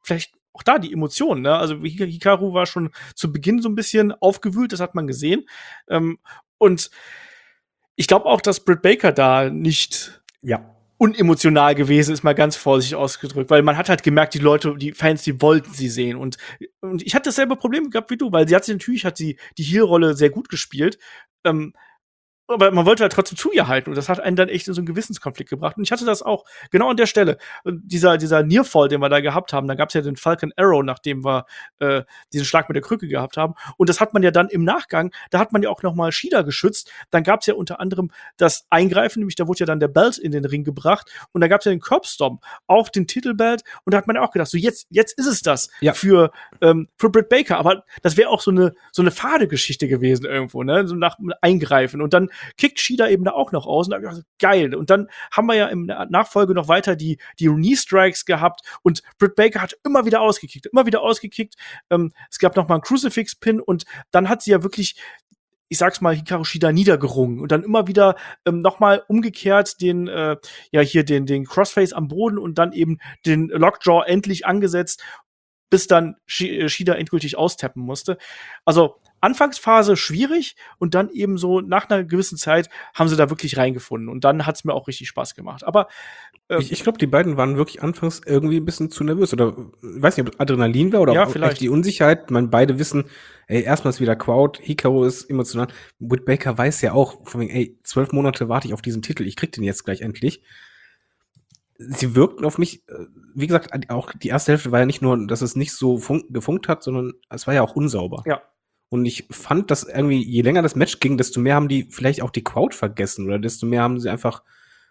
da die Emotionen, ne? Also Hikaru war schon zu Beginn so ein bisschen aufgewühlt, das hat man gesehen. Und ich glaube auch, dass Britt Baker da nicht unemotional gewesen ist, mal ganz vorsichtig ausgedrückt, weil man hat halt gemerkt, die Fans, die wollten sie sehen. Und ich hatte dasselbe Problem gehabt wie du, weil sie hat die Heel-Rolle sehr gut gespielt. aber man wollte halt trotzdem zu ihr halten und das hat einen dann echt in so einen Gewissenskonflikt gebracht. Und ich hatte das auch genau an der Stelle. Und dieser Nearfall, den wir da gehabt haben, da gab's ja den Falcon Arrow, nachdem wir diesen Schlag mit der Krücke gehabt haben. Und das hat man ja dann im Nachgang, da hat man ja auch noch mal Shida geschützt. Dann gab's ja unter anderem das Eingreifen, nämlich da wurde ja dann der Belt in den Ring gebracht und da gab's ja den Curbstomp auf den Titelbelt und da hat man ja auch gedacht, so jetzt ist es das für Britt Baker. Aber das wäre auch so eine fade Geschichte gewesen irgendwo, ne? So nach Eingreifen. Und dann kickt Shida eben da auch noch aus und da hab ich gedacht, geil. Und dann haben wir ja im Nachfolge noch weiter die Knee-Strikes gehabt und Britt Baker hat immer wieder ausgekickt. Es gab noch mal einen Crucifix-Pin und dann hat sie ja wirklich, ich sag's mal, Hikaru Shida niedergerungen und dann immer wieder noch mal umgekehrt den Crossface am Boden und dann eben den Lockjaw endlich angesetzt, bis dann Shida endgültig austappen musste. Also Anfangsphase schwierig und dann eben so nach einer gewissen Zeit haben sie da wirklich reingefunden und dann hat's mir auch richtig Spaß gemacht. Aber ich glaube, die beiden waren wirklich anfangs irgendwie ein bisschen zu nervös oder ich weiß nicht, ob Adrenalin war oder Ja, ob vielleicht. echt die Unsicherheit. Man beide wissen, ey, erstmal ist wieder Crowd, Hikaru ist emotional. Britt Baker weiß ja auch, von wegen, ey, 12 Monate warte ich auf diesen Titel, ich krieg den jetzt gleich endlich. Sie wirkten auf mich, wie gesagt, auch die erste Hälfte war ja nicht nur, dass es nicht so gefunkt hat, sondern es war ja auch unsauber. Ja. Und ich fand, dass irgendwie, je länger das Match ging, desto mehr haben die vielleicht auch die Crowd vergessen oder desto mehr haben sie einfach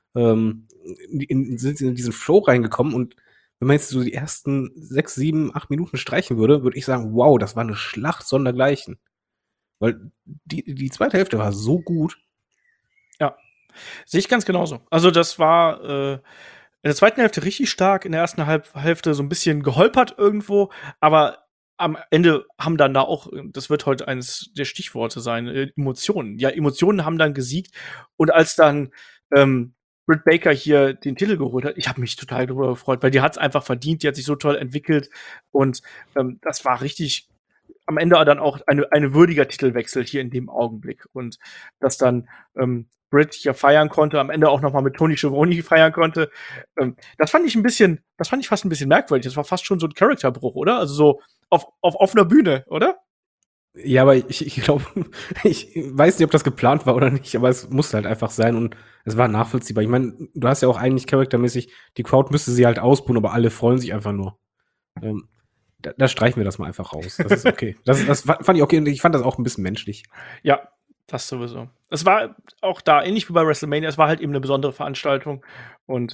sind in diesen Flow reingekommen. Und wenn man jetzt so die ersten 6, 7, 8 Minuten streichen würde ich sagen, wow, das war eine Schlacht sondergleichen. Weil die zweite Hälfte war so gut. Ja, sehe ich ganz genauso. Also das war in der zweiten Hälfte richtig stark, in der ersten Hälfte so ein bisschen geholpert irgendwo, aber am Ende haben dann da auch, das wird heute eines der Stichworte sein, Emotionen. Ja, Emotionen haben dann gesiegt und als dann Britt Baker hier den Titel geholt hat, ich habe mich total darüber gefreut, weil die hat's einfach verdient, die hat sich so toll entwickelt und das war richtig am Ende dann auch eine würdiger Titelwechsel hier in dem Augenblick und dass dann Britt hier feiern konnte, am Ende auch noch mal mit Tony Schiavone feiern konnte. Das fand ich fast ein bisschen merkwürdig. Das war fast schon so ein Charakterbruch, oder? Also so auf offener Bühne, oder? Ja, aber ich glaube, ich weiß nicht, ob das geplant war oder nicht, aber es musste halt einfach sein und es war nachvollziehbar. Ich meine, du hast ja auch eigentlich charaktermäßig, die Crowd müsste sie halt ausbuhen, aber alle freuen sich einfach nur. Da streichen wir das mal einfach raus. Das ist okay. Das fand ich okay und ich fand das auch ein bisschen menschlich. Ja, das sowieso. Es war auch da ähnlich wie bei WrestleMania, es war halt eben eine besondere Veranstaltung und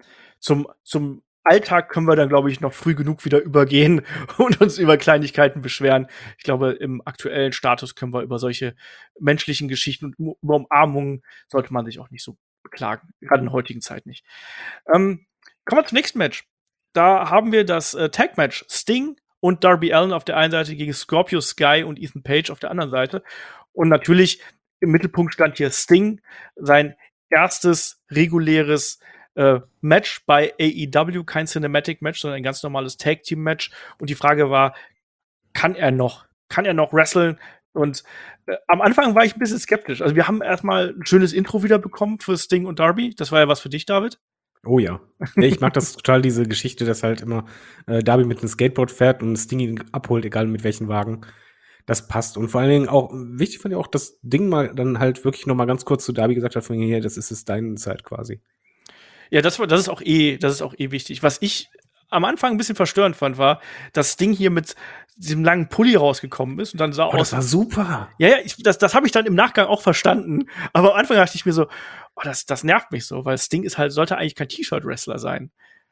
zum Alltag können wir dann, glaube ich, noch früh genug wieder übergehen und uns über Kleinigkeiten beschweren. Ich glaube, im aktuellen Status können wir über solche menschlichen Geschichten und über Umarmungen sollte man sich auch nicht so beklagen, gerade in der heutigen Zeit nicht. Kommen wir zum nächsten Match. Da haben wir das Tag-Match Sting und Darby Allin auf der einen Seite gegen Scorpio Sky und Ethan Page auf der anderen Seite. Und natürlich im Mittelpunkt stand hier Sting, sein erstes reguläres Match bei AEW, kein Cinematic Match, sondern ein ganz normales Tag Team Match. Und die Frage war, kann er noch wresteln? Und am Anfang war ich ein bisschen skeptisch. Also wir haben erstmal ein schönes Intro wieder bekommen für Sting und Darby. Das war ja was für dich, David. Oh ja. Ich mag das total, diese Geschichte, dass halt immer Darby mit dem Skateboard fährt und Sting ihn abholt, egal mit welchem Wagen. Das passt. Und vor allen Dingen auch, wichtig fand ich auch, dass Ding mal dann halt wirklich noch mal ganz kurz zu Darby gesagt hat, von hier, das ist es deine Zeit quasi. Ja, das ist auch wichtig. Was ich am Anfang ein bisschen verstörend fand, war, dass Ding hier mit diesem langen Pulli rausgekommen ist und dann sah aus. Das war super. Ja, das habe ich dann im Nachgang auch verstanden. Aber am Anfang dachte ich mir so, das nervt mich so, weil Sting sollte eigentlich kein T-Shirt-Wrestler sein.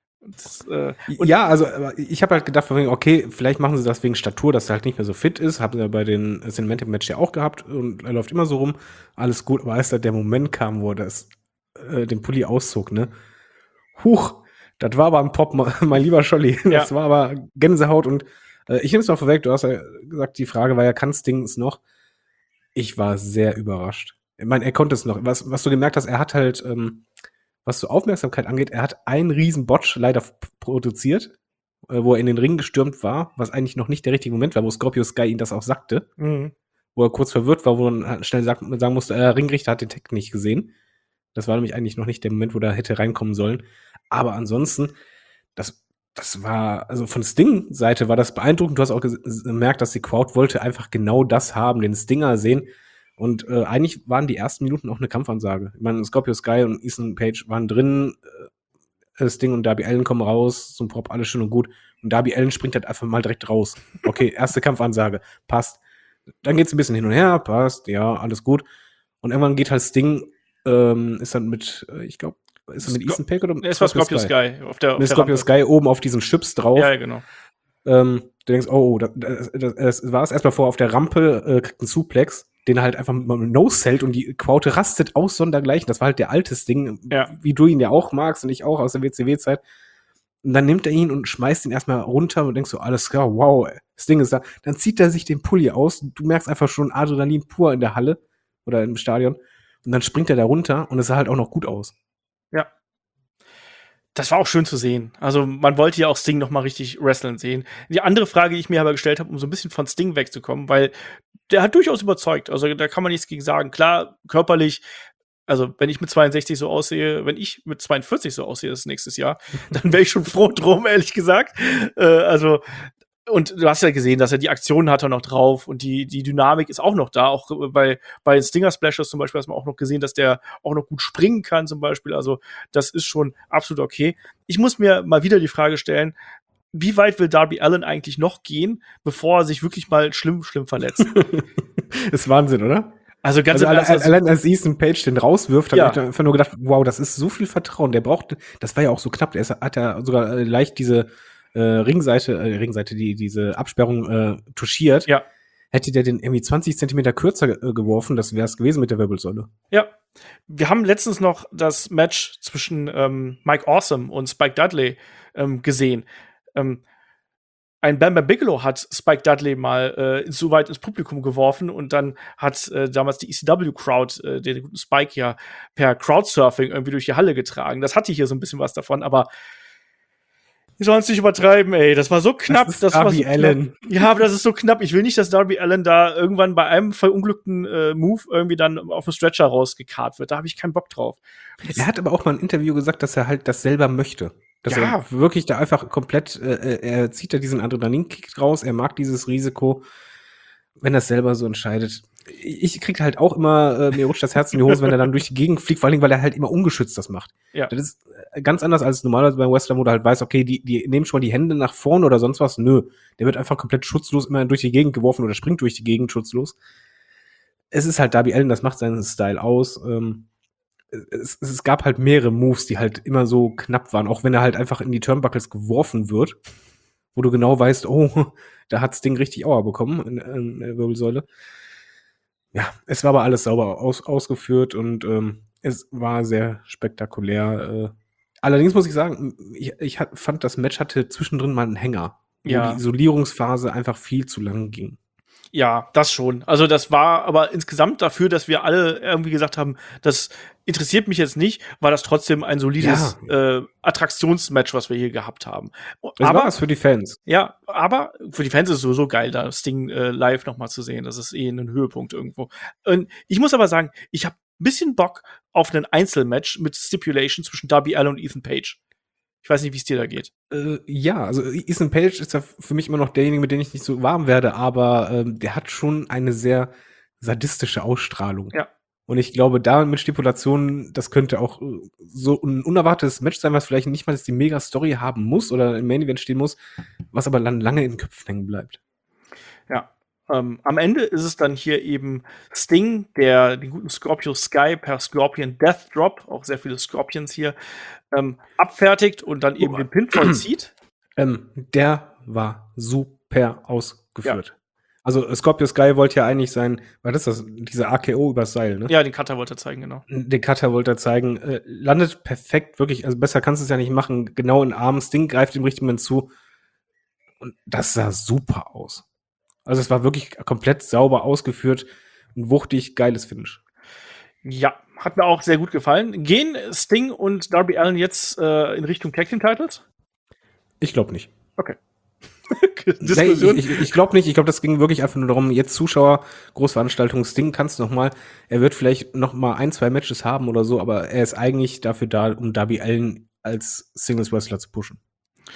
Ja, also ich habe halt gedacht, okay, vielleicht machen sie das wegen Statur, dass er halt nicht mehr so fit ist. Haben sie ja bei den Cinematic Match ja auch gehabt und er läuft immer so rum. Alles gut, aber als da der Moment kam, wo er den Pulli auszog, ne? Huch, das war aber ein Pop, mein lieber Scholli. Das war aber Gänsehaut und ich nehme es mal vorweg, du hast ja gesagt, die Frage war ja, kann Sting es noch? Ich war sehr überrascht. Ich meine, er konnte es noch. Was du gemerkt hast, er hat halt, was so Aufmerksamkeit angeht, er hat einen riesen Botch leider produziert, wo er in den Ring gestürmt war, was eigentlich noch nicht der richtige Moment war, wo Scorpio Sky ihn das auch sagte. Mhm. Wo er kurz verwirrt war, wo er schnell sagen musste, Ringrichter hat den Tag nicht gesehen. Das war nämlich eigentlich noch nicht der Moment, wo er hätte reinkommen sollen. Aber ansonsten, das war, also von Sting-Seite war das beeindruckend. Du hast auch gemerkt, dass die Crowd wollte einfach genau das haben, den Stinger sehen. Und eigentlich waren die ersten Minuten auch eine Kampfansage. Ich meine, Scorpio Sky und Ethan Page waren drin, Sting und Darby Allin kommen raus, zum Prop, alles schön und gut. Und Darby Allin springt halt einfach mal direkt raus. Okay, erste Kampfansage, passt. Dann geht's ein bisschen hin und her, passt, ja, alles gut. Und irgendwann geht halt Sting, ist dann mit, ich glaube, ist er mit Ethan Page oder? Es war Scorpio Sky. Mit Scorpio Sky oben auf diesen Chips drauf. Ja, genau. Du denkst, das war es erstmal vor auf der Rampe, kriegt einen Suplex, den er halt einfach mit No-Sellt und die Quote rastet aus sondergleichen. Das war halt der altes Ding, wie du ihn ja auch magst und ich auch aus der WCW-Zeit. Und dann nimmt er ihn und schmeißt ihn erstmal runter und denkst so, alles klar, wow, das Ding ist da. Dann zieht er sich den Pulli aus und du merkst einfach schon Adrenalin pur in der Halle oder im Stadion. Und dann springt er da runter und es sah halt auch noch gut aus. Ja. Das war auch schön zu sehen. Also man wollte ja auch Sting noch mal richtig wrestlen sehen. Die andere Frage, die ich mir aber gestellt habe, um so ein bisschen von Sting wegzukommen, weil der hat durchaus überzeugt. Also da kann man nichts gegen sagen. Klar, körperlich, also wenn ich mit 62 so aussehe, wenn ich mit 42 so aussehe, das nächstes Jahr, dann wäre ich schon froh drum, ehrlich gesagt. Und du hast ja gesehen, dass er die Aktionen hat er noch drauf und die Dynamik ist auch noch da. Auch bei Stinger Splashes zum Beispiel hat man auch noch gesehen, dass der auch noch gut springen kann zum Beispiel. Also das ist schon absolut okay. Ich muss mir mal wieder die Frage stellen, wie weit will Darby Allin eigentlich noch gehen, bevor er sich wirklich mal schlimm verletzt? Ist Wahnsinn, oder? Also ganz allein als Ethan Page den rauswirft, habe ich einfach nur gedacht, wow, das ist so viel Vertrauen. Der braucht, das war ja auch so knapp. Hat ja sogar leicht diese Ringseite, diese Absperrung touchiert. Ja. Hätte der den irgendwie 20 Zentimeter kürzer geworfen, das wäre es gewesen mit der Wirbelsäule. Ja. Wir haben letztens noch das Match zwischen Mike Awesome und Spike Dudley gesehen. Ein Bam Bam Bigelow hat Spike Dudley mal so weit ins Publikum geworfen und dann hat damals die ECW-Crowd den guten Spike ja per Crowdsurfing irgendwie durch die Halle getragen. Das hatte hier so ein bisschen was davon, aber die sollen es nicht übertreiben, ey. Das war so knapp. Das ist Darby Allin. Ja, aber das ist so knapp. Ich will nicht, dass Darby Allin da irgendwann bei einem verunglückten Move irgendwie dann auf den Stretcher rausgekarrt wird. Da habe ich keinen Bock drauf. Er hat aber auch mal im Interview gesagt, dass er halt das selber möchte. Dass er wirklich da einfach komplett, er zieht da diesen Adrenalinkick raus, er mag dieses Risiko, wenn er es selber so entscheidet. Ich krieg halt auch immer, mir rutscht das Herz in die Hose, wenn er dann durch die Gegend fliegt, vor allem, weil er halt immer ungeschützt das macht. Ja. Das ist ganz anders als normalerweise beim Wrestler, wo du halt weißt, okay, die nehmen schon mal die Hände nach vorne oder sonst was. Nö, der wird einfach komplett schutzlos immer durch die Gegend geworfen oder springt durch die Gegend schutzlos. Es ist halt Darby Allin, das macht seinen Style aus. Es gab halt mehrere Moves, die halt immer so knapp waren, auch wenn er halt einfach in die Turnbuckles geworfen wird, wo du genau weißt, oh, da hat Sting richtig Aua bekommen in der Wirbelsäule. Ja, es war aber alles sauber ausgeführt und es war sehr spektakulär. Allerdings muss ich sagen, ich fand, das Match hatte zwischendrin mal einen Hänger, wo die Isolierungsphase einfach viel zu lang ging. Ja, das schon. Also das war aber insgesamt dafür, dass wir alle irgendwie gesagt haben, das interessiert mich jetzt nicht, war das trotzdem ein solides Attraktionsmatch, was wir hier gehabt haben. Das war es für die Fans. Ja, aber für die Fans ist es sowieso geil, da Sting live noch mal zu sehen. Das ist ein Höhepunkt irgendwo. Und ich muss aber sagen, ich habe ein bisschen Bock auf ein Einzelmatch mit Stipulation zwischen Darby Allin und Ethan Page. Ich weiß nicht, wie es dir da geht. Ja, also Ethan Page ist ja für mich immer noch derjenige, mit dem ich nicht so warm werde, aber der hat schon eine sehr sadistische Ausstrahlung. Ja. Und ich glaube, da mit Stipulationen, das könnte auch so ein unerwartetes Match sein, was vielleicht nicht mal die Mega-Story haben muss oder im Main-Event stehen muss, was aber dann lange in den Köpfen hängen bleibt. Ja. Am Ende ist es dann hier eben Sting, der den guten Scorpio Sky per Scorpion Death Drop, auch sehr viele Scorpions hier, abfertigt und dann eben den Pin vollzieht. Der war super ausgeführt. Ja. Also Scorpio Sky wollte ja eigentlich was ist das? Diese AKO übers Seil, ne? Ja, den Cutter wollte er zeigen, genau. Den Cutter wollte er zeigen. Landet perfekt, wirklich, also besser kannst du es ja nicht machen. Genau in den Arm, Sting greift im richtigen Moment zu. Und das sah super aus. Also es war wirklich komplett sauber ausgeführt. Ein wuchtig, geiles Finish. Ja, hat mir auch sehr gut gefallen. Gehen Sting und Darby Allin jetzt in Richtung Tag Team Titles? Ich glaube nicht. Okay. Diskussion? Ich glaube nicht. Ich glaube, das ging wirklich einfach nur darum, jetzt Zuschauer, Großveranstaltung, Sting kannst noch mal. Er wird vielleicht noch mal 1-2 Matches haben oder so, aber er ist eigentlich dafür da, um Darby Allin als Singles-Wrestler zu pushen.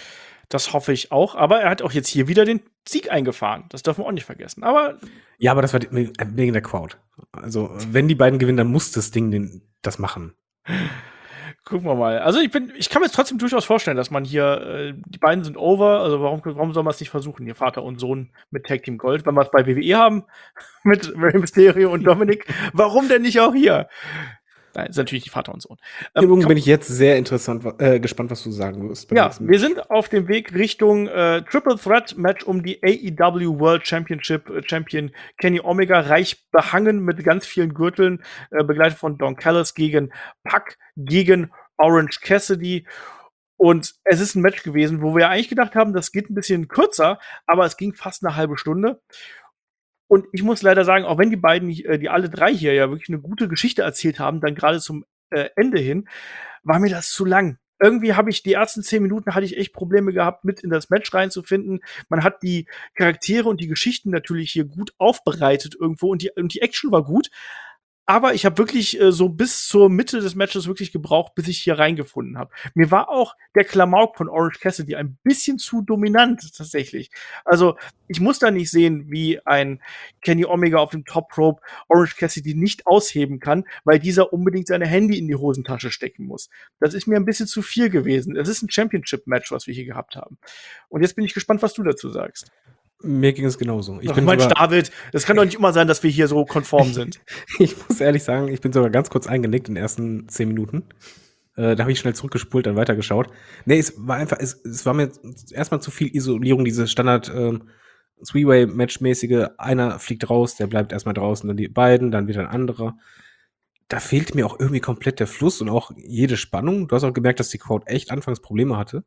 Das hoffe ich auch. Aber er hat auch jetzt hier wieder den Sieg eingefahren. Das dürfen wir auch nicht vergessen. Aber Ja, aber das war wegen der Crowd. Also, wenn die beiden gewinnen, dann muss das Ding das machen. gucken wir mal. Also ich kann mir jetzt trotzdem durchaus vorstellen, dass man hier, die beiden sind over, also warum soll man es nicht versuchen, hier Vater und Sohn mit Tag Team Gold, wenn wir es bei WWE haben, mit Rey Mysterio und Dominik, warum denn nicht auch hier? Nein, ist natürlich nicht Vater und Sohn. Übrigens bin ich jetzt sehr gespannt, was du sagen wirst. Ja, wir sind auf dem Weg Richtung Triple Threat Match um die AEW World Championship. Champion Kenny Omega, reich behangen mit ganz vielen Gürteln, begleitet von Don Callis gegen Pac, gegen Orange Cassidy. Und es ist ein Match gewesen, wo wir eigentlich gedacht haben, das geht ein bisschen kürzer, aber es ging fast eine halbe Stunde. Und ich muss leider sagen, auch wenn die beiden, die alle drei hier ja wirklich eine gute Geschichte erzählt haben, dann gerade zum Ende hin, war mir das zu lang. Irgendwie habe ich die ersten 10 Minuten hatte ich echt Probleme gehabt, mit in das Match reinzufinden. Man hat die Charaktere und die Geschichten natürlich hier gut aufbereitet irgendwo und die Action war gut. Aber ich habe wirklich so bis zur Mitte des Matches wirklich gebraucht, bis ich hier reingefunden habe. Mir war auch der Klamauk von Orange Cassidy ein bisschen zu dominant tatsächlich. Also ich muss da nicht sehen, wie ein Kenny Omega auf dem Top Rope Orange Cassidy nicht ausheben kann, weil dieser unbedingt seine Handy in die Hosentasche stecken muss. Das ist mir ein bisschen zu viel gewesen. Es ist ein Championship-Match, was wir hier gehabt haben. Und jetzt bin ich gespannt, was du dazu sagst. Mir ging es genauso. Ach Mensch, David, es kann doch nicht immer sein, dass wir hier so konform sind. Ich muss ehrlich sagen, ich bin sogar ganz kurz eingenickt in den ersten 10 Minuten. Da habe ich schnell zurückgespult, dann weitergeschaut. Nee, es war mir erstmal zu viel Isolierung, diese Standard Three-Way-Match-mäßige. Einer fliegt raus, der bleibt erstmal draußen, dann die beiden, dann wieder ein anderer. Da fehlt mir auch irgendwie komplett der Fluss und auch jede Spannung. Du hast auch gemerkt, dass die Crowd echt anfangs Probleme hatte.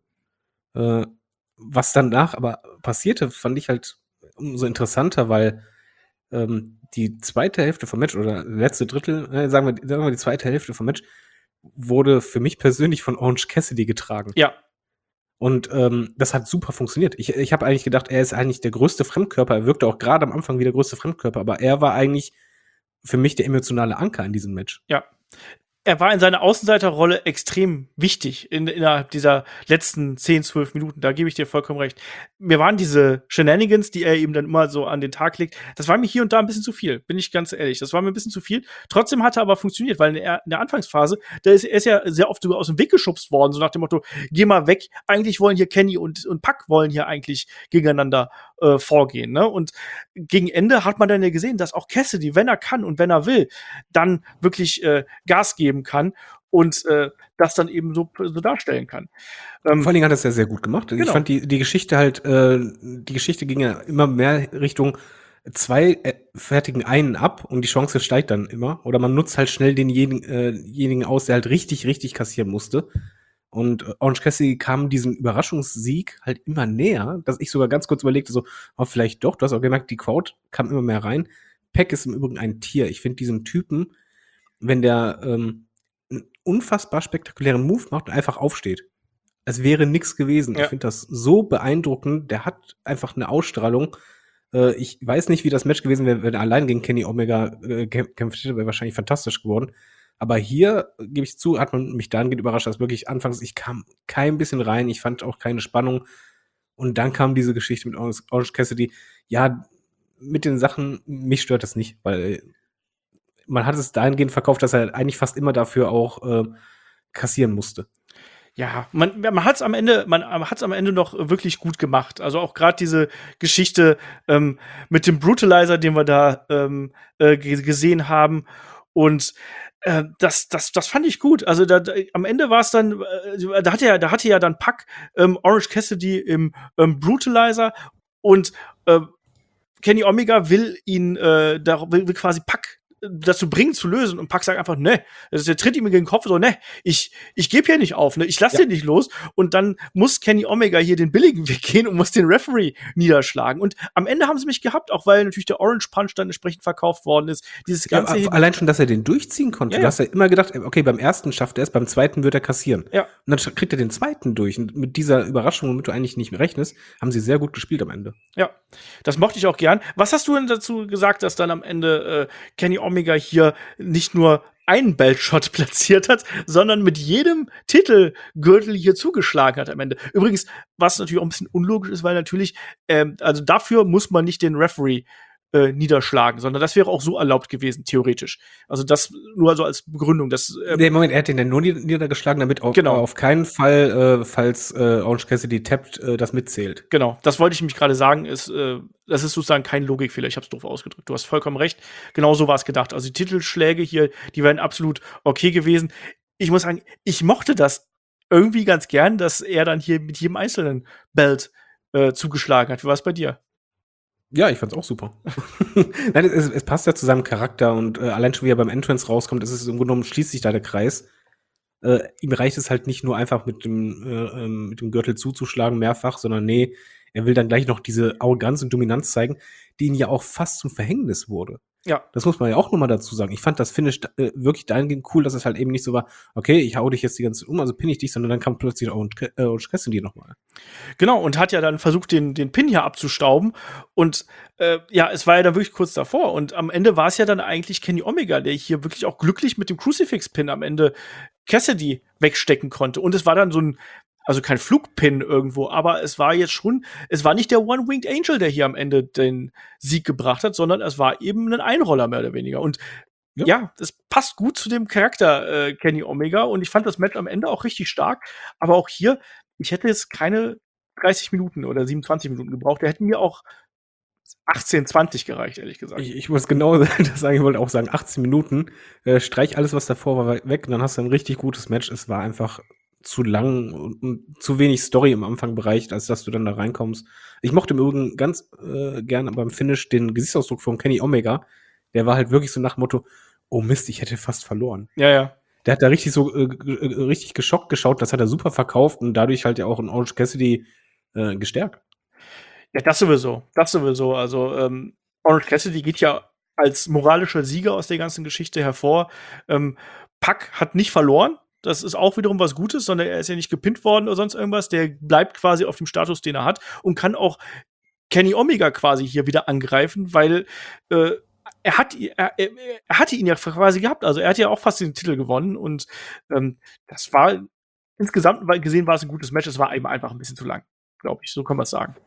Was danach aber passierte, fand ich halt umso interessanter, weil die zweite Hälfte vom Match oder letzte Drittel, sagen wir die zweite Hälfte vom Match, wurde für mich persönlich von Orange Cassidy getragen. Ja. Und das hat super funktioniert. Ich habe eigentlich gedacht, er ist eigentlich der größte Fremdkörper. Er wirkte auch gerade am Anfang wie der größte Fremdkörper, aber er war eigentlich für mich der emotionale Anker in diesem Match. Ja. Er war in seiner Außenseiterrolle extrem wichtig innerhalb dieser letzten 10, 12 Minuten. Da gebe ich dir vollkommen recht. Mir waren diese Shenanigans, die er eben dann immer so an den Tag legt, das war mir hier und da ein bisschen zu viel, bin ich ganz ehrlich. Das war mir ein bisschen zu viel. Trotzdem hat er aber funktioniert, weil in der Anfangsphase, er ist ja sehr oft sogar aus dem Weg geschubst worden, so nach dem Motto, geh mal weg. Eigentlich wollen hier Kenny und Pac wollen hier eigentlich gegeneinander vorgehen. Ne? Und gegen Ende hat man dann ja gesehen, dass auch Cassidy, wenn er kann und wenn er will, dann wirklich Gas geben kann und das dann eben so darstellen kann. Vor allen Dingen hat er es ja sehr gut gemacht. Genau. Ich fand die Geschichte halt, die Geschichte ging ja immer mehr Richtung zwei fertigen einen ab und die Chance steigt dann immer. Oder man nutzt halt schnell denjenigen aus, der halt richtig, richtig kassieren musste. Und Orange Cassidy kam diesem Überraschungssieg halt immer näher, dass ich sogar ganz kurz überlegte, so, oh, vielleicht doch. Du hast auch gemerkt, die Crowd kam immer mehr rein. Pac ist im Übrigen ein Tier. Ich finde diesen Typen, wenn der einen unfassbar spektakulären Move macht und einfach aufsteht, als wäre nichts gewesen. Ja. Ich finde das so beeindruckend. Der hat einfach eine Ausstrahlung. Ich weiß nicht, wie das Match gewesen wäre, wenn er allein gegen Kenny Omega kämpft hätte, wäre wahrscheinlich fantastisch geworden. Aber hier, gebe ich zu, hat man mich dahingehend überrascht, dass wirklich anfangs, ich kam kein bisschen rein, ich fand auch keine Spannung. Und dann kam diese Geschichte mit Orange Cassidy. Ja, mit den Sachen, mich stört das nicht, weil man hat es dahingehend verkauft, dass er eigentlich fast immer dafür auch kassieren musste. Ja, man hat's am Ende noch wirklich gut gemacht. Also auch gerade diese Geschichte mit dem Brutalizer, den wir da gesehen haben. Und das fand ich gut. Also am Ende war es dann, da hatte ja dann Pac Orange Cassidy im Brutalizer und Kenny Omega will ihn will quasi Pac dazu bringen, zu lösen. Und Pac sagt einfach, ne, der tritt ihm gegen den Kopf, so, ne, ich gebe hier nicht auf, ne, ich lasse den nicht los. Und dann muss Kenny Omega hier den billigen Weg gehen und muss den Referee niederschlagen. Und am Ende haben sie mich gehabt, auch weil natürlich der Orange Punch dann entsprechend verkauft worden ist. Dieses ganze allein schon, dass er den durchziehen konnte. Ja, du hast ja immer gedacht, okay, beim ersten schafft er es, beim zweiten wird er kassieren. Ja. Und dann kriegt er den zweiten durch. Und mit dieser Überraschung, womit du eigentlich nicht mehr rechnest, haben sie sehr gut gespielt am Ende. Ja, das mochte ich auch gern. Was hast du denn dazu gesagt, dass dann am Ende Kenny Omega hier nicht nur einen Belt-Shot platziert hat, sondern mit jedem Titelgürtel hier zugeschlagen hat am Ende. Übrigens, was natürlich auch ein bisschen unlogisch ist, weil natürlich, also dafür muss man nicht den Referee niederschlagen, sondern das wäre auch so erlaubt gewesen, theoretisch. Also das nur so als Begründung. Nee, Moment, er hat ihn dann nur niedergeschlagen, damit Genau. auf keinen Fall, falls Orange Cassidy tappt, das mitzählt. Genau, das wollte ich nämlich gerade sagen, das ist sozusagen kein Logikfehler. Ich habe es doof ausgedrückt. Du hast vollkommen recht. Genau so war es gedacht. Also die Titelschläge hier, die wären absolut okay gewesen. Ich muss sagen, ich mochte das irgendwie ganz gern, dass er dann hier mit jedem einzelnen Belt zugeschlagen hat. Wie war es bei dir? Ja, ich fand's auch super. Nein, es passt ja zu seinem Charakter und allein schon, wie er beim Entrance rauskommt, ist es im Grunde genommen, schließt sich da der Kreis. Ihm reicht es halt nicht nur einfach mit dem Gürtel zuzuschlagen mehrfach, sondern nee, er will dann gleich noch diese Arroganz und Dominanz zeigen, die ihn ja auch fast zum Verhängnis wurde. Ja. Das muss man ja auch nochmal dazu sagen. Ich fand das Finish wirklich dahingehend cool, dass es halt eben nicht so war, okay, ich hau dich jetzt die ganze Zeit also pinne ich dich, sondern dann kam plötzlich auch Orange Cassidy nochmal. Genau, und hat ja dann versucht, den Pin hier abzustauben. Und ja, es war ja dann wirklich kurz davor. Und am Ende war es ja dann eigentlich Kenny Omega, der hier wirklich auch glücklich mit dem Crucifix-Pin am Ende Cassidy wegstecken konnte. Und es war dann so also kein Flugpin irgendwo, aber es war jetzt schon, es war nicht der One-Winged Angel, der hier am Ende den Sieg gebracht hat, sondern es war eben ein Einroller mehr oder weniger. Und ja, das passt gut zu dem Charakter Kenny Omega. Und ich fand das Match am Ende auch richtig stark. Aber auch hier, ich hätte jetzt keine 30 Minuten oder 27 Minuten gebraucht. Der hätten mir auch 18, 20 gereicht, ehrlich gesagt. Ich muss genau das sagen, ich wollte auch sagen, 18 Minuten, streich alles, was davor war, weg, und dann hast du ein richtig gutes Match. Es war einfach zu lang und zu wenig Story im Anfangbereich, als dass du dann da reinkommst. Ich mochte im Übrigen ganz gerne beim Finish den Gesichtsausdruck von Kenny Omega. Der war halt wirklich so nach dem Motto, oh Mist, ich hätte fast verloren. Ja. Der hat da richtig so richtig geschockt geschaut, das hat er super verkauft und dadurch halt ja auch in Orange Cassidy gestärkt. Ja, das sowieso. Also, Orange Cassidy geht ja als moralischer Sieger aus der ganzen Geschichte hervor. Pac hat nicht verloren. Das ist auch wiederum was Gutes, sondern er ist ja nicht gepinnt worden oder sonst irgendwas. Der bleibt quasi auf dem Status, den er hat und kann auch Kenny Omega quasi hier wieder angreifen, weil er hatte ihn ja quasi gehabt. Also er hat ja auch fast den Titel gewonnen und das war insgesamt gesehen war es ein gutes Match. Es war eben einfach ein bisschen zu lang, glaube ich. So kann man es sagen.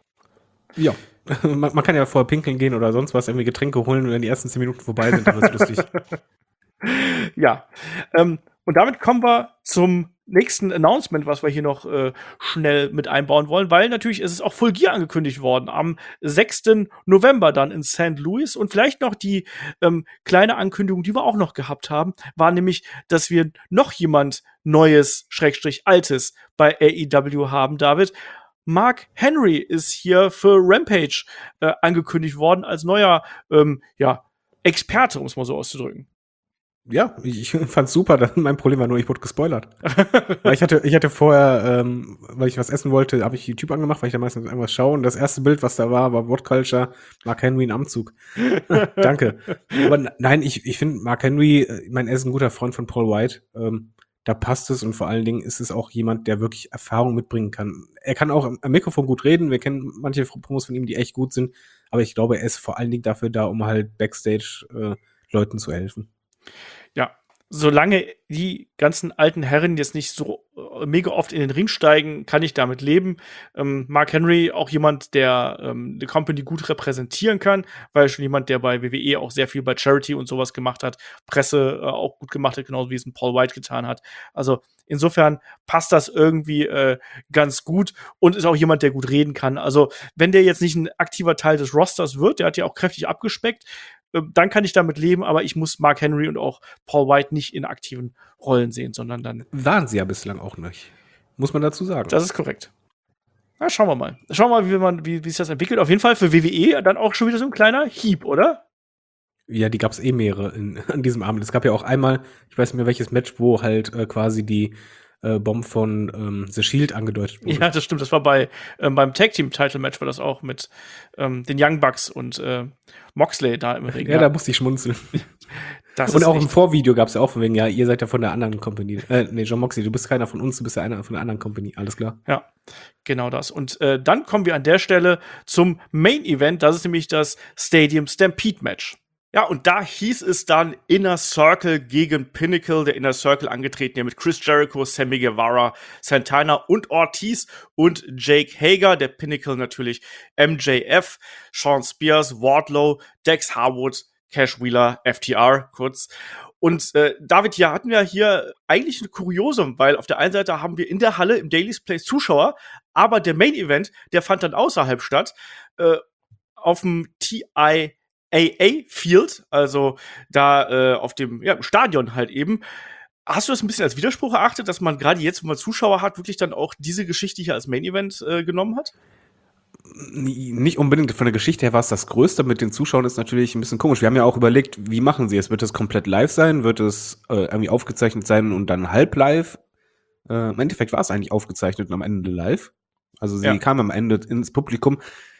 Ja, man kann ja vorher pinkeln gehen oder sonst was, irgendwie Getränke holen, wenn die ersten 10 Minuten vorbei sind, dann ist lustig. Ja, und damit kommen wir zum nächsten Announcement, was wir hier noch schnell mit einbauen wollen, weil natürlich ist es auch Full Gear angekündigt worden am 6. November dann in St. Louis und vielleicht noch die kleine Ankündigung, die wir auch noch gehabt haben, war nämlich, dass wir noch jemand Neues, / Altes bei AEW haben, David. Mark Henry ist hier für Rampage angekündigt worden als neuer Experte, um es mal so auszudrücken. Ja, ich fand's super. Mein Problem war nur, ich wurde gespoilert. Weil ich hatte vorher, weil ich was essen wollte, habe ich YouTube angemacht, weil ich da meistens irgendwas schaue. Und das erste Bild, was da war What Culture, Mark Henry in Anzug. Danke. Aber nein, ich finde Mark Henry, ich meine, er ist ein guter Freund von Paul White. Da passt es und vor allen Dingen ist es auch jemand, der wirklich Erfahrung mitbringen kann. Er kann auch am Mikrofon gut reden. Wir kennen manche Promos von ihm, die echt gut sind. Aber ich glaube, er ist vor allen Dingen dafür da, um halt Backstage Leuten zu helfen. Ja, solange die ganzen alten Herren jetzt nicht so mega oft in den Ring steigen, kann ich damit leben. Mark Henry, auch jemand, der die Company gut repräsentieren kann, weil schon jemand, der bei WWE auch sehr viel bei Charity und sowas gemacht hat, Presse auch gut gemacht hat, genauso wie es ein Paul White getan hat. Also insofern passt das irgendwie ganz gut und ist auch jemand, der gut reden kann. Also wenn der jetzt nicht ein aktiver Teil des Rosters wird, der hat ja auch kräftig abgespeckt, dann kann ich damit leben, aber ich muss Mark Henry und auch Paul White nicht in aktiven Rollen sehen, sondern dann. Waren sie ja bislang auch nicht. Muss man dazu sagen. Das ist korrekt. Na, schauen wir mal. Schauen wir mal, wie sich das entwickelt. Auf jeden Fall für WWE dann auch schon wieder so ein kleiner Hieb, oder? Ja, die gab's mehrere an diesem Abend. Es gab ja auch einmal, ich weiß nicht mehr welches Match, wo halt quasi die Bomb von The Shield angedeutet wurde. Ja, das stimmt. Das war beim Tag-Team-Title-Match war das auch mit den Young Bucks und Moxley da im Ring. Ja, da musste ich schmunzeln. Und auch im Vorvideo gab's ja auch von wegen, ja, ihr seid ja von der anderen Company. John Moxley, du bist keiner von uns, du bist ja einer von der anderen Company. Alles klar. Ja, genau das. Und dann kommen wir an der Stelle zum Main-Event. Das ist nämlich das Stadium Stampede-Match. Ja, und da hieß es dann Inner Circle gegen Pinnacle. Der Inner Circle angetreten, ja mit Chris Jericho, Sammy Guevara, Santana und Ortiz und Jake Hager. Der Pinnacle natürlich MJF, Sean Spears, Wardlow, Dex Harwood, Cash Wheeler, FTR kurz. Und David, hier hatten wir hier eigentlich ein Kuriosum, weil auf der einen Seite haben wir in der Halle im Daily's Place Zuschauer, aber der Main Event, der fand dann außerhalb statt, auf dem TIAA Field, also da auf dem im Stadion halt eben. Hast du das ein bisschen als Widerspruch erachtet, dass man gerade jetzt, wo man Zuschauer hat, wirklich dann auch diese Geschichte hier als Main Event genommen hat? Nicht unbedingt. Von der Geschichte her war es das Größte. Mit den Zuschauern ist natürlich ein bisschen komisch. Wir haben ja auch überlegt, wie machen sie es? Wird es komplett live sein? Wird es irgendwie aufgezeichnet sein und dann halb live? Im Endeffekt war es eigentlich aufgezeichnet und am Ende live. Also sie kam am Ende ins Publikum.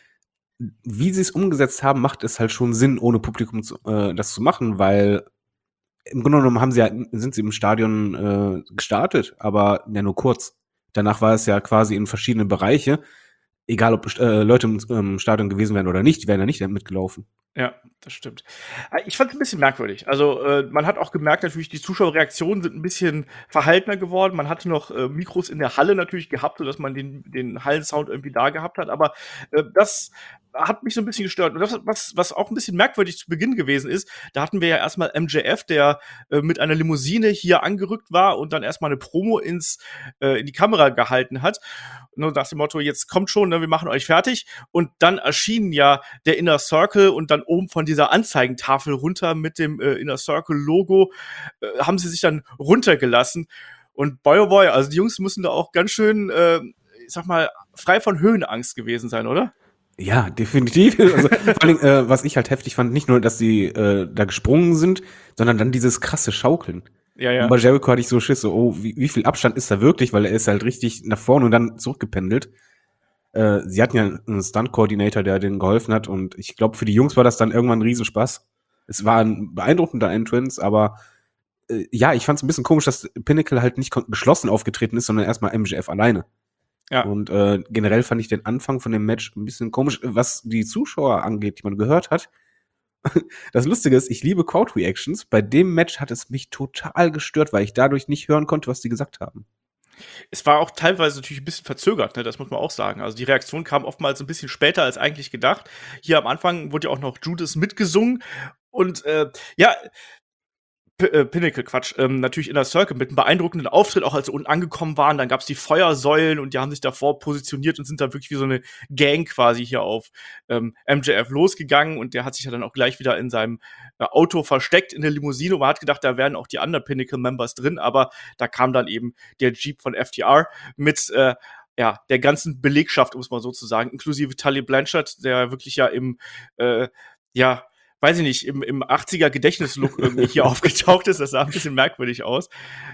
Wie sie es umgesetzt haben, macht es halt schon Sinn, ohne Publikum das zu machen, weil im Grunde genommen sind sie im Stadion gestartet, aber ja nur kurz. Danach war es ja quasi in verschiedene Bereiche. Egal, ob Leute im Stadion gewesen wären oder nicht, die wären ja nicht mitgelaufen. Ja, das stimmt. Ich fand es ein bisschen merkwürdig. Also, man hat auch gemerkt, natürlich, die Zuschauerreaktionen sind ein bisschen verhaltener geworden. Man hatte noch Mikros in der Halle natürlich gehabt, sodass man den Hallensound irgendwie da gehabt hat. Aber das hat mich so ein bisschen gestört. Und das, was auch ein bisschen merkwürdig zu Beginn gewesen ist, da hatten wir ja erstmal MJF, der mit einer Limousine hier angerückt war und dann erstmal eine Promo in die Kamera gehalten hat. Nur nach dem Motto, jetzt kommt schon, ne, wir machen euch fertig. Und dann erschien ja der Inner Circle und dann oben von dieser Anzeigentafel runter mit dem Inner Circle Logo haben sie sich dann runtergelassen. Und boy, oh boy, also die Jungs müssen da auch ganz schön, ich sag mal, frei von Höhenangst gewesen sein, oder? Ja, definitiv. Also, vor allem, was ich halt heftig fand, nicht nur, dass sie da gesprungen sind, sondern dann dieses krasse Schaukeln. Ja. Und bei Jericho hatte ich so Schiss, so, oh, wie viel Abstand ist da wirklich, weil er ist halt richtig nach vorne und dann zurückgependelt. Sie hatten ja einen Stunt-Coordinator, der denen geholfen hat und ich glaube, für die Jungs war das dann irgendwann ein Riesenspaß. Es war ein beeindruckender Entrance, aber ja, ich fand es ein bisschen komisch, dass Pinnacle halt nicht geschlossen aufgetreten ist, sondern erstmal MJF alleine. Ja. Und generell fand ich den Anfang von dem Match ein bisschen komisch, was die Zuschauer angeht, die man gehört hat. Das Lustige ist, ich liebe Crowd-Reactions. Bei dem Match hat es mich total gestört, weil ich dadurch nicht hören konnte, was die gesagt haben. Es war auch teilweise natürlich ein bisschen verzögert, ne? Das muss man auch sagen. Also die Reaktion kam oftmals ein bisschen später als eigentlich gedacht. Hier am Anfang wurde ja auch noch Judas mitgesungen. Und ja, Pinnacle, Quatsch, natürlich Inner Circle mit einem beeindruckenden Auftritt, auch als sie unten angekommen waren. Dann gab's die Feuersäulen und die haben sich davor positioniert und sind dann wirklich wie so eine Gang quasi hier auf MJF losgegangen. Und der hat sich ja dann auch gleich wieder in seinem Auto versteckt in der Limousine. Und man hat gedacht, da wären auch die anderen Pinnacle-Members drin. Aber da kam dann eben der Jeep von FTR mit der ganzen Belegschaft, um es mal so zu sagen, inklusive Tully Blanchard, der wirklich ja weiß ich nicht, im 80er-Gedächtnislook irgendwie hier aufgetaucht ist. Das sah ein bisschen merkwürdig aus.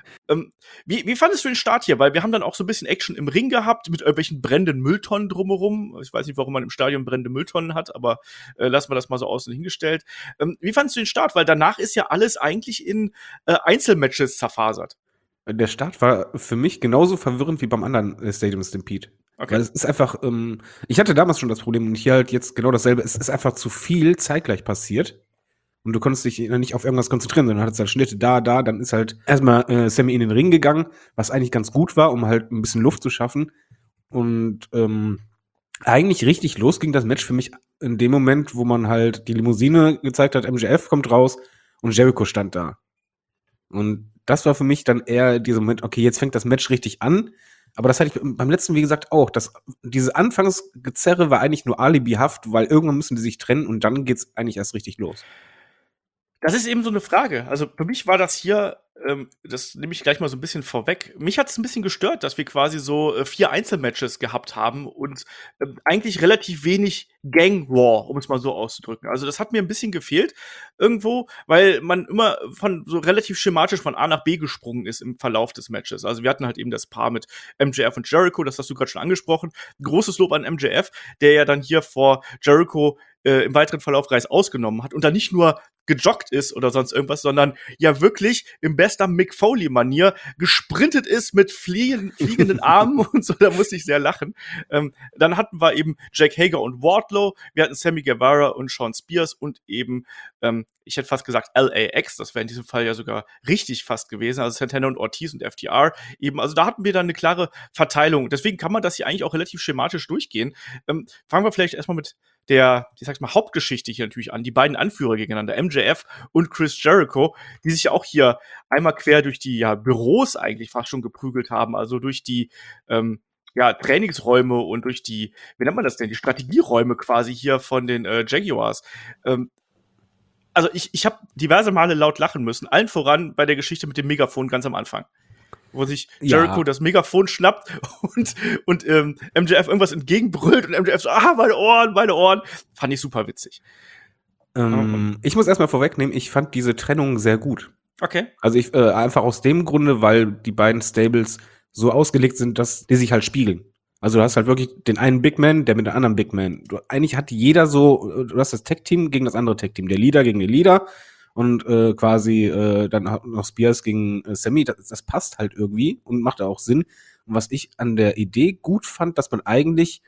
Wie fandest du den Start hier? Weil wir haben dann auch so ein bisschen Action im Ring gehabt, mit irgendwelchen brennenden Mülltonnen drumherum. Ich weiß nicht, warum man im Stadion brennende Mülltonnen hat, aber lassen wir das mal so außen hingestellt. Wie fandest du den Start? Weil danach ist ja alles eigentlich in Einzelmatches zerfasert. Der Start war für mich genauso verwirrend wie beim anderen Stadium Stampede. Okay. Weil es ist einfach, ich hatte damals schon das Problem und hier halt jetzt genau dasselbe. Es ist einfach zu viel zeitgleich passiert und du konntest dich nicht auf irgendwas konzentrieren, sondern hattest halt Schnitte da, dann ist halt erstmal Sammy in den Ring gegangen, was eigentlich ganz gut war, um halt ein bisschen Luft zu schaffen und eigentlich richtig los ging das Match für mich in dem Moment, wo man halt die Limousine gezeigt hat, MJF kommt raus und Jericho stand da. Und das war für mich dann eher dieser Moment, okay, jetzt fängt das Match richtig an. Aber das hatte ich beim letzten, wie gesagt, auch. Diese Anfangsgezerre war eigentlich nur alibihaft, weil irgendwann müssen die sich trennen und dann geht's eigentlich erst richtig los. Das ist eben so eine Frage. Also für mich war das hier, das nehme ich gleich mal so ein bisschen vorweg. Mich hat es ein bisschen gestört, dass wir quasi so 4 Einzelmatches gehabt haben und eigentlich relativ wenig Gang War, um es mal so auszudrücken. Also das hat mir ein bisschen gefehlt irgendwo, weil man immer so relativ schematisch von A nach B gesprungen ist im Verlauf des Matches. Also wir hatten halt eben das Paar mit MJF und Jericho, das hast du gerade schon angesprochen. Großes Lob an MJF, der ja dann hier vor Jericho im weiteren Verlauf Reis ausgenommen hat und da nicht nur gejoggt ist oder sonst irgendwas, sondern ja wirklich in bester Mick Foley-Manier gesprintet ist mit fliegenden Armen und so, da musste ich sehr lachen. Dann hatten wir eben Jake Hager und Wardlow, wir hatten Sammy Guevara und Sean Spears und eben, ich hätte fast gesagt LAX, das wäre in diesem Fall ja sogar richtig fast gewesen, also Santana und Ortiz und FTR eben, also da hatten wir dann eine klare Verteilung. Deswegen kann man das hier eigentlich auch relativ schematisch durchgehen. Fangen wir vielleicht erstmal mit der, ich sag's mal, Hauptgeschichte hier natürlich an. Die beiden Anführer gegeneinander, MJF und Chris Jericho, die sich ja auch hier einmal quer durch die Büros eigentlich fast schon geprügelt haben, also durch die Trainingsräume und durch die, wie nennt man das denn, die Strategieräume quasi hier von den Jaguars. Also ich habe diverse Male laut lachen müssen, allen voran bei der Geschichte mit dem Megafon ganz am Anfang, wo sich Jericho das Megafon schnappt und MJF irgendwas entgegenbrüllt und MJF so, meine Ohren. Fand ich super witzig. Ich muss erstmal vorwegnehmen, ich fand diese Trennung sehr gut. Okay. Also ich einfach aus dem Grunde, weil die beiden Stables so ausgelegt sind, dass die sich halt spiegeln. Also du hast halt wirklich den einen Big Man, der mit dem anderen Big Man. Eigentlich hat jeder so, du hast das Tag-Team gegen das andere Tag-Team, der Leader gegen den Leader und quasi dann noch Spears gegen Sammy. Das passt halt irgendwie und macht auch Sinn. Und was ich an der Idee gut fand, dass man eigentlich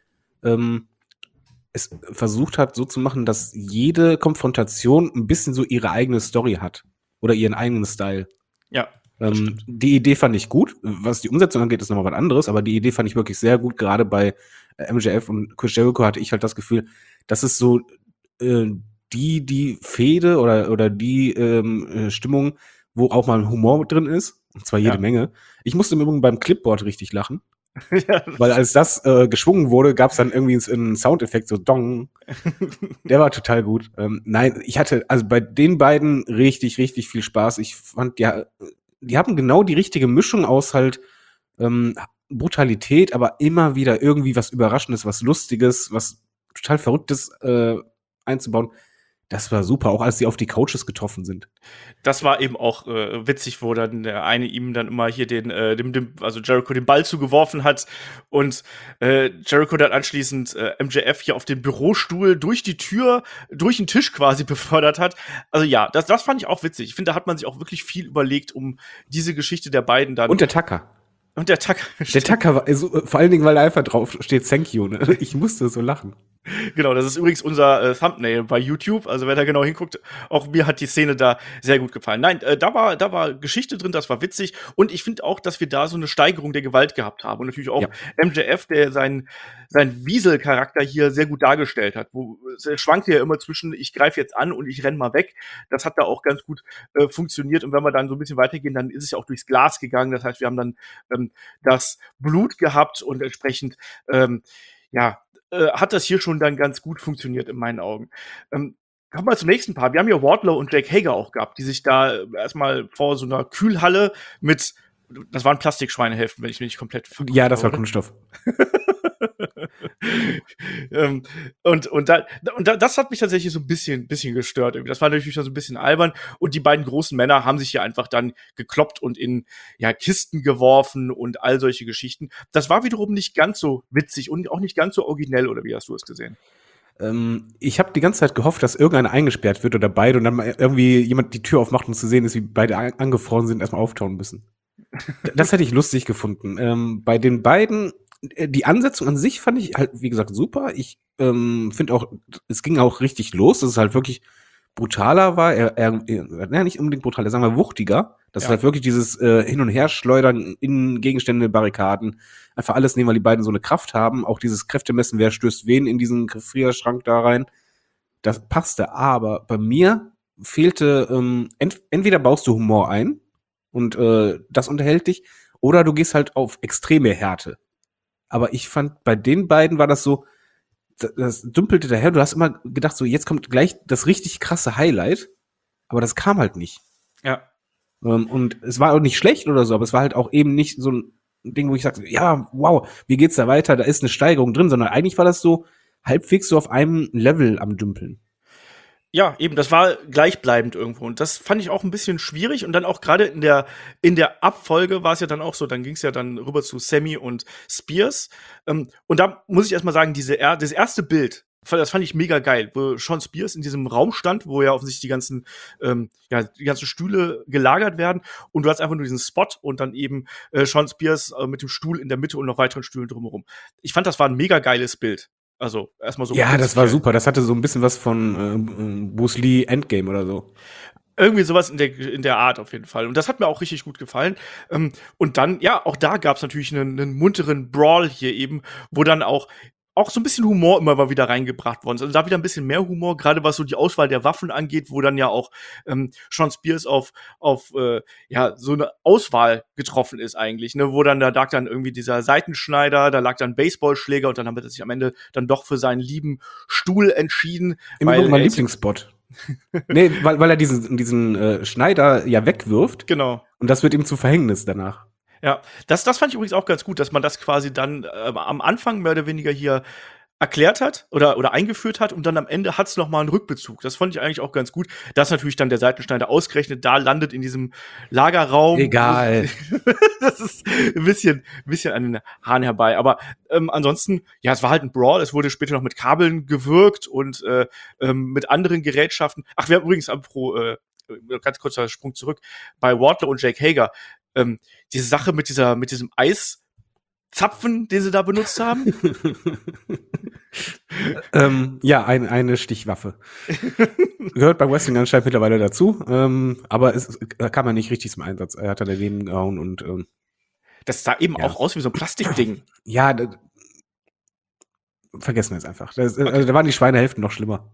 es versucht hat, so zu machen, dass jede Konfrontation ein bisschen so ihre eigene Story hat oder ihren eigenen Style. Ja. Die Idee fand ich gut. Was die Umsetzung angeht, ist nochmal was anderes, aber die Idee fand ich wirklich sehr gut. Gerade bei MJF und Chris Jericho hatte ich halt das Gefühl, das ist so die Fehde oder die Stimmung, wo auch mal Humor drin ist. Und zwar jede Menge. Ich musste im Übrigen beim Clipboard richtig lachen. Ja, weil als das geschwungen wurde, gab es dann irgendwie einen Soundeffekt, so Dong. Der war total gut. Nein, ich hatte also bei den beiden richtig, richtig viel Spaß. Ich fand, die haben genau die richtige Mischung aus halt Brutalität, aber immer wieder irgendwie was Überraschendes, was Lustiges, was total Verrücktes einzubauen. Das war super, auch als sie auf die Coaches getroffen sind. Das war eben auch witzig, wo dann der eine ihm dann immer hier also Jericho den Ball zugeworfen hat und Jericho dann anschließend MJF hier auf den Bürostuhl durch die Tür, durch den Tisch quasi befördert hat. Also ja, das fand ich auch witzig. Ich finde, da hat man sich auch wirklich viel überlegt, um diese Geschichte der beiden dann. Und der Tucker. Und der Tucker. Der Tucker war, vor allen Dingen, weil da einfach drauf steht, thank you. Ne? Ich musste so lachen. Genau, das ist übrigens unser Thumbnail bei YouTube. Also wer da genau hinguckt, auch mir hat die Szene da sehr gut gefallen. Nein, da war Geschichte drin, das war witzig. Und ich finde auch, dass wir da so eine Steigerung der Gewalt gehabt haben. Und natürlich auch MJF, der seinen Wiesel-Charakter hier sehr gut dargestellt hat. Er schwankte ja immer zwischen, ich greife jetzt an und ich renn mal weg. Das hat da auch ganz gut funktioniert. Und wenn wir dann so ein bisschen weitergehen, dann ist es ja auch durchs Glas gegangen. Das heißt, wir haben dann das Blut gehabt und entsprechend, hat das hier schon dann ganz gut funktioniert in meinen Augen. Kommen wir zum nächsten Part. Wir haben hier Wardlow und Jake Hager auch gehabt, die sich da erstmal vor so einer Kühlhalle mit, das waren Plastikschweinehälften, wenn ich mich nicht komplett verguckt Ja, das war Kunststoff. Das hat mich tatsächlich so ein bisschen gestört. Das war natürlich so ein bisschen albern. Und die beiden großen Männer haben sich hier einfach dann gekloppt und in Kisten geworfen und all solche Geschichten. Das war wiederum nicht ganz so witzig und auch nicht ganz so originell, oder wie hast du es gesehen? Ich habe die ganze Zeit gehofft, dass irgendeiner eingesperrt wird oder beide und dann mal irgendwie jemand die Tür aufmacht, um zu sehen ist, wie beide angefroren sind, erstmal auftauen müssen. Das hätte ich lustig gefunden. Bei den beiden, die Ansetzung an sich fand ich halt, wie gesagt, super. Ich finde auch, es ging auch richtig los, dass es halt wirklich brutaler war. Nicht unbedingt brutaler, sagen wir wuchtiger. Das ist halt wirklich dieses Hin- und Herschleudern in Gegenstände, Barrikaden. Einfach alles nehmen, weil die beiden so eine Kraft haben. Auch dieses Kräftemessen, wer stößt wen in diesen Gefrierschrank da rein. Das passte, aber bei mir fehlte, entweder baust du Humor ein und das unterhält dich, oder du gehst halt auf extreme Härte. Aber ich fand, bei den beiden war das so, das dümpelte daher. Du hast immer gedacht, so jetzt kommt gleich das richtig krasse Highlight, aber das kam halt nicht. Ja. Und es war auch nicht schlecht oder so, aber es war halt auch eben nicht so ein Ding, wo ich sagte, ja, wow, wie geht's da weiter? Da ist eine Steigerung drin, sondern eigentlich war das so halbwegs so auf einem Level am Dümpeln. Ja, eben, das war gleichbleibend irgendwo. Und das fand ich auch ein bisschen schwierig. Und dann auch gerade in der Abfolge war es ja dann auch so, dann ging es ja dann rüber zu Sammy und Spears. Und da muss ich erstmal sagen, das erste Bild, Das fand ich mega geil, wo Sean Spears in diesem Raum stand, wo ja offensichtlich die ganzen Stühle gelagert werden und du hast einfach nur diesen Spot und dann eben Sean Spears mit dem Stuhl in der Mitte und noch weiteren Stühlen drumherum. Ich fand, das war ein mega geiles Bild. Also erstmal so. Ja, das war super. Das hatte so ein bisschen was von Bruce Lee Endgame oder so. Irgendwie sowas in der Art auf jeden Fall. Und das hat mir auch richtig gut gefallen. Und dann, ja, auch da gab es natürlich einen munteren Brawl hier eben, wo dann auch so ein bisschen Humor immer mal wieder reingebracht worden ist. Also da wieder ein bisschen mehr Humor, gerade was so die Auswahl der Waffen angeht, wo dann ja auch Sean Spears auf so eine Auswahl getroffen ist eigentlich, ne? Wo dann, da lag dann irgendwie dieser Seitenschneider, da lag dann Baseballschläger und dann haben wir sich am Ende dann doch für seinen lieben Stuhl entschieden. Immer noch mein Lieblingsspot. Nee, weil er diesen Schneider ja wegwirft. Genau. Und das wird ihm zu Verhängnis danach. Ja, das fand ich übrigens auch ganz gut, dass man das quasi dann am Anfang mehr oder weniger hier erklärt hat oder eingeführt hat und dann am Ende hat's noch mal einen Rückbezug. Das fand ich eigentlich auch ganz gut, dass natürlich dann der Seitenschneider ausgerechnet da landet in diesem Lagerraum. Egal. Das ist ein bisschen an den Haaren herbei. Aber ansonsten, ja, es war halt ein Brawl. Es wurde später noch mit Kabeln gewirkt und mit anderen Gerätschaften. Ach, wir haben übrigens, ganz kurzer Sprung zurück, bei Wardlow und Jake Hager, diese Sache mit diesem Eiszapfen, den sie da benutzt haben. Ja, eine Stichwaffe. Gehört bei Wrestling anscheinend mittlerweile dazu, aber da kam er nicht richtig zum Einsatz. Er hat da daneben gehauen und das sah eben auch aus wie so ein Plastikding. Ja, vergessen wir es einfach. Also, da waren die Schweinehälften noch schlimmer.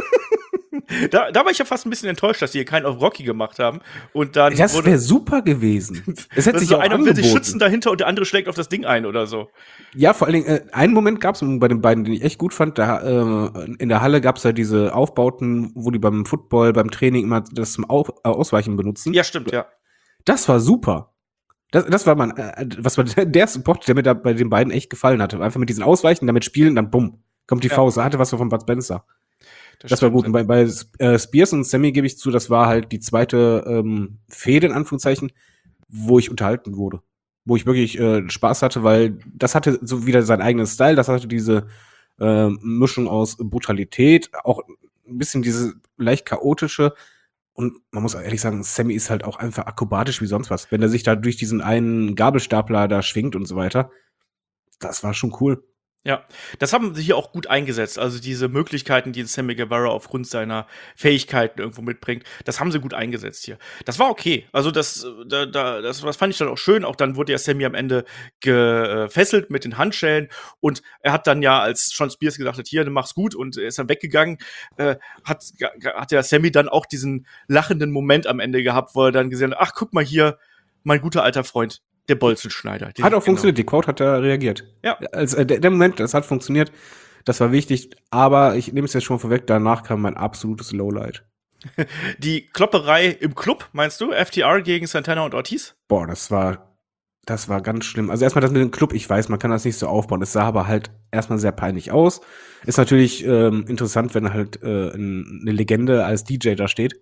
Da war ich ja fast ein bisschen enttäuscht, dass die hier keinen auf Rocky gemacht haben. Und dann das wäre super gewesen. Es hätte sich so auch einer angeboten. will sich schützen dahinter und der andere schlägt auf das Ding ein oder so. Ja, vor allen Dingen, einen Moment gab es bei den beiden, den ich echt gut fand. Da, in der Halle gab es ja diese Aufbauten, wo die beim Football, beim Training immer das zum Ausweichen benutzen. Ja, stimmt, ja. Das war super. Das war der Support, der mir da bei den beiden echt gefallen hatte. Einfach mit diesen Ausweichen, damit spielen, dann bumm, kommt die Faust. Da hatte was von Bud Spencer. Das war gut. Und bei Spears und Sammy gebe ich zu, das war halt die zweite Fehde, in Anführungszeichen, wo ich unterhalten wurde. Wo ich wirklich Spaß hatte, weil das hatte so wieder seinen eigenen Style, das hatte diese Mischung aus Brutalität, auch ein bisschen diese leicht chaotische. Und man muss ehrlich sagen, Sammy ist halt auch einfach akrobatisch wie sonst was. Wenn er sich da durch diesen einen Gabelstapler da schwingt und so weiter, das war schon cool. Ja, das haben sie hier auch gut eingesetzt. Also diese Möglichkeiten, die Sammy Guevara aufgrund seiner Fähigkeiten irgendwo mitbringt, das haben sie gut eingesetzt hier. Das war okay. Also das fand ich dann auch schön. Auch dann wurde ja Sammy am Ende gefesselt mit den Handschellen und er hat dann ja, als Sean Spears gesagt hat, hier, du mach's gut und er ist dann weggegangen, hat ja Sammy dann auch diesen lachenden Moment am Ende gehabt, wo er dann gesehen hat, ach, guck mal hier, mein guter alter Freund. Der Bolzenschneider. Hat auch funktioniert, die Quote hat da reagiert. Ja. Der Moment, das hat funktioniert, das war wichtig, aber ich nehme es jetzt schon vorweg, danach kam mein absolutes Lowlight. Die Klopperei im Club, meinst du? FTR gegen Santana und Ortiz? Boah, das war ganz schlimm. Also erstmal das mit dem Club, ich weiß, man kann das nicht so aufbauen. Es sah aber halt erstmal sehr peinlich aus. Ist natürlich interessant, wenn halt eine Legende als DJ da steht.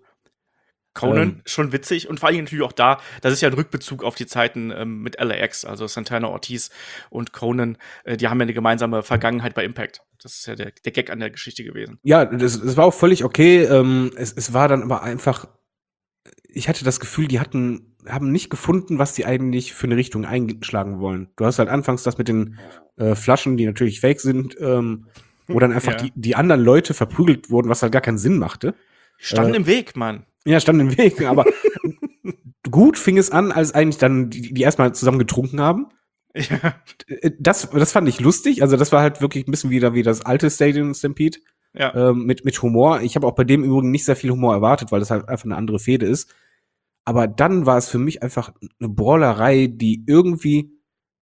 Conan, schon witzig. Und vor allem natürlich auch das ist ja ein Rückbezug auf die Zeiten mit LAX, also Santana Ortiz und Conan, die haben ja eine gemeinsame Vergangenheit bei Impact. Das ist ja der Gag an der Geschichte gewesen. Ja, das war auch völlig okay. Es war dann aber einfach, ich hatte das Gefühl, die haben nicht gefunden, was die eigentlich für eine Richtung einschlagen wollen. Du hast halt anfangs das mit den Flaschen, die natürlich fake sind, wo dann einfach die anderen Leute verprügelt wurden, was halt gar keinen Sinn machte. Standen im Weg, Mann. Ja, standen im Weg, aber gut fing es an, als eigentlich dann die erstmal zusammen getrunken haben. Ja. Das fand ich lustig. Also das war halt wirklich ein bisschen wieder wie das alte Stadium Stampede. Ja. Mit Humor. Ich habe auch bei dem übrigens nicht sehr viel Humor erwartet, weil das halt einfach eine andere Fehde ist. Aber dann war es für mich einfach eine Brawlerei, die irgendwie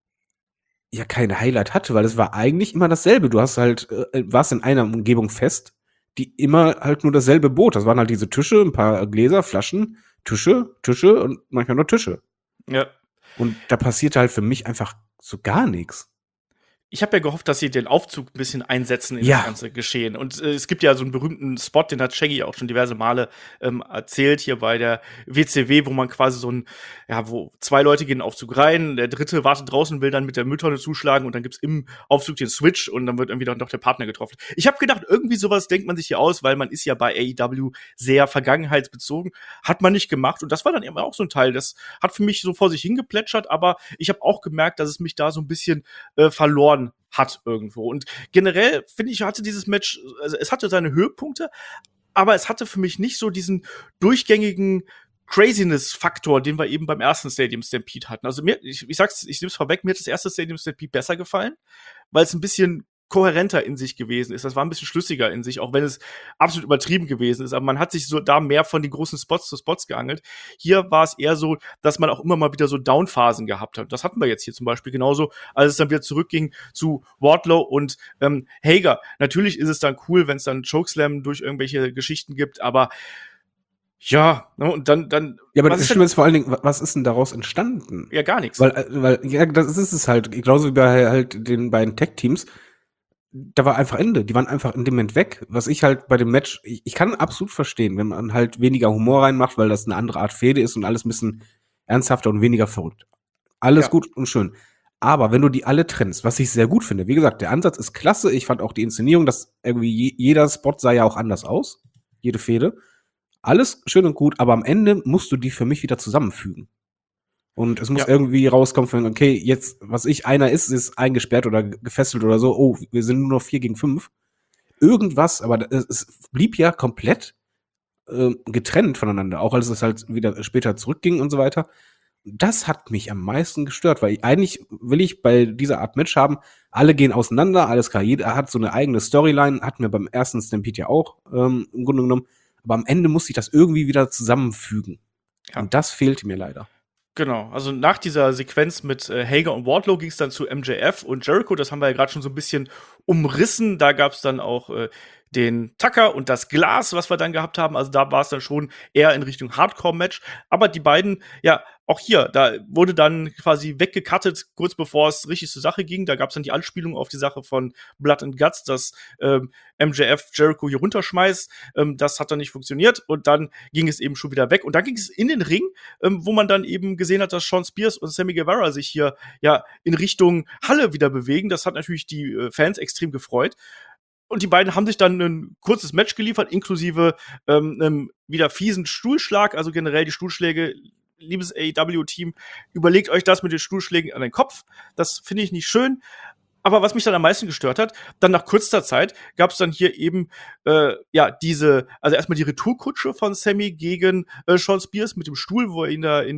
ja kein Highlight hatte, weil es war eigentlich immer dasselbe. Du hast halt, warst in einer Umgebung fest, die immer halt nur dasselbe bot. Das waren halt diese Tische, ein paar Gläser, Flaschen, Tische und manchmal nur Tische. Ja. Und da passierte halt für mich einfach so gar nichts. Ich habe ja gehofft, dass sie den Aufzug ein bisschen einsetzen in Ja. das ganze Geschehen. Und es gibt ja so einen berühmten Spot, den hat Shaggy auch schon diverse Male erzählt, hier bei der WCW, wo man quasi wo 2 Leute gehen in den Aufzug rein, der dritte wartet draußen, will dann mit der Mülltonne zuschlagen und dann gibt's im Aufzug den Switch und dann wird irgendwie dann doch der Partner getroffen. Ich habe gedacht, irgendwie sowas denkt man sich hier aus, weil man ist ja bei AEW sehr vergangenheitsbezogen. Hat man nicht gemacht und das war dann eben auch so ein Teil. Das hat für mich so vor sich hingeplätschert, aber ich habe auch gemerkt, dass es mich da so ein bisschen verloren hat irgendwo. Und generell, finde ich, hatte dieses Match, also es hatte seine Höhepunkte, aber es hatte für mich nicht so diesen durchgängigen Craziness-Faktor, den wir eben beim ersten Stadium Stampede hatten. Also ich nehme es vorweg, mir hat das erste Stadium Stampede besser gefallen, weil es ein bisschen kohärenter in sich gewesen ist. Das war ein bisschen schlüssiger in sich, auch wenn es absolut übertrieben gewesen ist. Aber man hat sich so da mehr von den großen Spots zu Spots geangelt. Hier war es eher so, dass man auch immer mal wieder so Downphasen gehabt hat. Das hatten wir jetzt hier zum Beispiel genauso, als es dann wieder zurückging zu Wardlow und Hager. Natürlich ist es dann cool, wenn es dann Chokeslam durch irgendwelche Geschichten gibt, aber ja, ne, und dann Ja, aber was das ist Schlimme ist vor allen Dingen, was ist denn daraus entstanden? ja gar nichts. Weil, ja, das ist es halt. Genauso wie bei halt den beiden Tech-Teams. Da war einfach Ende. Die waren einfach in dem Moment weg. Was ich halt bei dem Match, ich kann absolut verstehen, wenn man halt weniger Humor reinmacht, weil das eine andere Art Fehde ist und alles ein bisschen ernsthafter und weniger verrückt. Alles Ja. gut und schön. Aber wenn du die alle trennst, was ich sehr gut finde, wie gesagt, der Ansatz ist klasse. Ich fand auch die Inszenierung, dass irgendwie jeder Spot sah ja auch anders aus. Jede Fehde. Alles schön und gut, aber am Ende musst du die für mich wieder zusammenfügen. Und es muss Ja. irgendwie rauskommen von, okay, jetzt, was einer ist eingesperrt oder gefesselt oder so, oh, wir sind nur noch 4 gegen 5. Irgendwas, aber es blieb ja komplett getrennt voneinander, auch als es halt wieder später zurückging und so weiter. Das hat mich am meisten gestört, weil eigentlich will ich bei dieser Art Match haben, alle gehen auseinander, alles klar, jeder hat so eine eigene Storyline, hatten wir beim ersten Stampede ja auch im Grunde genommen, aber am Ende muss ich das irgendwie wieder zusammenfügen. Ja. Und das fehlte mir leider. Genau, also nach dieser Sequenz mit Hager und Wardlow ging es dann zu MJF und Jericho. Das haben wir ja gerade schon so ein bisschen umrissen. Da gab es dann auch den Tucker und das Glas, was wir dann gehabt haben. Also da war es dann schon eher in Richtung Hardcore-Match. Aber die beiden, ja, auch hier, da wurde dann quasi weggecuttet, kurz bevor es richtig zur Sache ging. Da gab es dann die Anspielung auf die Sache von Blood and Guts, dass MJF Jericho hier runterschmeißt. Das hat dann nicht funktioniert und dann ging es eben schon wieder weg. Und dann ging es in den Ring, wo man dann eben gesehen hat, dass Sean Spears und Sammy Guevara sich hier ja in Richtung Halle wieder bewegen. Das hat natürlich die Fans extrem gefreut. Und die beiden haben sich dann ein kurzes Match geliefert, inklusive einem wieder fiesen Stuhlschlag. Also generell die Stuhlschläge, liebes AEW-Team, überlegt euch das mit den Stuhlschlägen an den Kopf. Das finde ich nicht schön. Aber was mich dann am meisten gestört hat, dann nach kurzer Zeit gab es dann hier eben also erstmal die Retourkutsche von Sammy gegen Sean Spears mit dem Stuhl, wo er ihn da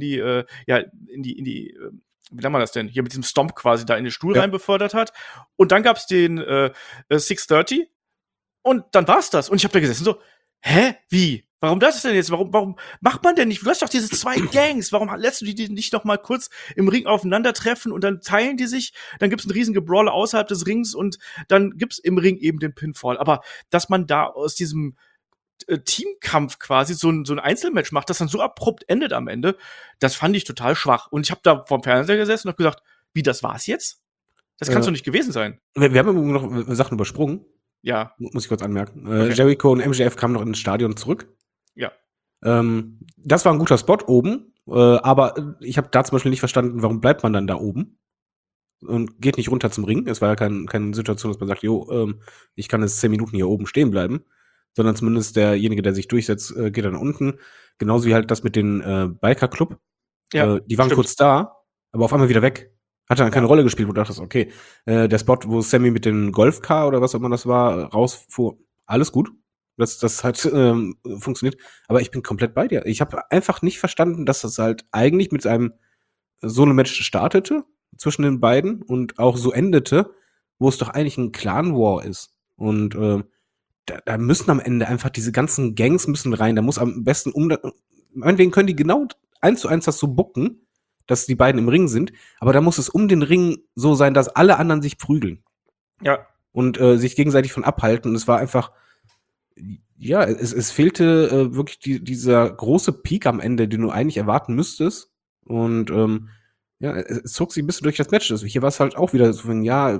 wie nennt man das denn? Hier mit diesem Stomp quasi da in den Stuhl rein befördert hat. Und dann gab's den 630 und dann war's das. Und ich habe da gesessen so, hä? Wie? Warum das denn jetzt? Warum macht man denn nicht? Du hast doch diese 2 Gangs. Warum lässt du die nicht noch mal kurz im Ring aufeinandertreffen und dann teilen die sich? Dann gibt's einen riesigen Brawler außerhalb des Rings und dann gibt's im Ring eben den Pinfall. Aber dass man da aus diesem Teamkampf quasi so ein Einzelmatch macht, das dann so abrupt endet am Ende, das fand ich total schwach. Und ich habe da vorm Fernseher gesessen und hab gesagt, wie, das war's jetzt? Das kann's doch nicht gewesen sein. Wir haben noch Sachen übersprungen. Ja. Muss ich kurz anmerken. Okay. Jericho und MJF kamen noch ins Stadion zurück. Ja. Das war ein guter Spot oben, aber ich habe da zum Beispiel nicht verstanden, warum bleibt man dann da oben und geht nicht runter zum Ring. Es war ja keine Situation, dass man sagt, ich kann jetzt 10 Minuten hier oben stehen bleiben, sondern zumindest derjenige, der sich durchsetzt, geht dann unten. Genauso wie halt das mit den Biker-Club. Ja, die waren stimmt. kurz da, aber auf einmal wieder weg. Hat dann keine Rolle gespielt, wo du dachtest, okay, der Spot, wo Sammy mit dem Golfcar oder was auch immer das war, rausfuhr, alles gut. Das hat funktioniert. Aber ich bin komplett bei dir. Ich habe einfach nicht verstanden, dass das halt eigentlich mit einem Solo-Match startete zwischen den beiden und auch so endete, wo es doch eigentlich ein Clan-War ist. Und da müssen am Ende einfach diese ganzen Gangs müssen rein. Da muss am besten meinetwegen können die genau 1:1 das so booken, dass die beiden im Ring sind. Aber da muss es um den Ring so sein, dass alle anderen sich prügeln. Ja. Und sich gegenseitig von abhalten. Und es war einfach, ja, es fehlte wirklich dieser große Peak am Ende, den du eigentlich erwarten müsstest. Und es zog sich ein bisschen durch das Match. Also hier war es halt auch wieder so,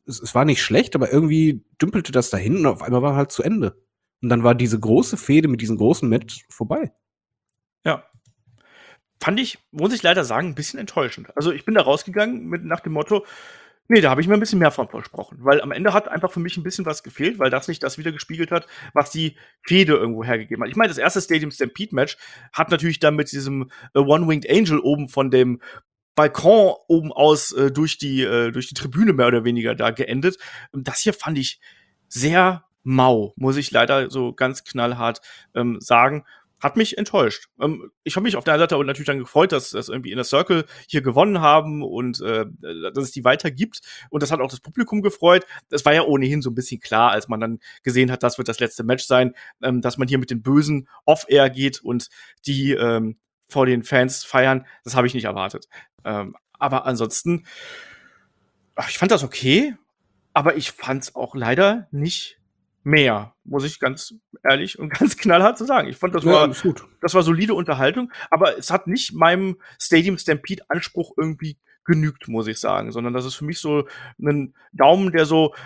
es war nicht schlecht, aber irgendwie dümpelte das dahin und auf einmal war halt zu Ende. Und dann war diese große Fehde mit diesem großen Match vorbei. Ja. Fand ich, muss ich leider sagen, ein bisschen enttäuschend. Also, ich bin da rausgegangen mit nach dem Motto: „Ne, da habe ich mir ein bisschen mehr von versprochen.“ Weil am Ende hat einfach für mich ein bisschen was gefehlt, weil das nicht das widergespiegelt hat, was die Fehde irgendwo hergegeben hat. Ich meine, das erste Stadium Stampede Match hat natürlich dann mit diesem, One-Winged Angel oben von dem Balkon oben aus, durch die Tribüne mehr oder weniger da geendet. Das hier fand ich sehr mau, muss ich leider so ganz knallhart, sagen. Hat mich enttäuscht. Ich habe mich auf der einen Seite aber natürlich dann gefreut, dass irgendwie Inner Circle hier gewonnen haben und, dass es die weitergibt. Und das hat auch das Publikum gefreut. Das war ja ohnehin so ein bisschen klar, als man dann gesehen hat, das wird das letzte Match sein, dass man hier mit den Bösen off-air geht und die, vor den Fans feiern. Das habe ich nicht erwartet. Aber ansonsten, ich fand das okay, aber ich fand's auch leider nicht mehr, muss ich ganz ehrlich und ganz knallhart so sagen. Ich fand, Ja, alles gut. das war solide Unterhaltung, aber es hat nicht meinem Stadium Stampede Anspruch irgendwie genügt, muss ich sagen, sondern das ist für mich so ein Daumen, der so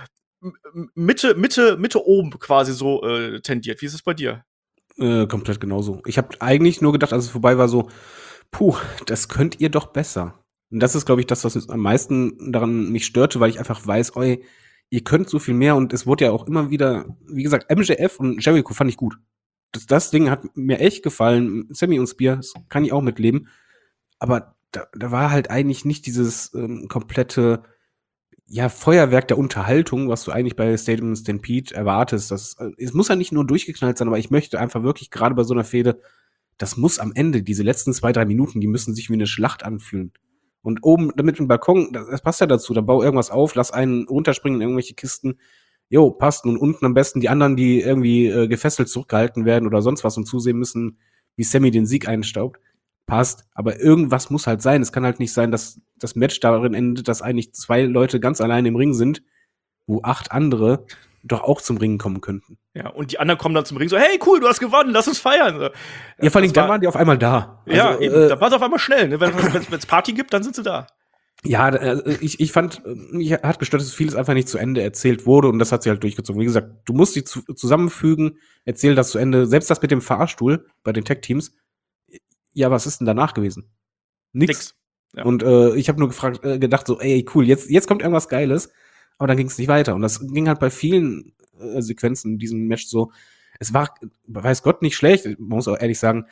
Mitte oben quasi so, tendiert. Wie ist es bei dir? Komplett genauso. Ich habe eigentlich nur gedacht, als es vorbei war, so, puh, das könnt ihr doch besser. Und das ist, glaube ich, das, was uns am meisten daran mich störte, weil ich einfach weiß, oi, ihr könnt so viel mehr und es wurde ja auch immer wieder, wie gesagt, MJF und Jericho fand ich gut. Das Ding hat mir echt gefallen. Sammy und Spear, das kann ich auch mitleben. Aber da war halt eigentlich nicht dieses komplette Feuerwerk der Unterhaltung, was du eigentlich bei Stadium Stampede erwartest. Es muss ja nicht nur durchgeknallt sein, aber ich möchte einfach wirklich, gerade bei so einer Fehde, das muss am Ende, diese letzten 2, 3 Minuten, die müssen sich wie eine Schlacht anfühlen. Und oben damit im Balkon, das passt ja dazu, da bau irgendwas auf, lass einen runterspringen in irgendwelche Kisten. Jo, passt. Und unten am besten die anderen, die irgendwie gefesselt zurückgehalten werden oder sonst was und zusehen müssen, wie Sammy den Sieg einstaubt. Passt. Aber irgendwas muss halt sein. Es kann halt nicht sein, dass das Match darin endet, dass eigentlich 2 Leute ganz alleine im Ring sind, wo 8 andere doch auch zum Ringen kommen könnten. Ja, und die anderen kommen dann zum Ring so: „Hey, cool, du hast gewonnen, lass uns feiern.“ So. Ja, vor allem, Das dann war waren die auf einmal da. ja, Also, eben. Da war's auf einmal schnell, ne? Wenn's Party gibt, dann sind sie da. ja, ich fand, mich hat gestört, dass vieles einfach nicht zu Ende erzählt wurde und das hat sie halt durchgezogen. Wie gesagt, du musst die zusammenfügen, erzähl das zu Ende. Selbst das mit dem Fahrstuhl bei den Tech-Teams. Ja, was ist denn danach gewesen? Nix. Nix. Ja. Und ich habe nur gedacht so, ey, cool, jetzt kommt irgendwas Geiles. Aber dann ging es nicht weiter. Und das ging halt bei vielen Sequenzen in diesem Match so. Es war, weiß Gott, nicht schlecht. Man muss auch ehrlich sagen,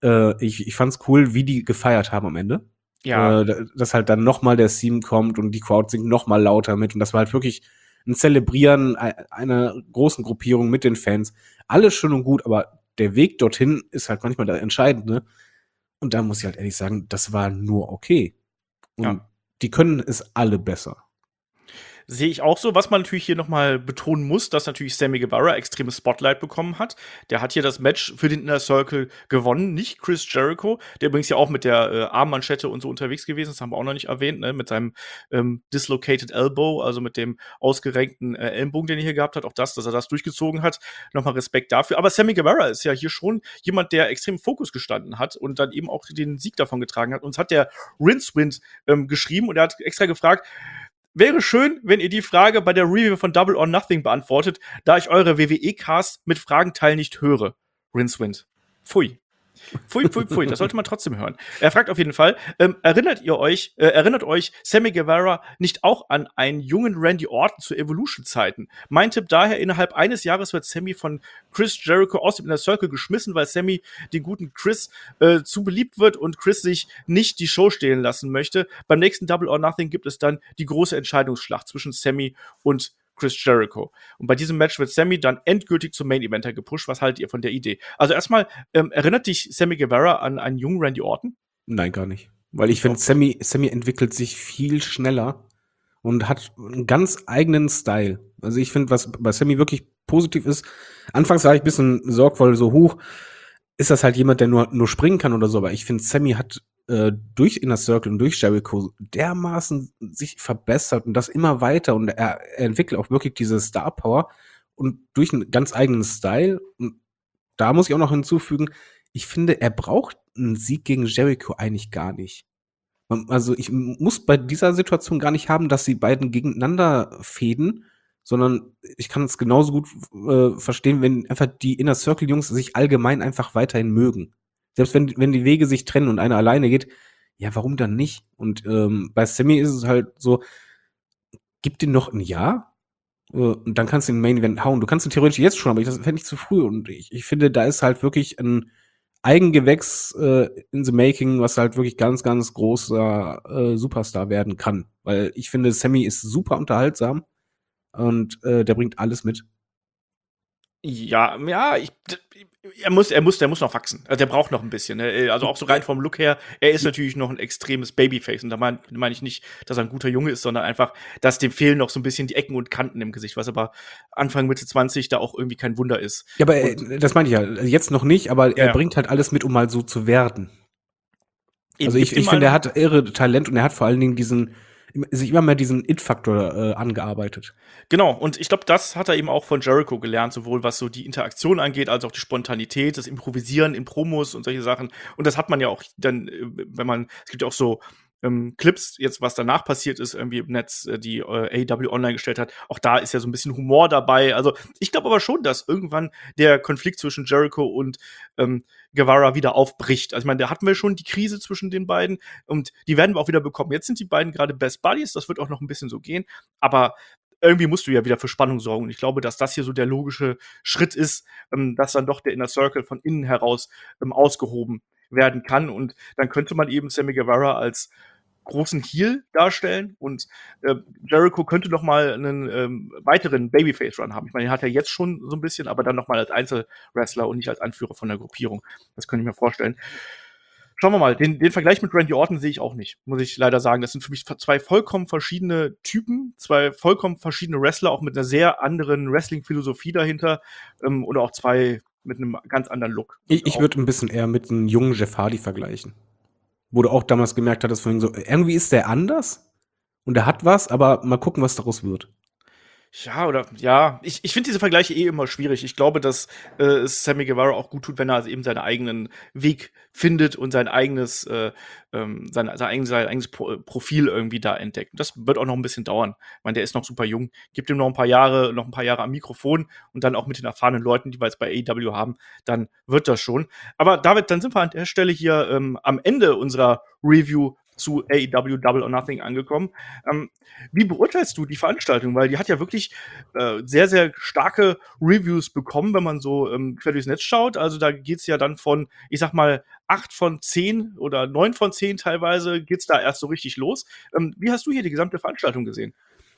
ich fand's cool, wie die gefeiert haben am Ende. Ja. Dass halt dann noch mal der Theme kommt und die Crowd singt noch mal lauter mit. Und das war halt wirklich ein Zelebrieren einer großen Gruppierung mit den Fans. Alles schön und gut, aber der Weg dorthin ist halt manchmal der entscheidende. Und da muss ich halt ehrlich sagen, das war nur okay. Und Ja. die können es alle besser. Sehe ich auch so. Was man natürlich hier noch mal betonen muss, dass natürlich Sammy Guevara extremes Spotlight bekommen hat. Der hat hier das Match für den Inner Circle gewonnen, nicht Chris Jericho, der übrigens ja auch mit der Armmanschette und so unterwegs gewesen ist, haben wir auch noch nicht erwähnt, ne? Mit seinem dislocated elbow, also mit dem ausgerenkten Ellenbogen, den er hier gehabt hat. Auch das, dass er das durchgezogen hat. Nochmal Respekt dafür. Aber Sammy Guevara ist ja hier schon jemand, der extrem im Fokus gestanden hat und dann eben auch den Sieg davon getragen hat. Uns hat der Rincewind geschrieben und er hat extra gefragt: Wäre schön, wenn ihr die Frage bei der Review von Double or Nothing beantwortet, da ich eure WWE-Cast mit Fragenteil nicht höre. Rincewind. Pfui. Pfui, pfui, pfui. Das sollte man trotzdem hören. Er fragt auf jeden Fall, erinnert euch Sammy Guevara nicht auch an einen jungen Randy Orton zu Evolution-Zeiten? Mein Tipp daher, innerhalb eines Jahres wird Sammy von Chris Jericho aus dem Inner Circle geschmissen, weil Sammy den guten Chris zu beliebt wird und Chris sich nicht die Show stehlen lassen möchte. Beim nächsten Double or Nothing gibt es dann die große Entscheidungsschlacht zwischen Sammy und Chris Jericho. Und bei diesem Match wird Sammy dann endgültig zum Main Eventer gepusht. Was haltet ihr von der Idee? Also erstmal, erinnert dich Sammy Guevara an einen jungen Randy Orton? Nein, gar nicht. Weil ich finde, Sammy entwickelt sich viel schneller und hat einen ganz eigenen Style. Also ich finde, was bei Sammy wirklich positiv ist, anfangs war ich ein bisschen sorgvoll so hoch, ist das halt jemand, der nur springen kann oder so, aber ich finde, Sammy hat durch Inner Circle und durch Jericho dermaßen sich verbessert und das immer weiter und er entwickelt auch wirklich diese Star Power und durch einen ganz eigenen Style. Und da muss ich auch noch hinzufügen, ich finde, er braucht einen Sieg gegen Jericho eigentlich gar nicht. Also ich muss bei dieser Situation gar nicht haben, dass die beiden gegeneinander fäden, sondern ich kann es genauso gut verstehen, wenn einfach die Inner Circle Jungs sich allgemein einfach weiterhin mögen. Selbst wenn die Wege sich trennen und einer alleine geht, ja, warum dann nicht? Und bei Sammy ist es halt so, gib den noch ein Jahr und dann kannst du den Main Event hauen. Du kannst ihn theoretisch jetzt schon, aber das fände ich zu früh. Und ich finde, da ist halt wirklich ein Eigengewächs in the making, was halt wirklich ganz, ganz großer Superstar werden kann. Weil ich finde, Sammy ist super unterhaltsam und der bringt alles mit. Ja, er muss noch wachsen. Also, der braucht noch ein bisschen, ne? Also, auch so rein vom Look her, er ist natürlich noch ein extremes Babyface. Und da meine ich nicht, dass er ein guter Junge ist, sondern einfach, dass dem fehlen noch so ein bisschen die Ecken und Kanten im Gesicht, was aber Anfang, Mitte 20 da auch irgendwie kein Wunder ist. Ja, aber Und das meine ich ja. Jetzt noch nicht, aber er ja, bringt halt alles mit, um mal so zu werden. eben, Also gibt ihm ich mal finde, er 'n hat irre Talent und er hat vor allen Dingen sich immer mehr diesen It-Faktor angearbeitet. Genau, und ich glaube, das hat er eben auch von Jericho gelernt, sowohl was so die Interaktion angeht, als auch die Spontanität, das Improvisieren in Promos und solche Sachen. Und das hat man ja auch dann, es gibt ja auch so Clips, jetzt was danach passiert ist, irgendwie im Netz, die AEW online gestellt hat. Auch da ist ja so ein bisschen Humor dabei. Also ich glaube aber schon, dass irgendwann der Konflikt zwischen Jericho und Guevara wieder aufbricht. Also ich meine, da hatten wir schon die Krise zwischen den beiden und die werden wir auch wieder bekommen. Jetzt sind die beiden gerade Best Buddies, das wird auch noch ein bisschen so gehen, aber irgendwie musst du ja wieder für Spannung sorgen. Und ich glaube, dass das hier so der logische Schritt ist, dass dann doch der Inner Circle von innen heraus ausgehoben werden kann. Und dann könnte man eben Sammy Guevara als großen Heel darstellen und Jericho könnte noch mal einen weiteren Babyface-Run haben. Ich meine, den hat er jetzt schon so ein bisschen, aber dann noch mal als Einzelwrestler und nicht als Anführer von der Gruppierung. Das könnte ich mir vorstellen. Schauen wir mal, den Vergleich mit Randy Orton sehe ich auch nicht, muss ich leider sagen. Das sind für mich zwei vollkommen verschiedene Typen, zwei vollkommen verschiedene Wrestler, auch mit einer sehr anderen Wrestling-Philosophie dahinter oder auch zwei mit einem ganz anderen Look. Ich würde ein bisschen eher mit einem jungen Jeff Hardy vergleichen. Wo du auch damals gemerkt hattest, von ihm so, irgendwie ist der anders und der hat was, aber mal gucken, was daraus wird. Ja, ich finde diese Vergleiche immer schwierig. Ich glaube, dass es Sammy Guevara auch gut tut, wenn er also eben seinen eigenen Weg findet und sein eigenes Profil irgendwie da entdeckt. Und das wird auch noch ein bisschen dauern. Ich meine, der ist noch super jung. Gibt ihm noch ein paar Jahre am Mikrofon und dann auch mit den erfahrenen Leuten, die wir jetzt bei AEW haben, dann wird das schon. Aber David, dann sind wir an der Stelle hier am Ende unserer Review zu AEW Double or Nothing angekommen. Wie beurteilst du die Veranstaltung? Weil die hat ja wirklich sehr, sehr starke Reviews bekommen, wenn man so quer durchs Netz schaut. Also da geht's ja dann von, ich sag mal, 8 von 10 oder 9 von 10 teilweise geht's da erst so richtig los. Wie hast du hier die gesamte Veranstaltung gesehen?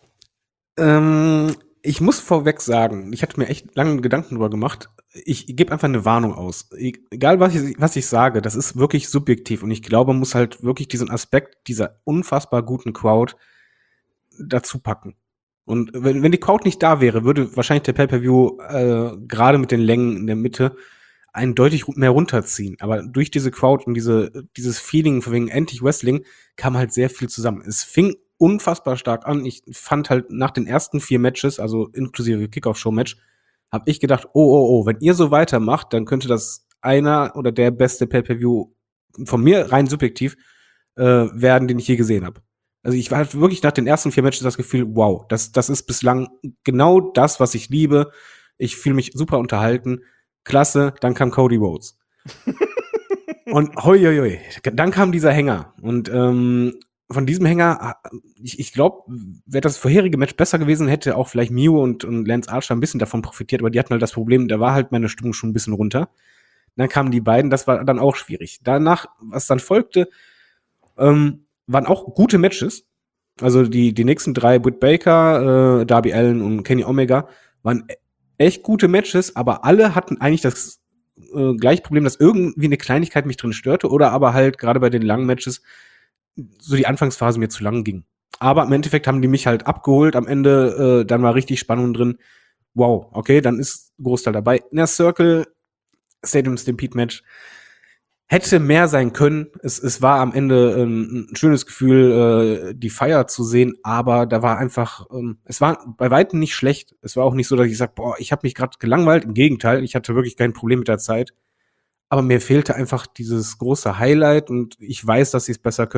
Ich muss vorweg sagen, ich hatte mir echt lange Gedanken drüber gemacht. Ich gebe einfach eine Warnung aus. Egal, was ich sage, das ist wirklich subjektiv. Und ich glaube, man muss halt wirklich diesen Aspekt dieser unfassbar guten Crowd dazu packen. Und wenn die Crowd nicht da wäre, würde wahrscheinlich der Pay-Per-View gerade mit den Längen in der Mitte einen deutlich mehr runterziehen. Aber durch diese Crowd und dieses Feeling von wegen endlich Wrestling kam halt sehr viel zusammen. Es fing unfassbar stark an. Ich fand halt nach den ersten 4 Matches, also inklusive Kickoff-Show-Match, habe ich gedacht, oh, wenn ihr so weitermacht, dann könnte das einer oder der beste Pay-Per-View von mir rein subjektiv werden, den ich je gesehen habe. Also ich war halt wirklich nach den ersten 4 Matches das Gefühl, wow, das ist bislang genau das, was ich liebe. Ich fühle mich super unterhalten. Klasse, dann kam Cody Rhodes. Und hoi, dann kam dieser Hänger. Und von diesem Hänger, ich glaube, wäre das vorherige Match besser gewesen, hätte auch vielleicht Mio und Lance Archer ein bisschen davon profitiert, aber die hatten halt das Problem, da war halt meine Stimmung schon ein bisschen runter. Dann kamen die beiden, das war dann auch schwierig. Danach, was dann folgte, waren auch gute Matches. Also die nächsten 3, Britt Baker, Darby Allin und Kenny Omega, waren echt gute Matches, aber alle hatten eigentlich das gleiche Problem, dass irgendwie eine Kleinigkeit mich drin störte oder aber halt gerade bei den langen Matches so die Anfangsphase mir zu lang ging. Aber im Endeffekt haben die mich halt abgeholt. Am Ende, dann war richtig Spannung drin. Wow, okay, dann ist ein Großteil dabei. Inner Circle, Stadium Stampede Match, hätte mehr sein können. Es war am Ende ein schönes Gefühl, die Feier zu sehen, aber da war einfach, es war bei weitem nicht schlecht. Es war auch nicht so, dass ich sage, boah, ich habe mich gerade gelangweilt. Im Gegenteil, ich hatte wirklich kein Problem mit der Zeit. Aber mir fehlte einfach dieses große Highlight und ich weiß, dass sie es besser können.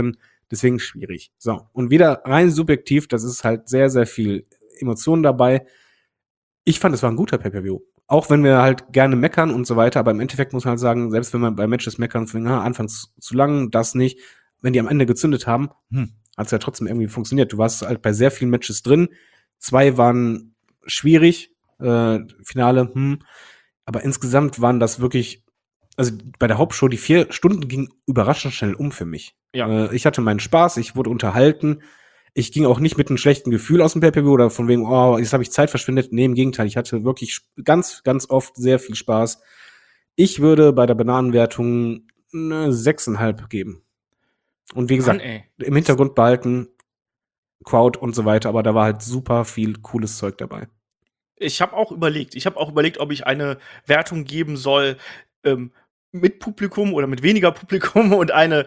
Deswegen schwierig. So, und wieder rein subjektiv, das ist halt sehr, sehr viel Emotionen dabei. Ich fand, es war ein guter Pay-Per-View. Auch wenn wir halt gerne meckern und so weiter, aber im Endeffekt muss man halt sagen, selbst wenn man bei Matches meckern, anfangs zu lang, das nicht, wenn die am Ende gezündet haben, hat es ja trotzdem irgendwie funktioniert. Du warst halt bei sehr vielen Matches drin. 2 waren schwierig, Finale, aber insgesamt waren das wirklich, also bei der Hauptshow, die 4 Stunden gingen überraschend schnell um für mich. Ja. Ich hatte meinen Spaß, ich wurde unterhalten. Ich ging auch nicht mit einem schlechten Gefühl aus dem Pay-Per-View oder von wegen, oh, jetzt habe ich Zeit verschwendet. Nee, im Gegenteil, ich hatte wirklich ganz, ganz oft sehr viel Spaß. Ich würde bei der Bananenwertung 'ne 6,5 geben. Und wie gesagt, Mann, ey. im Hintergrund behalten, Crowd und so weiter, aber da war halt super viel cooles Zeug dabei. Ich habe auch überlegt, ob ich eine Wertung geben soll, ähm, mit Publikum oder mit weniger Publikum und eine,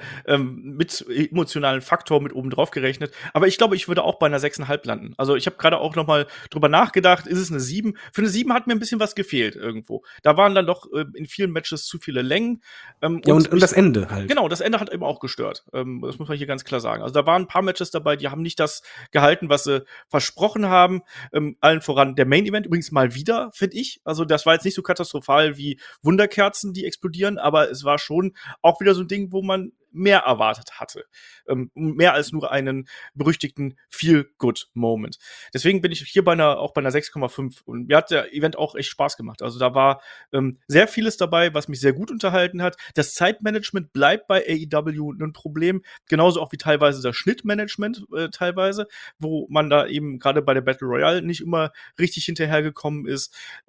mit emotionalen Faktor mit oben drauf gerechnet. Aber ich glaube, ich würde auch bei einer 6,5 landen. Also, ich habe gerade auch noch mal drüber nachgedacht, ist es eine 7? Für eine 7 hat mir ein bisschen was gefehlt irgendwo. Da waren dann doch, in vielen Matches zu viele Längen, Ja, und das Ende halt. Genau, das Ende hat eben auch gestört. Das muss man hier ganz klar sagen. Also, da waren ein paar Matches dabei, die haben nicht das gehalten, was sie versprochen haben. Allen voran der Main Event übrigens mal wieder, finde ich. Also, das war jetzt nicht so katastrophal wie Wunderkerzen, die explodieren, aber es war schon auch wieder so ein Ding, wo man mehr erwartet hatte. Mehr als nur einen berüchtigten Feel-Good-Moment. Deswegen bin ich hier auch bei einer 6,5. Und mir hat der Event auch echt Spaß gemacht. Also, da war sehr vieles dabei, was mich sehr gut unterhalten hat. Das Zeitmanagement bleibt bei AEW ein Problem, genauso auch wie teilweise das Schnittmanagement teilweise, wo man da eben gerade bei der Battle Royale nicht immer richtig hinterhergekommen ist.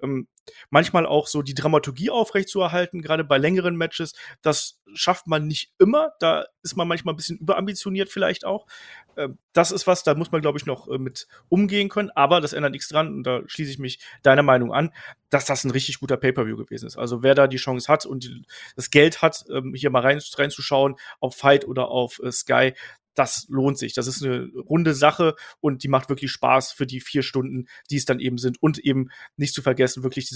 Manchmal auch so die Dramaturgie aufrechtzuerhalten, gerade bei längeren Matches, das schafft man nicht immer. Da ist man manchmal ein bisschen überambitioniert vielleicht auch. Das ist was, da muss man, glaube ich, noch mit umgehen können. Aber das ändert nichts dran, und da schließe ich mich deiner Meinung an, dass das ein richtig guter Pay-Per-View gewesen ist. Also, wer da die Chance hat und das Geld hat, hier mal reinzuschauen auf Fight oder auf Sky, das lohnt sich. Das ist eine runde Sache und die macht wirklich Spaß für die 4 Stunden, die es dann eben sind. Und eben nicht zu vergessen, wirklich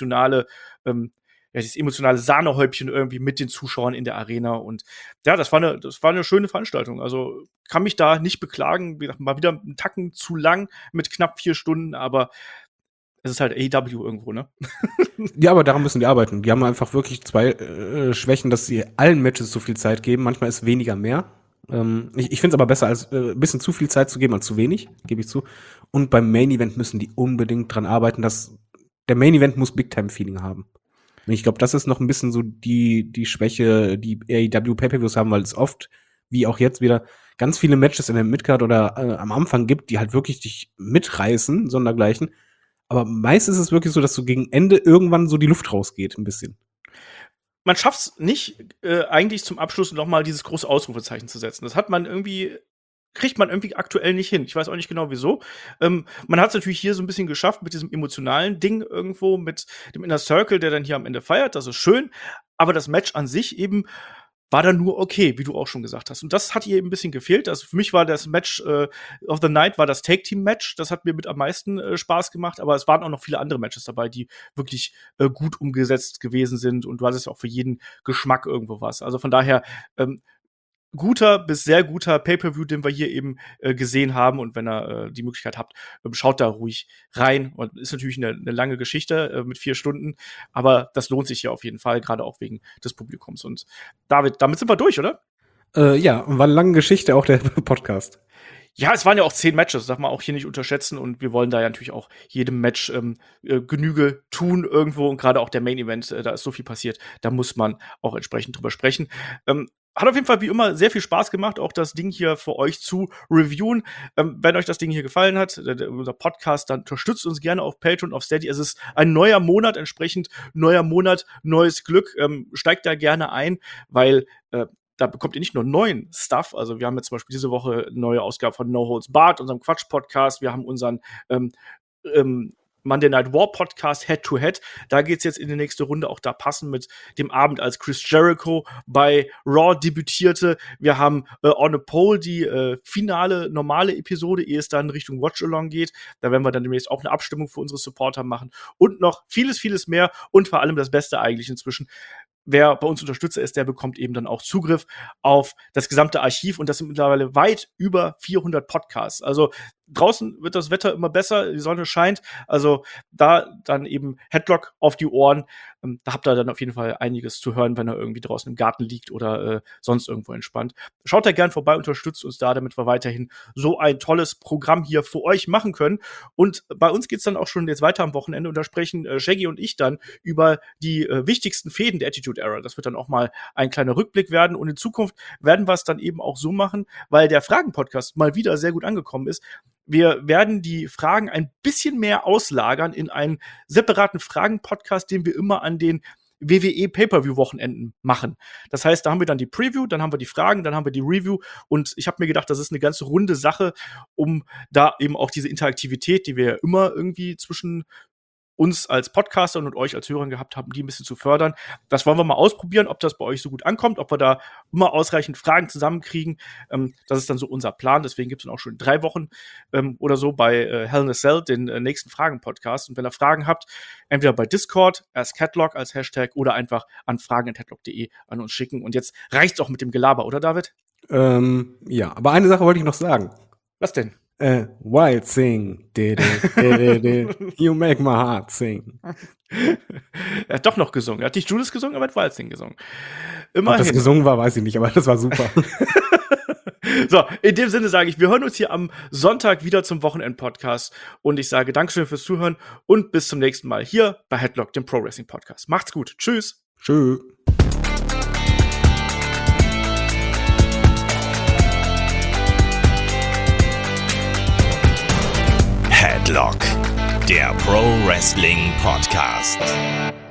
dieses emotionale Sahnehäubchen irgendwie mit den Zuschauern in der Arena. Und ja, das war eine schöne Veranstaltung. Also, kann mich da nicht beklagen. Wie gesagt, mal wieder 'n Tacken zu lang mit knapp 4 Stunden, aber es ist halt AEW irgendwo, ne? Ja, aber daran müssen die arbeiten. Die haben einfach wirklich 2 Schwächen, dass sie allen Matches so viel Zeit geben. Manchmal ist weniger mehr. Ich finde es aber besser, als ein bisschen zu viel Zeit zu geben als zu wenig, gebe ich zu. Und beim Main Event müssen die unbedingt dran arbeiten, dass der Main Event muss Big-Time-Feeling haben. Und ich glaube, das ist noch ein bisschen so die Schwäche, die AEW Pay-Per-Views haben, weil es oft, wie auch jetzt wieder, ganz viele Matches in der Midcard oder am Anfang gibt, die halt wirklich dich mitreißen, sondergleichen. Aber meist ist es wirklich so, dass so gegen Ende irgendwann so die Luft rausgeht, ein bisschen. Man schafft's nicht, eigentlich zum Abschluss noch mal dieses große Ausrufezeichen zu setzen. Kriegt man irgendwie aktuell nicht hin. Ich weiß auch nicht genau wieso. Man hat es natürlich hier so ein bisschen geschafft mit diesem emotionalen Ding irgendwo, mit dem Inner Circle, der dann hier am Ende feiert. Das ist schön. Aber das Match an sich eben war dann nur okay, wie du auch schon gesagt hast. Und das hat hier eben ein bisschen gefehlt. Also, für mich war das Match of the Night war das Tag-Team-Match. Das hat mir mit am meisten Spaß gemacht. Aber es waren auch noch viele andere Matches dabei, die wirklich gut umgesetzt gewesen sind. Und du hattest ja auch für jeden Geschmack irgendwo was. Also, von daher, guter bis sehr guter Pay-Per-View, den wir hier eben gesehen haben. Und wenn ihr die Möglichkeit habt, schaut da ruhig rein. Und ist natürlich eine lange Geschichte mit 4 Stunden, aber das lohnt sich hier auf jeden Fall, gerade auch wegen des Publikums. Und David, damit sind wir durch, oder? Ja, und war eine lange Geschichte auch der Podcast. Ja, es waren ja auch 10 Matches, darf man auch hier nicht unterschätzen. Und wir wollen da ja natürlich auch jedem Match Genüge tun irgendwo. Und gerade auch der Main Event, da ist so viel passiert, da muss man auch entsprechend drüber sprechen. Hat auf jeden Fall wie immer sehr viel Spaß gemacht, auch das Ding hier für euch zu reviewen. Wenn euch das Ding hier gefallen hat, unser Podcast, dann unterstützt uns gerne auf Patreon, auf Steady. Es ist ein neuer Monat, entsprechend neuer Monat, neues Glück. Steigt da gerne ein, weil da bekommt ihr nicht nur neuen Stuff. Also, wir haben jetzt zum Beispiel diese Woche eine neue Ausgabe von No Holds Barred, unserem Quatsch-Podcast. Wir haben unseren Monday Night War Podcast Head to Head. Da geht's jetzt in die nächste Runde, auch da passend mit dem Abend, als Chris Jericho bei Raw debütierte. Wir haben On a Pole die finale, normale Episode, ehe es dann Richtung Watch-Along geht. Da werden wir dann demnächst auch eine Abstimmung für unsere Supporter machen. Und noch vieles, vieles mehr. Und vor allem das Beste eigentlich inzwischen: wer bei uns Unterstützer ist, der bekommt eben dann auch Zugriff auf das gesamte Archiv und das sind mittlerweile weit über 400 Podcasts. Also draußen wird das Wetter immer besser, die Sonne scheint, also da dann eben Headlock auf die Ohren. Da habt ihr dann auf jeden Fall einiges zu hören, wenn er irgendwie draußen im Garten liegt oder sonst irgendwo entspannt. Schaut da gern vorbei, unterstützt uns da, damit wir weiterhin so ein tolles Programm hier für euch machen können. Und bei uns geht's dann auch schon jetzt weiter am Wochenende und da sprechen Shaggy und ich dann über die wichtigsten Fäden der Attitude Era. Das wird dann auch mal ein kleiner Rückblick werden und in Zukunft werden wir es dann eben auch so machen, weil der Fragen-Podcast mal wieder sehr gut angekommen ist. Wir werden die Fragen ein bisschen mehr auslagern in einen separaten Fragen-Podcast, den wir immer an den WWE Pay-Per-View-Wochenenden machen. Das heißt, da haben wir dann die Preview, dann haben wir die Fragen, dann haben wir die Review und ich habe mir gedacht, das ist eine ganz runde Sache, um da eben auch diese Interaktivität, die wir ja immer irgendwie zwischen uns als Podcaster und euch als Hörern gehabt haben, die ein bisschen zu fördern. Das wollen wir mal ausprobieren, ob das bei euch so gut ankommt, ob wir da immer ausreichend Fragen zusammenkriegen. Das ist dann so unser Plan. Deswegen gibt es dann auch schon 3 Wochen oder so bei Hell in a Cell den nächsten Fragen-Podcast. Und wenn ihr Fragen habt, entweder bei Discord, AskHeadlock als Hashtag oder einfach an fragen@headlock.de an uns schicken. Und jetzt reicht's auch mit dem Gelaber, oder David? Ja, aber eine Sache wollte ich noch sagen. Was denn? Wild sing. You make my heart sing. Er hat doch noch gesungen. Er hat nicht Judas gesungen, aber er hat Wild Sing gesungen. Ob das gesungen war, weiß ich nicht, aber das war super. So, in dem Sinne sage ich, wir hören uns hier am Sonntag wieder zum Wochenend-Podcast und ich sage Dankeschön fürs Zuhören und bis zum nächsten Mal hier bei Headlock, dem Pro Wrestling Podcast. Macht's gut. Tschüss. Tschüss. Headlock, der Pro Wrestling Podcast.